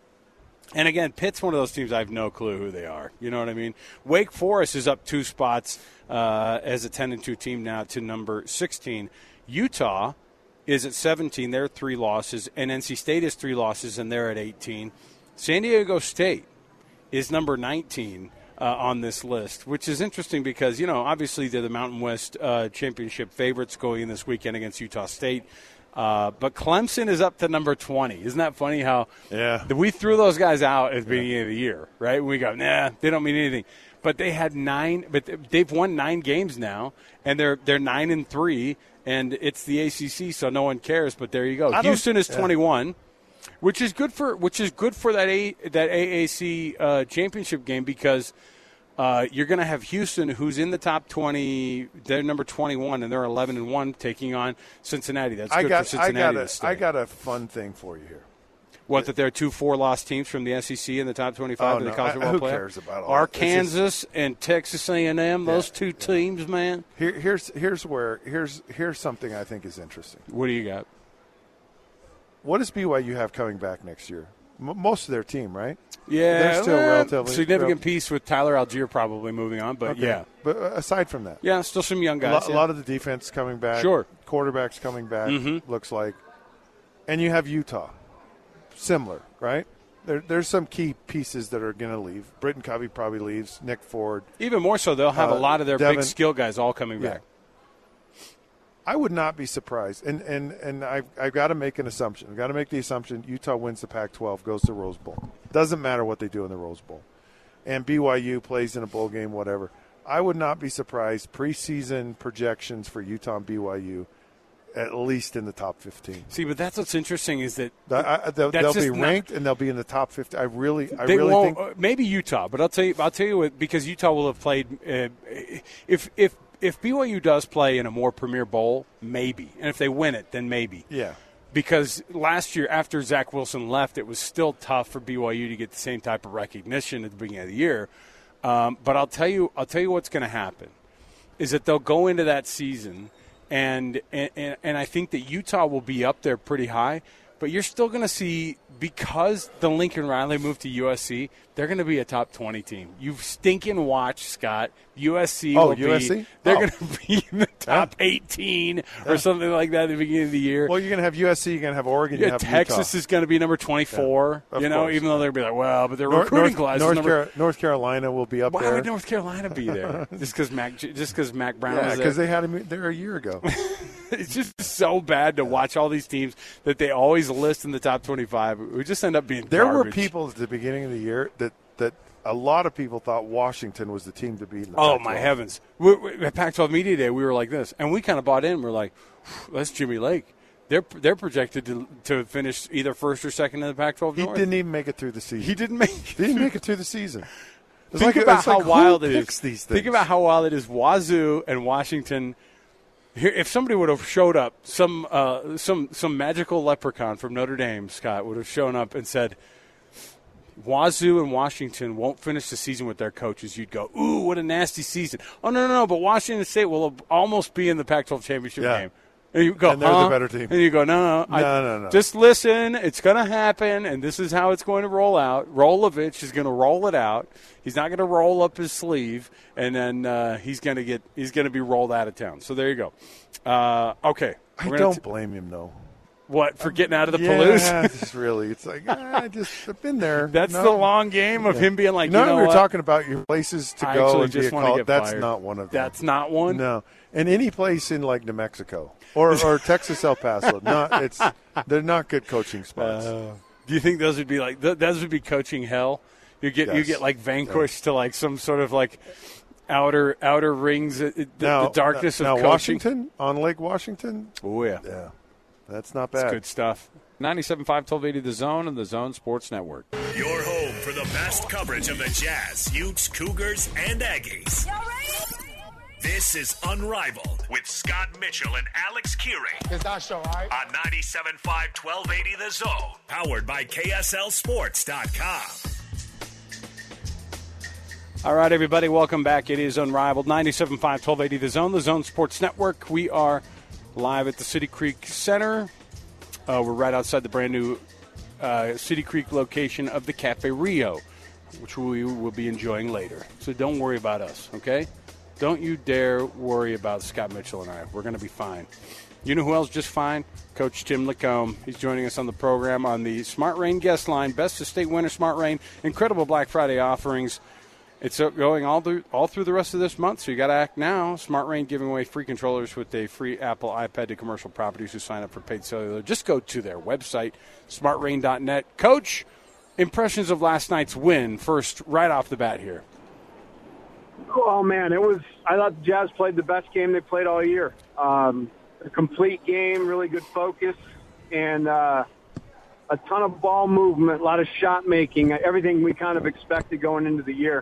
And again, Pitt's one of those teams I have no clue who they are. You know what I mean? Wake Forest is up two spots uh, as a ten and two team now to number sixteen. Utah is at seventeen. They're three losses. And N C State is three losses, and they're at eighteen. San Diego State is number nineteen uh, on this list, which is interesting because, you know, obviously they're the Mountain West uh, championship favorites going in this weekend against Utah State. Uh, but Clemson is up to number twenty. Isn't that funny how yeah. we threw those guys out at the beginning yeah. of the year, right? We go, nah, they don't mean anything. But they had nine, but they've won nine games now, and they're they're nine and three, and it's the A C C, so no one cares. But there you go. Houston is twenty-one, yeah. which is good for which is good for that a that A A C uh, championship game because. Uh, you're going to have Houston, who's in the top twenty. They're number twenty-one, and they're eleven and one, taking on Cincinnati. That's good I got, for Cincinnati. I got, to stay. a, I got a fun thing for you here. What, that there are two four-loss teams from the S E C in the top twenty-five oh, in the no. college football Who playoff? cares about all Arkansas just, and Texas A and M, those yeah, two yeah. teams, man. Here, here's here's where here's here's something I think is interesting. What do you got? What does B Y U have coming back next year? M- most of their team, right? Yeah, they're still well, relatively significant rel- piece with Tyler Algier probably moving on, but okay. yeah. But aside from that, yeah, still some young a, guys. lo- yeah. a lot of the defense coming back. Sure, quarterbacks coming back. Mm-hmm. Looks like, and you have Utah, similar, right? There, there's some key pieces that are going to leave. Britton Covey probably leaves. Nick Ford. Even more so, they'll have uh, a lot of their Devin, big skill guys all coming yeah. back. I would not be surprised, and and and I've, I've got to make an assumption. I've got to make the assumption Utah wins the Pac twelve, goes to the Rose Bowl. Doesn't matter what they do in the Rose Bowl, and B Y U plays in a bowl game, whatever. I would not be surprised. Preseason projections for Utah and B Y U, at least in the top fifteen. See, but that's what's interesting is that I, I, they'll, they'll be ranked not, and they'll be in the top fifty. I really, I they really won't, think uh, maybe Utah, but I'll tell you, I'll tell you what, because Utah will have played. Uh, if if if B Y U does play in a more premier bowl, maybe, and if they win it, then maybe. Yeah. because last year after Zach Wilson left, it was still tough for B Y U to get the same type of recognition at the beginning of the year. Um, but I'll tell you, I'll tell you what's going to happen is that they'll go into that season, and and and I think that Utah will be up there pretty high. But you're still going to see, because the Lincoln Riley moved to U S C, they're going to be a top twenty team. You stinking watch, Scott. U S C oh, will U S C? be – they're oh. going to be in the top yeah. eighteen or yeah. something like that at the beginning of the year. Well, you're going to have U S C, you're going to have Oregon, yeah, you have Texas Utah. is going to be number twenty-four, yeah, you know, course. even though they'll be like, well, but their North, recruiting North, class North, is number Car- North Carolina will be up Why there. Why would North Carolina be there? just because Mac, just because Mac Brown yeah, was there? because they had him there a year ago. It's just so bad to watch all these teams that they always list in the top twenty-five. We just end up being There garbage. were people at the beginning of the year that, that a lot of people thought Washington was the team to beat. In the oh, Pac twelve. my heavens. We, we, at Pac twelve Media Day, we were like this. And we kind of bought in. We're like, that's Jimmy Lake. They're they're projected to to finish either first or second in the Pac twelve He North. didn't even make it through the season. He didn't make He didn't make it through the season. It's Think like, about it's how like, wild who it picks is. These Think things? about how wild it is. Wazoo and Washington. Here, if somebody would have showed up, some uh, some some magical leprechaun from Notre Dame, Scott, would have shown up and said, Wazoo and Washington won't finish the season with their coaches, you'd go, ooh, what a nasty season. Oh, no, no, no, but Washington State will almost be in the Pac twelve championship yeah. game. And you go, and they're huh? the better team. And you go, no, no, no, I, no, no. Just listen. It's going to happen, and this is how it's going to roll out. Rolovich is going to roll it out. He's not going to roll up his sleeve, and then uh, he's going to get he's going to be rolled out of town. So there you go. Uh, okay, I We're don't t- blame him though. What, for getting out of the yeah, Palouse? it's really. It's like ah, I just I've been there. That's no. the long game of yeah. him being like, no, you know we were what? talking about your places to I go actually and just be want to called. get That's fired. not one of them. That's not one. No, and any place in like New Mexico or or Texas El Paso, not it's they're not good coaching spots. Uh, do you think those would be like th- those would be coaching hell? You get yes. you get like vanquished yeah. to like some sort of like outer outer rings, uh, the, now, the darkness now of coaching. Washington on Lake Washington. Oh yeah, yeah, that's not bad. That's good stuff. ninety-seven point five, twelve eighty The Zone and the Zone Sports Network. Your home for the best coverage of the Jazz, Utes, Cougars, and Aggies. Y'all ready? This is Unrivaled with Scott Mitchell and Alex Kearing. It's our show, all right? On ninety-seven point five, twelve eighty The Zone. Powered by K S L Sports dot com. All right, everybody, welcome back. It is Unrivaled, ninety-seven point five, twelve eighty The Zone, the Zone Sports Network. We are live at the City Creek Center. Uh, we're right outside the brand new uh, City Creek location of the Cafe Rio, which we will be enjoying later. So don't worry about us, okay? Don't you dare worry about Scott Mitchell and I. We're going to be fine. You know who else just fine? Coach Tim Lacombe. He's joining us on the program on the Smart Rain guest line. Best of state winner, Smart Rain. Incredible Black Friday offerings. It's going all through, all through the rest of this month, so you got to act now. Smart Rain giving away free controllers with a free Apple iPad to commercial properties who sign up for paid cellular. Just go to their website, smart rain dot net. Coach, impressions of last night's win, first right off the bat here. Oh, man, it was – I thought the Jazz played the best game they played all year. Um, a complete game, really good focus, and uh, a ton of ball movement, a lot of shot making, everything we kind of expected going into the year.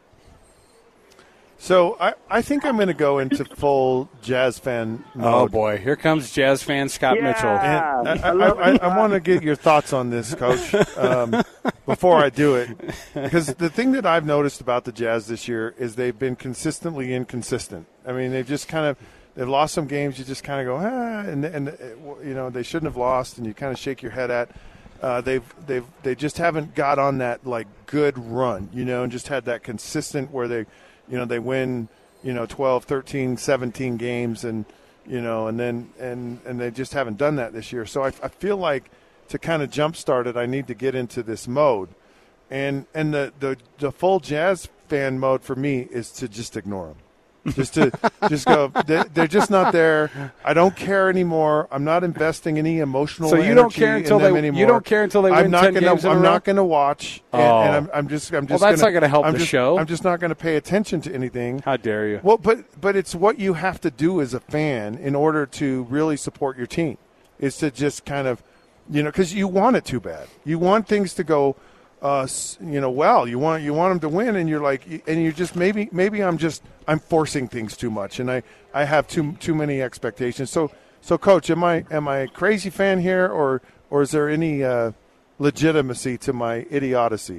So I, I think I'm going to go into full Jazz fan mode. Oh, boy. Here comes Jazz fan Scott yeah. Mitchell. And I, I, I, I want to get your thoughts on this, Coach, um, before I do it. Because the thing that I've noticed about the Jazz this year is they've been consistently inconsistent. I mean, they've just kind of they've lost some games you just kind of go, ah, and, and you know, they shouldn't have lost, and you kind of shake your head at. Uh, they've they've they just haven't got on that, like, good run, you know, and just had that consistent where they – you know, they win, you know, twelve, thirteen, seventeen games and, you know, and then and, and they just haven't done that this year. So I, I feel like to kind of jumpstart it, I need to get into this mode. And and the, the, the full Jazz fan mode for me is to just ignore them. Just to just go, they, they're just not there. I don't care anymore. I'm not investing any emotional so you energy don't care until in them they anymore. you don't care until they win I'm not ten gonna, games in I'm a row? not going to watch. And, oh. and I'm, I'm just I'm just well, that's gonna, not going to help I'm the just, show. I'm just not going to pay attention to anything. How dare you? Well, but but it's what you have to do as a fan in order to really support your team. Is to just kind of, you know, because you want it too bad. You want things to go. Uh, you know, well, you want you want them to win, and you're like, and you just maybe maybe I'm just I'm forcing things too much, and I, I have too too many expectations. So So, Coach, am I am I a crazy fan here, or or is there any uh, legitimacy to my idiocy?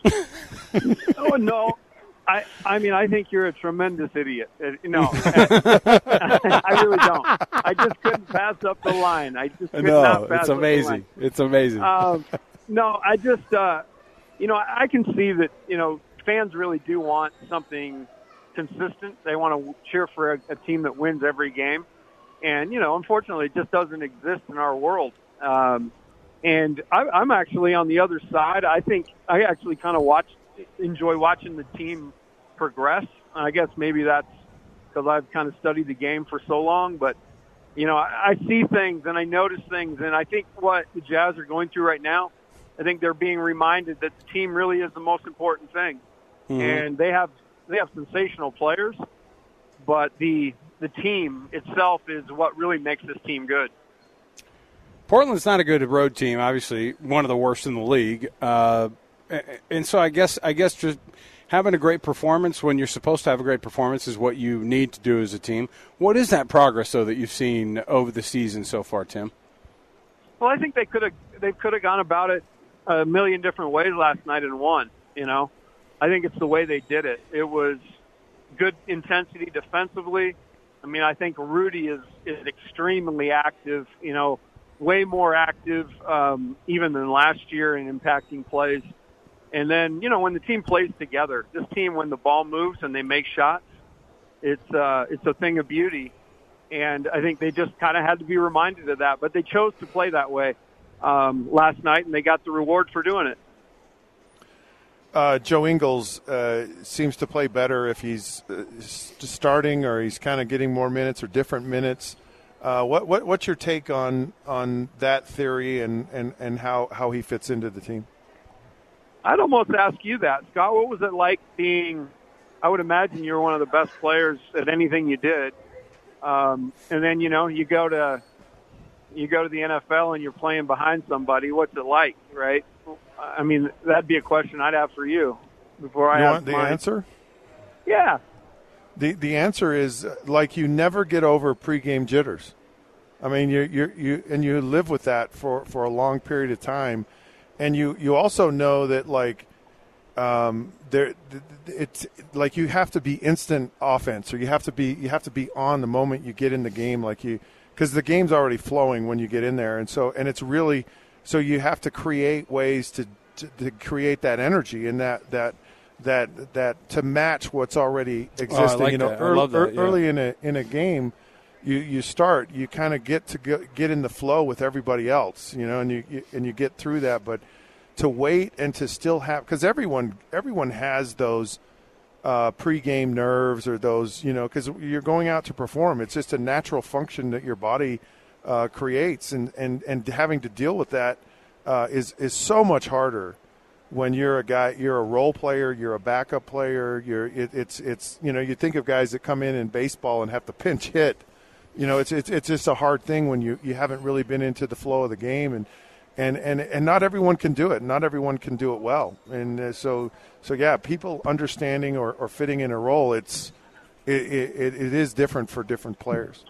Oh no, I I mean I think you're a tremendous idiot. Uh, No, I really don't. I just couldn't pass up the line. I just could no, not pass it's up the amazing. line. It's amazing. Um, no, I just uh, you know I can see that you know fans really do want something consistent. They want to cheer for a, a team that wins every game. And, you know, unfortunately, it just doesn't exist in our world. Um, and I, I'm actually on the other side. I think I actually kind of watch, enjoy watching the team progress. I guess maybe that's because I've kind of studied the game for so long. But, you know, I, I see things and I notice things. And I think what the Jazz are going through right now, I think they're being reminded that the team really is the most important thing. Mm-hmm. And they have they have sensational players, but the the team itself is what really makes this team good. Portland's not a good road team, obviously one of the worst in the league. Uh, and so I guess I guess just having a great performance when you're supposed to have a great performance is what you need to do as a team. What is that progress, though, that you've seen over the season so far, Tim? Well, I think they could have they could have gone about it a million different ways last night and won. You know, I think it's the way they did it. It was good intensity defensively. I mean, I think Rudy is, is extremely active, you know, way more active um, even than last year in impacting plays. And then, you know, when the team plays together, this team, when the ball moves and they make shots, it's uh, it's a thing of beauty. And I think they just kind of had to be reminded of that. But they chose to play that way um, last night, and they got the reward for doing it. Uh, Joe Ingles uh, seems to play better if he's uh, starting or he's kind of getting more minutes or different minutes. Uh, what, what what's your take on on that theory and, and, and how, how he fits into the team? I'd almost ask you that, Scott. What was it like being – I would imagine you're one of the best players at anything you did. Um, and then, you know, you go to you go to the N F L and you're playing behind somebody. What's it like, right? I mean, that'd be a question I'd have for you before I you ask want the mine. answer? Yeah. The the answer is like you never get over pregame jitters. I mean, you you you and you live with that for, for a long period of time, and you, you also know that like um, there it's like you have to be instant offense, or you have to be you have to be on the moment you get in the game, like you because the game's already flowing when you get in there, and so and it's really. So you have to create ways to, to, to create that energy and that that that that to match what's already existing. Oh, I like you know, that. I early, love that, yeah. early in a in a game, you, you start you kind of get to get, get in the flow with everybody else. You know, and you, you and you get through that. But to wait and to still have because everyone everyone has those uh, pregame nerves or those you know because you're going out to perform. It's just a natural function that your body. Uh, creates and, and, and having to deal with that uh, is is so much harder when you're a guy, you're a role player, you're a backup player. You're it, it's it's you know you think of guys that come in in baseball and have to pinch hit. You know it's it's it's just a hard thing when you, you haven't really been into the flow of the game and and, and, and not everyone can do it. Not everyone can do it well. And uh, so so yeah, people understanding or, or fitting in a role. It's it, it it is different for different players.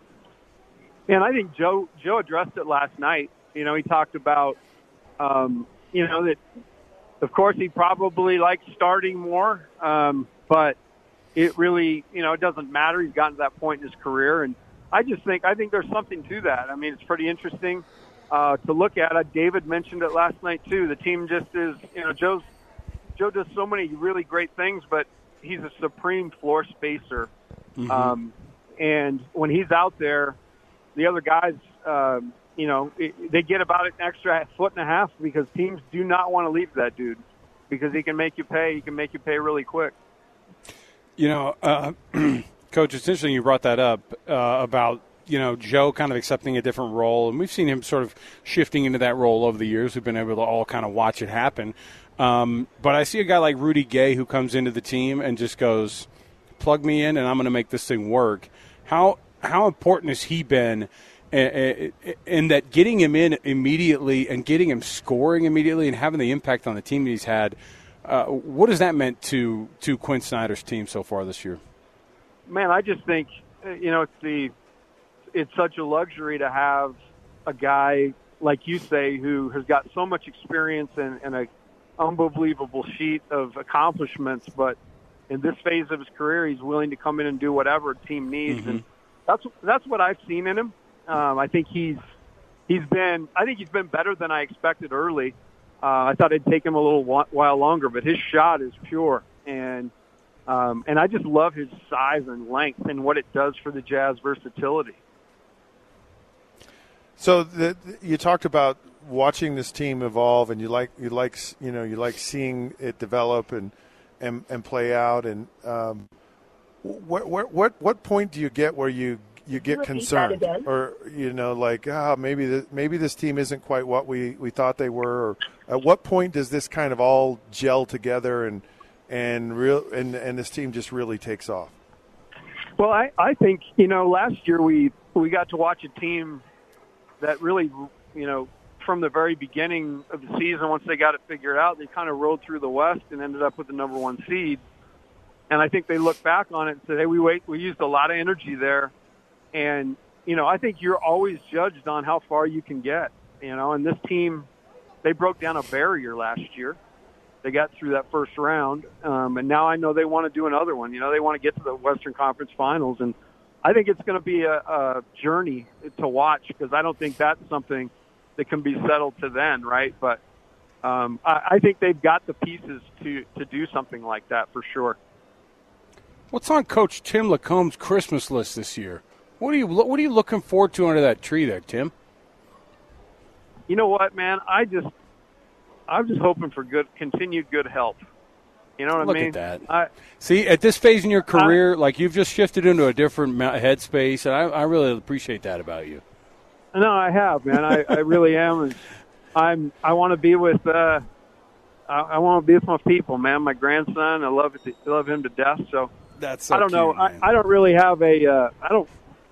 And I think Joe Joe addressed it last night. You know, he talked about, um, you know, that, of course, he probably likes starting more, um, but it really, you know, it doesn't matter. He's gotten to that point in his career. And I just think, I think there's something to that. I mean, it's pretty interesting uh, to look at. Uh, David mentioned it last night, too. The team just is, you know, Joe's, Joe does so many really great things, but he's a supreme floor spacer. Mm-hmm. Um, and when he's out there, the other guys, um, you know, it, they get about an extra foot and a half because teams do not want to leave that dude because he can make you pay. He can make you pay really quick. You know, uh, Coach, it's interesting you brought that up uh, about, you know, Joe kind of accepting a different role. And we've seen him sort of shifting into that role over the years. We've been able to all kind of watch it happen. Um, but I see a guy like Rudy Gay who comes into the team and just goes, plug me in and I'm going to make this thing work. How how important has he been in, in that getting him in immediately and getting him scoring immediately and having the impact on the team that he's had? Uh, what has that meant to, to Quinn Snyder's team so far this year? Man, I just think, you know, it's the it's such a luxury to have a guy like you say who has got so much experience and, and a unbelievable sheet of accomplishments, but in this phase of his career, he's willing to come in and do whatever a team needs, mm-hmm. and that's that's what I've seen in him. Um, I think he's he's been I think he's been better than I expected early. Uh, I thought it'd take him a little while longer, but his shot is pure, and um, and I just love his size and length and what it does for the Jazz versatility. So the, you talked about watching this team evolve, and you like you like you know you like seeing it develop and and, and play out. And um, what what what what point do you get where you you get concerned, or you know like ah oh, maybe the, maybe this team isn't quite what we, we thought they were? Or at what point does this kind of all gel together and and real and and this team just really takes off? Well, I I think you know last year we we got to watch a team that really you know. From the very beginning of the season, once they got it figured out, they kind of rode through the West and ended up with the number one seed. And I think they look back on it and said, hey, we wait, we used a lot of energy there. And, you know, I think you're always judged on how far you can get, you know, and this team, they broke down a barrier last year. They got through that first round. Um, and now I know they want to do another one. You know, they want to get to the Western Conference Finals. And I think it's going to be a, a journey to watch, because I don't think that's something that can be settled to then, right? But um, I, I think they've got the pieces to, to do something like that for sure. What's on Coach Tim Lacombe's Christmas list this year? What are you What are you looking forward to under that tree there, Tim? You know what, man? I just I'm just hoping for good, continued good health. You know what Look I mean? Look at that. I, See, at this phase in your career, I, like you've just shifted into a different headspace, and I, I really appreciate that about you. No, I have, man. I, I really am. And I'm. I want to be with. Uh, I, I want to be with my people, man. My grandson. I love it. I love him to death. So that's. So I don't cute, know. I, I don't really have a. Uh, I don't.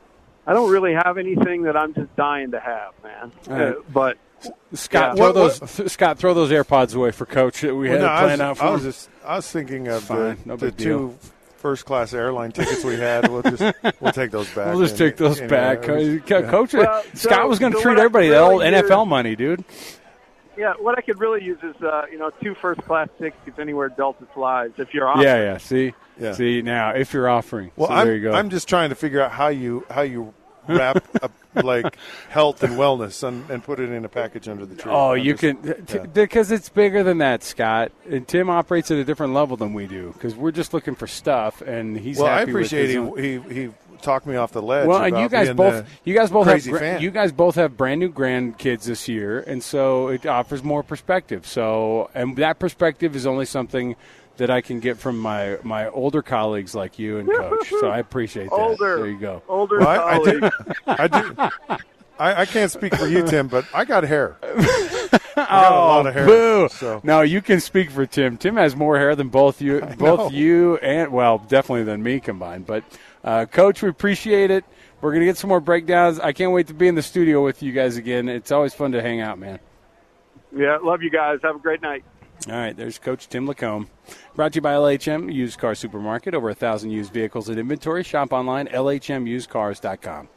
I don't really have anything that I'm just dying to have, man. Right. Uh, but Scott, yeah. throw those. Th- Scott, throw those AirPods away for Coach. That we well, had no, planned I was, out for. I was just. I was thinking of Fine, the, no the big deal. two first class airline tickets we had. We'll just we'll take those back. We'll just and, take those you know, back. was, Coach yeah. Well, Scott so, was going to so treat what I everybody really that old N F L use, money, dude. Yeah, what I could really use is uh, you know two first class tickets anywhere Delta flies. If you're offering. Yeah, yeah. See, yeah. see now if you're offering. Well, so I'm, there you go. I'm just trying to figure out how you how you wrap up like health and wellness and, and put it in a package under the tree. Oh, I'm you just, can t- yeah. because it's bigger than that, Scott. And Tim operates at a different level than we do because we're just looking for stuff, and he's. Well, I happy appreciate with his he, he he talked me off the ledge. Well, and about you guys being both you guys both have crazy gra- fan. you guys both have brand new grandkids this year, and so it offers more perspective. So, and that perspective is only something that I can get from my, my older colleagues like you and Coach. So I appreciate that. Older, there you go. Older well, I, I do. colleagues. I do. I, I can't speak for you, Tim, but I got hair. I got oh, a lot of hair. Boo. So. No, you can speak for Tim. Tim has more hair than both you, I both know. you and well, definitely than me combined. But uh, Coach, we appreciate it. We're gonna get some more breakdowns. I can't wait to be in the studio with you guys again. It's always fun to hang out, man. Yeah, love you guys. Have a great night. All right, there's Coach Tim Lacombe. Brought to you by L H M Used Car Supermarket. Over a thousand used vehicles in inventory. Shop online, L H M used cars dot com.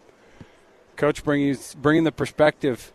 Coach, bringing bringing the perspective.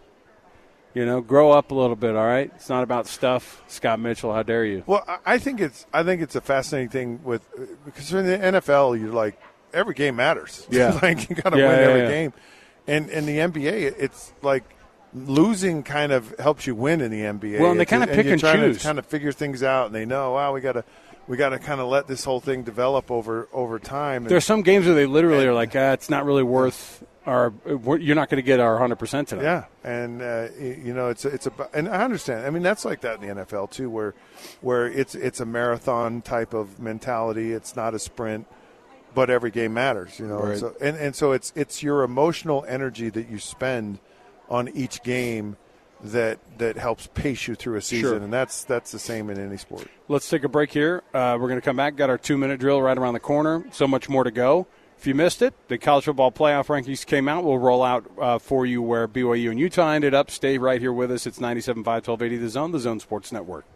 You know, grow up a little bit. All right, it's not about stuff. Scott Mitchell, how dare you? Well, I think it's I think it's a fascinating thing with because in the N F L, you're like every game matters. Yeah, like you got to yeah, win yeah, every yeah. game, and in the N B A, it's like. Losing kind of helps you win in the N B A. Well, and they kind of pick and choose, kind of figure things out, and they know, wow, we got to, we got to kind of let this whole thing develop over over time. There's some games where they literally are like, ah, it's not really worth our. You're not going to get our one hundred percent tonight. Yeah, and uh, you know, it's it's a, and I understand. I mean, that's like that in the N F L too, where where it's it's a marathon type of mentality. It's not a sprint, but every game matters. You know, Right. so and and so it's it's your emotional energy that you spend on each game that that helps pace you through a season, Sure. and that's that's the same in any sport. Let's take a break here. Uh, we're going to come back. Got our two-minute drill right around the corner. So much more to go. If you missed it, the college football playoff rankings came out. We'll roll out uh, for you where B Y U and Utah ended up. Stay right here with us. It's ninety-seven point five, twelve eighty The Zone, the Zone Sports Network.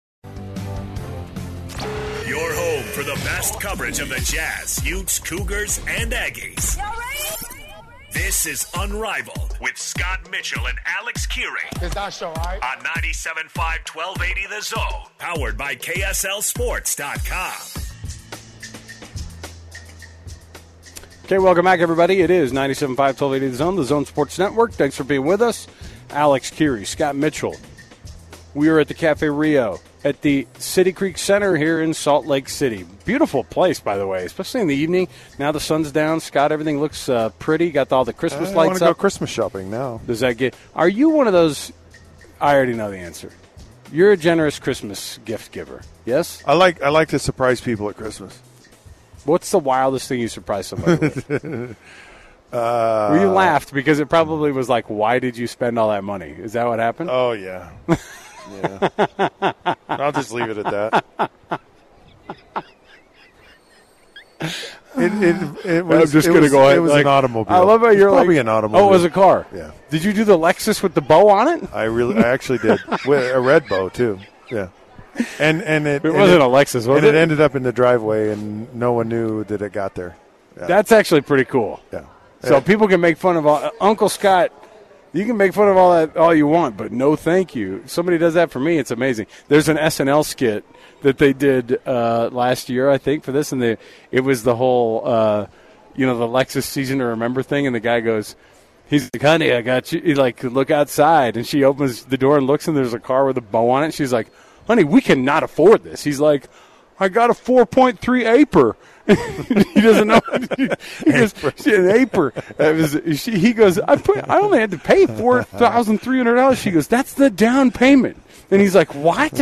Your home for the best coverage of the Jazz, Utes, Cougars, and Aggies. This is Unrivaled with Scott Mitchell and Alex Keary. Is that show, all right? On ninety-seven point five, twelve eighty The Zone. Powered by K S L Sports dot com. Okay, welcome back, everybody. It is ninety-seven point five, twelve eighty The Zone, the Zone Sports Network. Thanks for being with us. Alex Keary, Scott Mitchell. We are at the Cafe Rio at the City Creek Center here in Salt Lake City. Beautiful place, by the way, especially in the evening. Now the sun's down. Scott, everything looks uh, pretty. Got all the Christmas I lights want to up. go Christmas shopping now. Does that get? Are you one of those? I already know the answer. You're a generous Christmas gift giver. Yes. I like I like to surprise people at Christmas. What's the wildest thing you surprised somebody with? uh, well, you laughed because it probably was like, why did you spend all that money? Is that what happened? Oh, yeah. yeah. I'll just leave it at that. It, it, it was, I'm just it going to was, go ahead. It was like, an automobile. I love how you're it's probably like, an automobile. Oh, it was a car. Yeah. Did you do the Lexus with the bow on it? I really, I actually did. With a red bow, too. Yeah. And and it, it and wasn't it, a Lexus, was and it? it ended up in the driveway, and no one knew that it got there. Yeah. That's actually pretty cool. Yeah. So yeah. people can make fun of all, uh, Uncle Scott. You can make fun of all that all you want, but no, thank you. Somebody does that for me. It's amazing. There's an S N L skit that they did uh, last year, I think, for this, and they, it was the whole, uh, you know, the Lexus Season to Remember thing, and the guy goes. He's like, honey, I got you. He like, look outside. And she opens the door and looks, and there's a car with a bow on it. She's like, honey, we cannot afford this. He's like, I got a four point three Aper. He doesn't know. He goes, an Aper. It was, she, he goes, I put, I only had to pay four thousand three hundred dollars. She goes, that's the down payment. And he's like, what?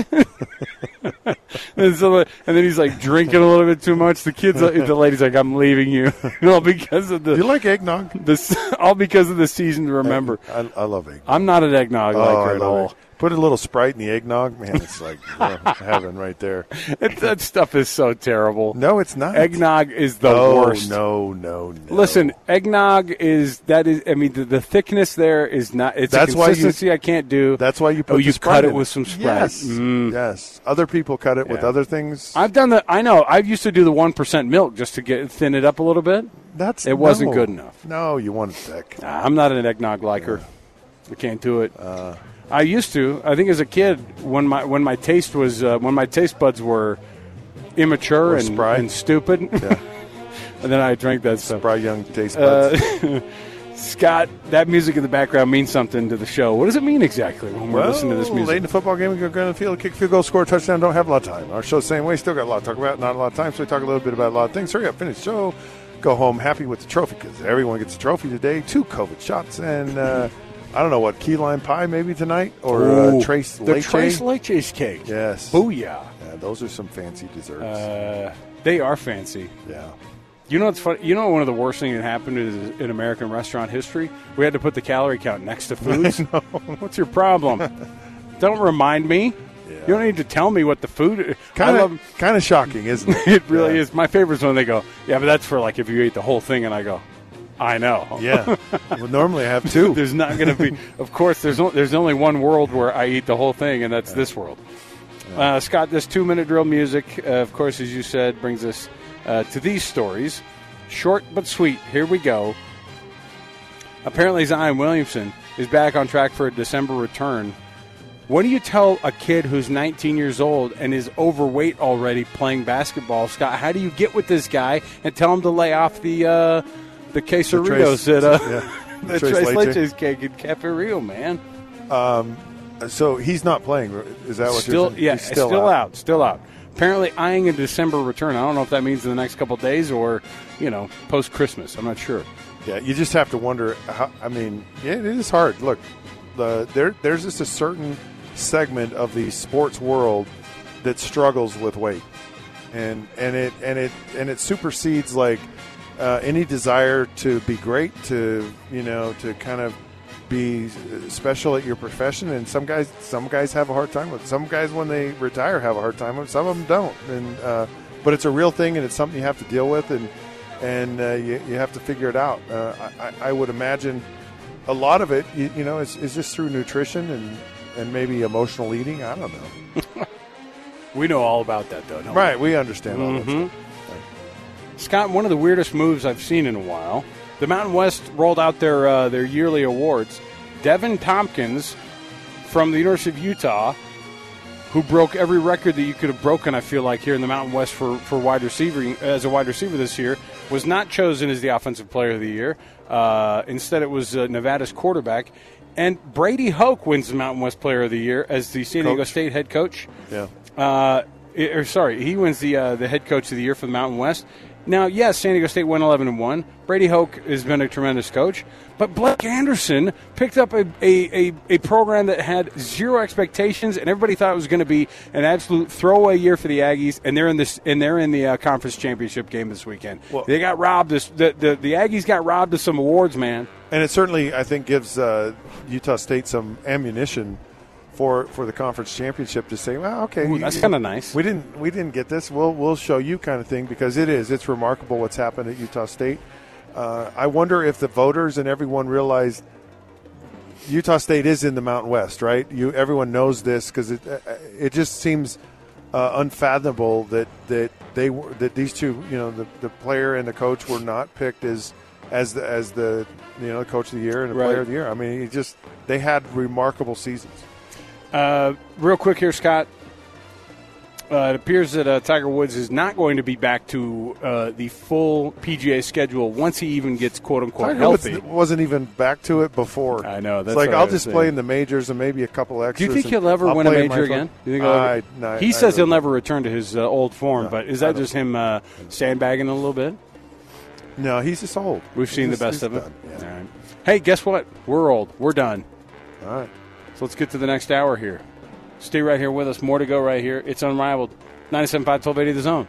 and, so, and then he's like drinking a little bit too much. The kids, the lady's like, I'm leaving you. all because of the. You like eggnog? This, all because of the Season to Remember. I, I love eggnog. I'm not an eggnog oh, liker I at all. It. Put a little Sprite in the eggnog, man. It's like oh, heaven right there. It, that stuff is so terrible. No, it's not. Eggnog is the oh, worst. No, no, no. Listen, eggnog is that is. I mean, the, the thickness there is not. It's that's a consistency why you, I can't do. That's why you put. Oh, the you Sprite cut in it with some Sprite. Yes, mm. yes. Other people cut it yeah. with other things. I've done the. I know. I used to do the one percent milk just to get thin it up a little bit. That's it. Wasn't no. good enough. No, you want it thick. Nah, I'm not an eggnog liker. Yeah. I can't do it. Uh, I used to. I think as a kid, when my when my taste was uh, when my taste buds were immature and, and stupid, yeah. and then I drank that stuff. Spry young taste buds. Uh, Scott, that music in the background means something to the show. What does it mean exactly when we're well, listening to this music? Late in the football game, we go down the field, kick, field goal, score a touchdown. Don't have a lot of time. Our show's the same way. Still got a lot to talk about. Not a lot of time, so we talk a little bit about a lot of things. Hurry up, finish the show. Go home happy with the trophy because everyone gets a trophy today. Two COVID shots and. Uh, I don't know what, key lime pie maybe tonight? Or Ooh, uh, Trace the Leche? Trace Leche's cake. Yes. Booyah. Yeah, those are some fancy desserts. Uh, they are fancy. Yeah. You know what's funny? You know one of the worst things that happened is in American restaurant history? We had to put the calorie count next to foods. What's your problem? Don't remind me. Yeah. You don't need to tell me what the food. Kind of, kind of shocking, isn't it? It really yeah. is. My favorite is when they go, "Yeah, but that's for like if you ate the whole thing," and I go, I know. Yeah. Well, normally I have two. There's not going to be. Of course, there's no, there's only one world where I eat the whole thing, and that's yeah. this world. Yeah. Uh, Scott, this two-minute drill music, uh, of course, as you said, brings us uh, to these stories. Short but sweet. Here we go. Apparently, Zion Williamson is back on track for a December return. What do you tell a kid who's nineteen years old and is overweight already playing basketball, Scott? How do you get with this guy and tell him to lay off the uh, the quesadillas at uh, yeah. the Tres Leches cake in Cafe Rio, man? Um, so he's not playing. Is that what still, you're saying? Yeah, he's still, still out. out. Still out. Apparently eyeing a December return. I don't know if that means in the next couple of days or, you know, post-Christmas. I'm not sure. Yeah, you just have to wonder. How, I mean, yeah, it is hard. Look, the there there's just a certain segment of the sports world that struggles with weight, and and it and it and it supersedes like uh, any desire to be great, to you know, to kind of be special at your profession. And some guys, some guys have a hard time with it. Some guys, when they retire, have a hard time with it. Some of them don't. And uh, but it's a real thing, and it's something you have to deal with, and and uh, you you have to figure it out. Uh, I, I would imagine a lot of it, you, you know, is, is just through nutrition and. And maybe emotional eating. I don't know. We know all about that, though, don't right, we? we understand all mm-hmm. that stuff. Scott, one of the weirdest moves I've seen in a while the Mountain West rolled out their uh, their yearly awards. Devin Tompkins from the University of Utah, who broke every record that you could have broken, I feel like, here in the Mountain West for, for wide receiver as a wide receiver this year, was not chosen as the Offensive Player of the Year. Uh, instead, it was uh, Nevada's quarterback. And Brady Hoke wins the Mountain West Player of the Year as the San Diego Coach. State head coach. Yeah. Uh, it, or sorry, he wins the uh, the head coach of the year for the Mountain West. Now, yes, San Diego State went eleven and one. Brady Hoke has been a tremendous coach, but Blake Anderson picked up a, a, a, a program that had zero expectations, and everybody thought it was going to be an absolute throwaway year for the Aggies, and they're in this and they're in the uh, conference championship game this weekend. Well, they got robbed. This, the, the the Aggies got robbed of some awards, man. And it certainly, I think, gives uh, Utah State some ammunition for for the conference championship to say, well, okay, Ooh, that's kind of nice. We didn't we didn't get this. We'll we'll show you, kind of thing, because it is it's remarkable what's happened at Utah State. Uh, I wonder if the voters and everyone realized Utah State is in the Mountain West, right? You everyone knows this because it it just seems uh, unfathomable that that they were that these two, you know, the, the player and the coach were not picked as as the as the you know coach of the year and the Right. player of the year. I mean, it just they had remarkable seasons. Uh, real quick here, Scott. Uh, it appears that uh, Tiger Woods is not going to be back to uh, the full P G A schedule once he even gets quote-unquote Tiger healthy. Woods wasn't even back to it before. I know. That's It's like, what I I'll was just saying. play in the majors and maybe a couple extras. Do you think and he'll ever I'll win a play in my major fun- again? Do you think he'll ever- I, no, he I says don't he'll never return to his uh, old form, No, but is I that don't. just him uh, sandbagging a little bit? No, he's just old. We've He's seen just- the best he's of it. done, yeah. All right. Hey, guess what? We're old. We're done. All right. So let's get to the next hour here. Stay right here with us. More to go right here. It's Unrivaled. ninety-seven point five, twelve eighty The Zone.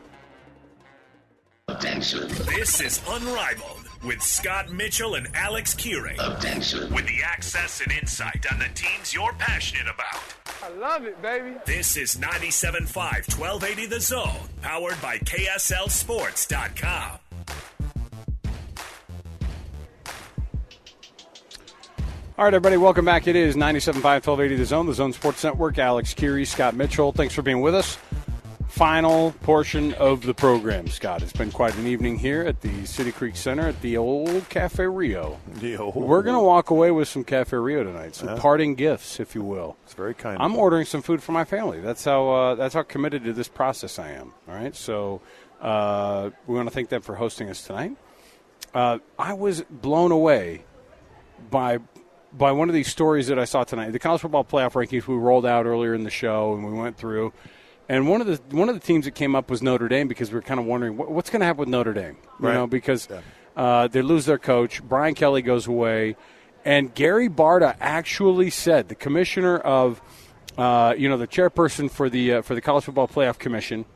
Attention. This is Unrivaled with Scott Mitchell and Alex Kearing. Attention. With the access and insight on the teams you're passionate about. I love it, baby. This is ninety-seven point five, twelve eighty The Zone, powered by K S L Sports dot com. All right, everybody, welcome back. It is ninety-seven point five, twelve eighty The Zone, the Zone Sports Network. Alex Keary, Scott Mitchell, thanks for being with us. Final portion of the program, Scott. It's been quite an evening here at the City Creek Center at the old Cafe Rio. The old- We're going to walk away with some Cafe Rio tonight, some Yeah. parting gifts, if you will. It's very kind. I'm of ordering some food for my family. That's how uh, that's how committed to this process I am. All right, so uh, we want to thank them for hosting us tonight. Uh, I was blown away by by one of these stories that I saw tonight. The college football playoff rankings we rolled out earlier in the show, and we went through. And one of the one of the teams that came up was Notre Dame because we were kind of wondering what, what's going to happen with Notre Dame. You Right. know, because uh, they lose their coach, Brian Kelly goes away, and Gary Barta actually said, the commissioner of, uh, you know, the chairperson for the uh, for the College Football Playoff Commission,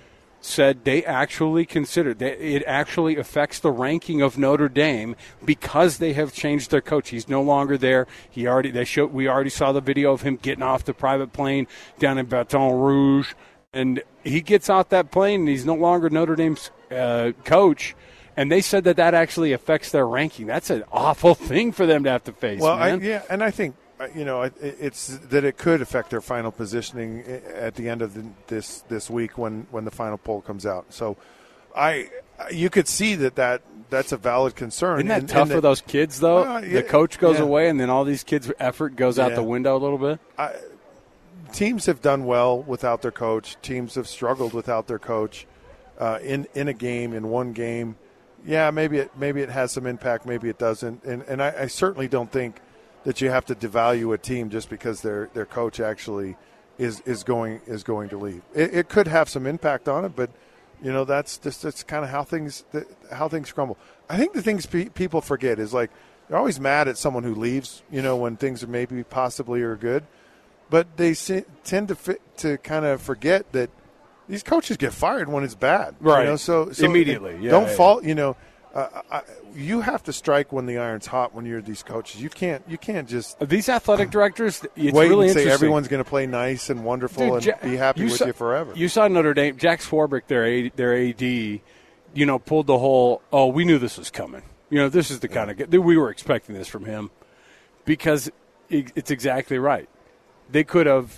said they actually considered that it actually affects the ranking of Notre Dame because they have changed their coach. He's no longer there. He already they showed we already saw the video of him getting off the private plane down in Baton Rouge, and he gets off that plane and he's no longer Notre Dame's uh, coach. And they said that that actually affects their ranking. That's an awful thing for them to have to face. Well, I, man. yeah, and I think uh, you know it, it's that it could affect their final positioning at the end of the, this this week when, when the final poll comes out. So, I you could see that, that that's a valid concern. Isn't that and, tough and for that- those kids, though? Uh, yeah, the coach goes yeah. away, and then all these kids' effort goes out Yeah. the window a little bit. I, teams have done well without their coach. Teams have struggled without their coach uh, in in a game, in one game. Yeah, maybe it maybe it has some impact, maybe it doesn't. And and I, I certainly don't think that you have to devalue a team just because their their coach actually is is going is going to leave. It, it could have some impact on it, but you know that's just that's kind of how things how things crumble. I think the things pe- people forget is like they're always mad at someone who leaves. You know, when things are maybe possibly are good. But they se- tend to fit, to kind of forget that these coaches get fired when it's bad, Right. You know? So, so Immediately, yeah, don't yeah. fall. You know, uh, I, you have to strike when the iron's hot. When you're these coaches, you can't. You can't just These athletic directors. It's wait really and say interesting. everyone's going to play nice and wonderful Dude, and Ja- be happy with saw, you forever. You saw Notre Dame. Jack Swarbrick, their A, their A D, you know, pulled the whole. Oh, we knew this was coming. You know, this is the kind of we were expecting this from him, because it, it's exactly right. They could have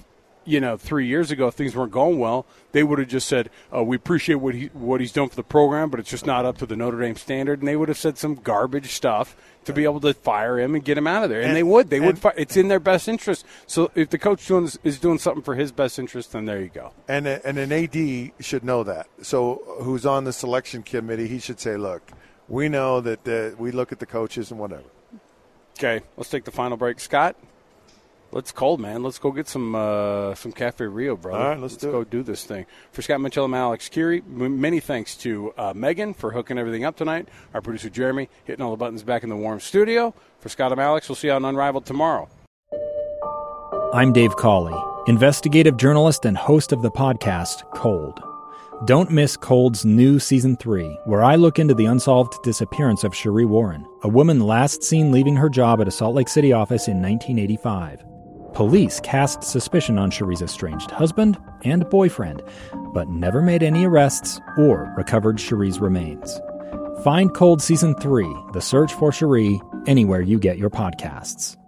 you know, three years ago, if things weren't going well, they would have just said, oh, we appreciate what he what he's done for the program, but it's just not up to the Notre Dame standard. And they would have said some garbage stuff to be able to fire him and get him out of there. And, and they would. They and, would. Fi- it's in their best interest. So if the coach doing, is doing something for his best interest, then there you go. And, a, and an A D should know that. So who's on the selection committee, he should say, look, we know that uh, we look at the coaches and whatever. Okay, let's take the final break. Scott? It's cold, man. Let's go get some uh, some Cafe Rio, brother. All right, let's, let's do go it. do this thing. For Scott Mitchell, I'm Alex Curie. M- many thanks to uh, Megan for hooking everything up tonight. Our producer, Jeremy, hitting all the buttons back in the warm studio. For Scott, I'm Alex. We'll see you on Unrivaled tomorrow. I'm Dave Cawley, investigative journalist and host of the podcast, Cold. Don't miss Cold's new Season three, where I look into the unsolved disappearance of Cherie Warren, a woman last seen leaving her job at a Salt Lake City office in nineteen eighty-five. Police cast suspicion on Cherie's estranged husband and boyfriend, but never made any arrests or recovered Cherie's remains. Find Cold Season three, The Search for Cherie, anywhere you get your podcasts.